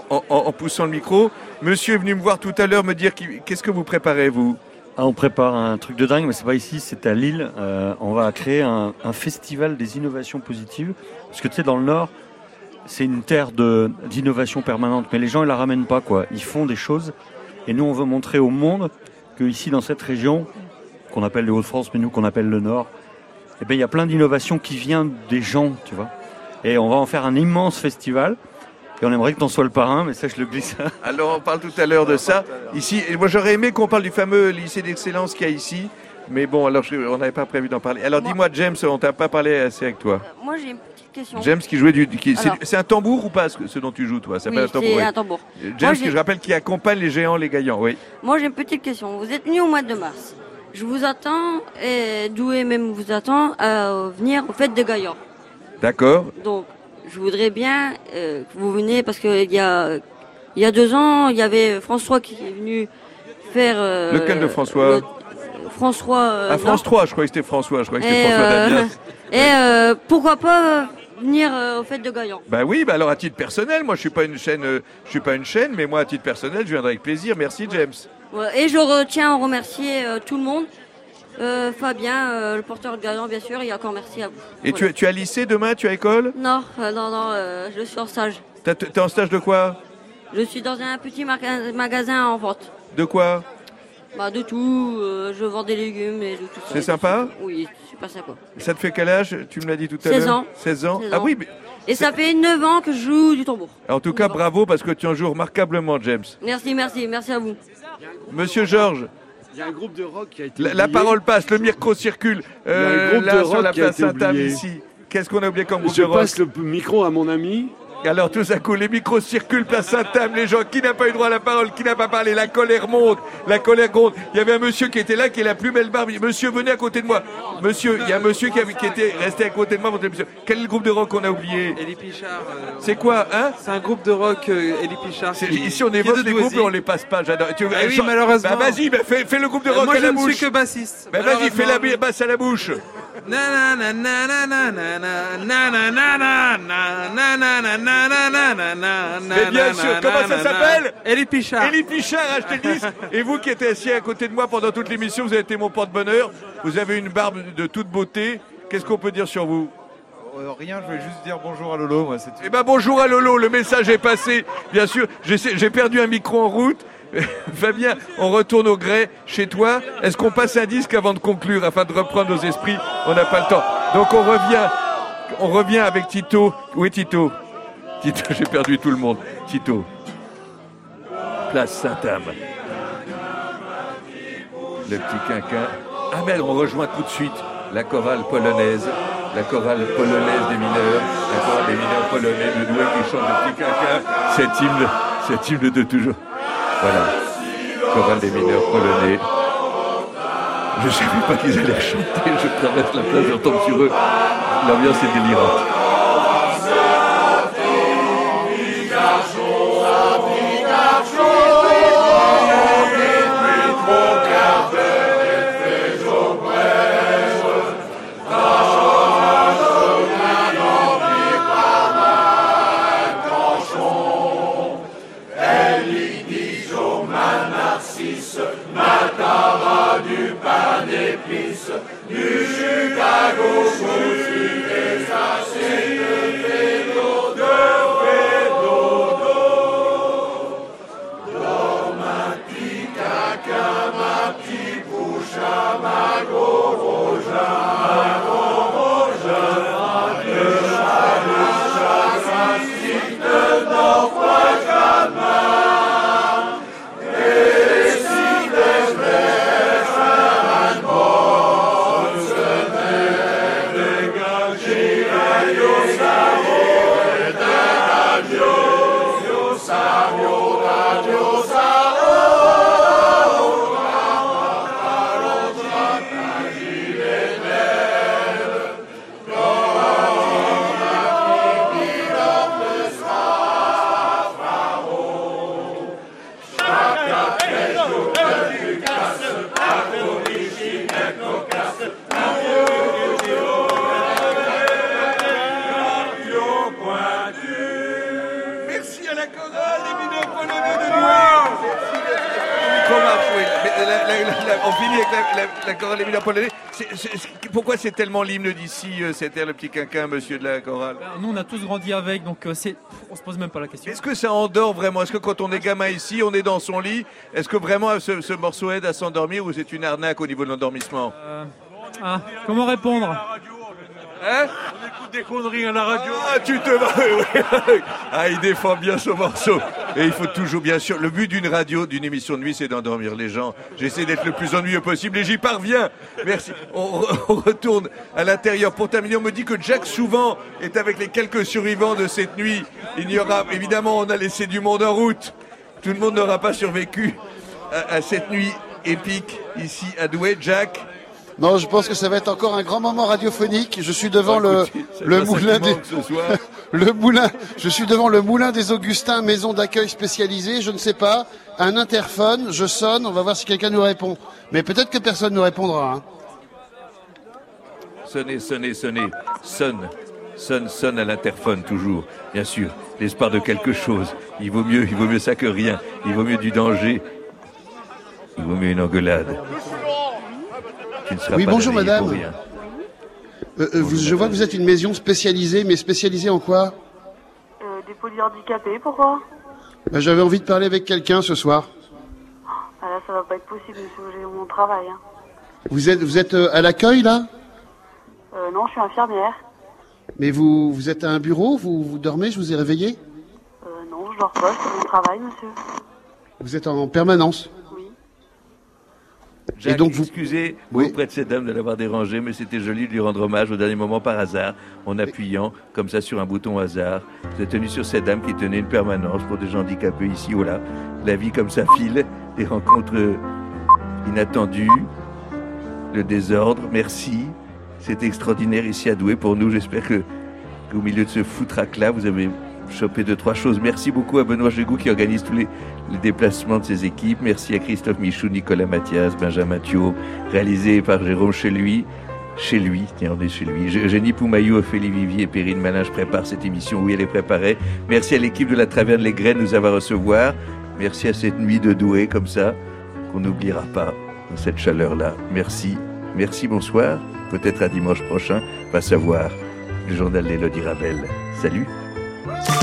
S2: en poussant le micro. Monsieur est venu me voir tout à l'heure me dire qu'est-ce que vous préparez, vous?
S5: On prépare un truc de dingue, mais c'est pas ici, c'est à Lille. On va créer un festival des innovations positives, parce que tu sais, dans le Nord, c'est une terre d'innovation permanente, mais les gens ils la ramènent pas quoi. Ils font des choses, et nous on veut montrer au monde que ici dans cette région qu'on appelle les Hauts-de-France, mais nous qu'on appelle le Nord, il y a plein d'innovations qui viennent des gens, tu vois. Et on va en faire un immense festival. Et on aimerait que t'en sois le parrain, mais ça je le glisse.
S2: Alors on parle tout à l'heure de ça. Ici, et moi j'aurais aimé qu'on parle du fameux lycée d'excellence qu'il y a ici. Mais bon, alors on n'avait pas prévu d'en parler. Alors dis-moi James, on t'a pas parlé assez avec toi.
S20: Moi j'ai une petite question.
S2: James qui jouait c'est un tambour ou pas ce dont tu joues toi? Ça s'appelle un tambour.
S20: C'est un tambour.
S2: James qui je rappelle qui accompagne les géants, les gagnants, oui.
S20: Moi j'ai une petite question. Vous êtes venu au mois de mars. Je vous attends, et Douai même vous attend à venir aux fêtes de Gaillard.
S2: D'accord.
S20: Donc je voudrais bien que vous veniez parce qu'il y a 2 ans, il y avait François qui est venu faire...
S2: Lequel de François?
S20: François...
S2: France 3, je croyais que c'était François. Je croyais que c'était François Davias.
S20: Et pourquoi pas venir aux fêtes de Gaillard?
S2: Bah oui, alors à titre personnel, moi je suis pas une chaîne, mais moi à titre personnel, je viendrai avec plaisir. Merci James.
S20: Voilà. Et je retiens à remercier tout le monde. Fabien, le porteur de Gaillon, bien sûr, et encore merci à vous.
S2: Et
S20: Voilà.
S2: tu as lycée demain, tu as école?
S20: Non, je suis en stage.
S2: T'es en stage de quoi?
S20: Je suis dans un petit magasin en vente.
S2: De quoi?
S20: De tout, je vends des légumes et de tout ça.
S2: C'est sympa?
S20: Oui, super sympa.
S2: Ça te fait quel âge? Tu me l'as dit tout à
S20: 16
S2: l'heure.
S20: ans.
S2: 16 ans.
S20: 16
S2: Ah
S20: ans.
S2: oui, mais...
S20: Et ça fait 9 ans que je joue du tambour.
S2: En tout cas, bravo, parce que tu en joues remarquablement, James.
S20: Merci à vous.
S2: Monsieur Georges.
S24: Il y a un groupe de rock qui a été
S2: La parole passe, le micro circule.
S24: Il y a un groupe
S2: là,
S24: de
S2: sur
S24: rock
S2: la
S24: qui a
S2: place
S24: été
S2: Sainte-Anne,
S24: oublié.
S2: ici. Qu'est-ce qu'on a oublié comme groupe
S24: Je
S2: de rock?
S24: passe le micro à mon ami.
S2: Alors tout à coup, les micros circulent, place Sainte-Anne, les gens, qui n'a pas eu droit à la parole, qui n'a pas parlé, la colère monte, la colère gronde. Il y avait un monsieur qui était là, qui est la plus belle barbe. Monsieur, venez à côté de moi. Monsieur, il y a un monsieur qui était resté à côté de moi. Monsieur. Quel est le groupe de rock qu'on a oublié?
S13: Elie Pichard.
S2: C'est quoi, hein?
S13: C'est un groupe de rock, Elie Pichard.
S2: Ici, on évoque des groupes et on les passe pas. J'adore.
S13: Oui, malheureusement.
S2: Bah, vas-y, fais le groupe de rock
S13: moi,
S2: à la
S13: je ne
S2: bouche.
S13: suis que bassiste.
S2: Bah, vas-y, fais la basse à la bouche.
S13: Mais
S2: bien sûr, comment ça s'appelle?
S13: Elie Pichard.
S2: Elie Pichard, achetez le disque. Et vous qui êtes assis à côté de moi pendant toute l'émission, vous avez été mon porte-bonheur. Vous avez une barbe de toute beauté. Qu'est-ce qu'on peut dire sur vous?
S1: Rien, je vais juste dire bonjour à Lolo. Moi,
S2: Eh ben bonjour à Lolo, le message est passé. Bien sûr, j'ai perdu un micro en route. Fabien, on retourne au grès chez toi. Est-ce qu'on passe un disque avant de conclure, afin de reprendre nos esprits? On n'a pas le temps. Donc on revient avec Tito. Où est Tito? Tito, j'ai perdu tout le monde. Tito. Place Sainte-Anne. Le petit quinquin. Ah mais on rejoint tout de suite la chorale polonaise. La chorale polonaise des mineurs. La chorale des mineurs polonais de Douai qui chante le petit quinquin. Cet hymne de toujours. Voilà, chorale des mineurs polonais. Je ne savais pas qu'ils allaient chanter, je traverse la place, je retombe sur eux. L'ambiance est délirante.
S18: Matara du pain d'épices, du Chicago, des assiettes de vélo, Dans ma petite caca, ma petite bouche à ma gros ne dors pas jamais.
S2: On finit avec la chorale des mineurs polonais. Pourquoi c'est tellement l'hymne d'ici, c'était le petit quinquin, monsieur de la chorale?
S6: Nous, on a tous grandi avec, donc on se pose même pas la question.
S2: Est-ce que ça endort vraiment? Est-ce que quand on est gamin ici, on est dans son lit, est-ce que vraiment ce morceau aide à s'endormir ou c'est une arnaque au niveau de l'endormissement?
S6: Comment répondre?
S2: Hein?
S17: On écoute des conneries à la radio.
S2: Ah, tu te vas. Ah, il défend bien ce morceau. Et il faut toujours, bien sûr, le but d'une radio, d'une émission de nuit, c'est d'endormir les gens. J'essaie d'être le plus ennuyeux possible et j'y parviens. Merci. On retourne à l'intérieur. Pour terminer, on me dit que Jack souvent est avec les quelques survivants de cette nuit. Il y aura, évidemment, on a laissé du monde en route. Tout le monde n'aura pas survécu à cette nuit épique ici à Douai. Jack?
S16: Non, je pense que ça va être encore un grand moment radiophonique. Je suis devant le moulin des je suis devant le moulin des Augustins, maison d'accueil spécialisée. Je ne sais pas, un interphone. Je sonne. On va voir si quelqu'un nous répond. Mais peut-être que personne ne nous répondra. Hein.
S2: Sonnez. Sonne à l'interphone toujours. Bien sûr, l'espoir de quelque chose. Il vaut mieux ça que rien. Il vaut mieux du danger. Il vaut mieux une engueulade. Tu ne seras
S16: Oui,
S2: pas
S16: bonjour
S2: réveillé
S16: madame.
S2: pour rien.
S16: Je vois que vous êtes une maison spécialisée, mais spécialisée en quoi?
S8: Des polyhandicapés, pourquoi?
S16: J'avais envie de parler avec quelqu'un ce soir.
S8: Ah là, ça va pas être possible, monsieur, j'ai mon travail. Hein.
S16: Vous êtes à l'accueil là?
S8: Non, je suis infirmière.
S16: Mais vous êtes à un bureau? Vous dormez? Je vous ai réveillé?
S8: Non, je dors pas, je fais mon travail, monsieur.
S16: Vous êtes en permanence?
S2: Jacques,
S16: Et donc vous...
S2: excusez
S16: Oui.
S2: auprès de cette dame de l'avoir dérangé, mais c'était joli de lui rendre hommage au dernier moment par hasard, en appuyant comme ça sur un bouton hasard. Vous êtes tenu sur cette dame qui tenait une permanence pour des gens handicapés ici ou là. La vie comme ça file, des rencontres inattendues, le désordre. Merci. C'est extraordinaire ici à Douai pour nous. J'espère qu'au milieu de ce foutraque-là, vous avez chopé 2-3 choses. Merci beaucoup à Benoît Jégou qui organise tous les déplacements de ses équipes. Merci à Christophe Michou, Nicolas Mathias, Benjamin Thio, réalisé par Jérôme Cheluy. Tiens, on est chez lui. Eugénie Poumayou, Ophélie Vivier et Perrine Malin, je prépare cette émission. Oui, elle est préparée. Merci à l'équipe de la Taverne Les Graines de nous avoir recevoir. Merci à cette nuit de Douai, comme ça, qu'on n'oubliera pas dans cette chaleur-là. Merci. Merci, bonsoir. Peut-être à dimanche prochain, pas savoir. Le journal d'Élodie Rabel. Salut.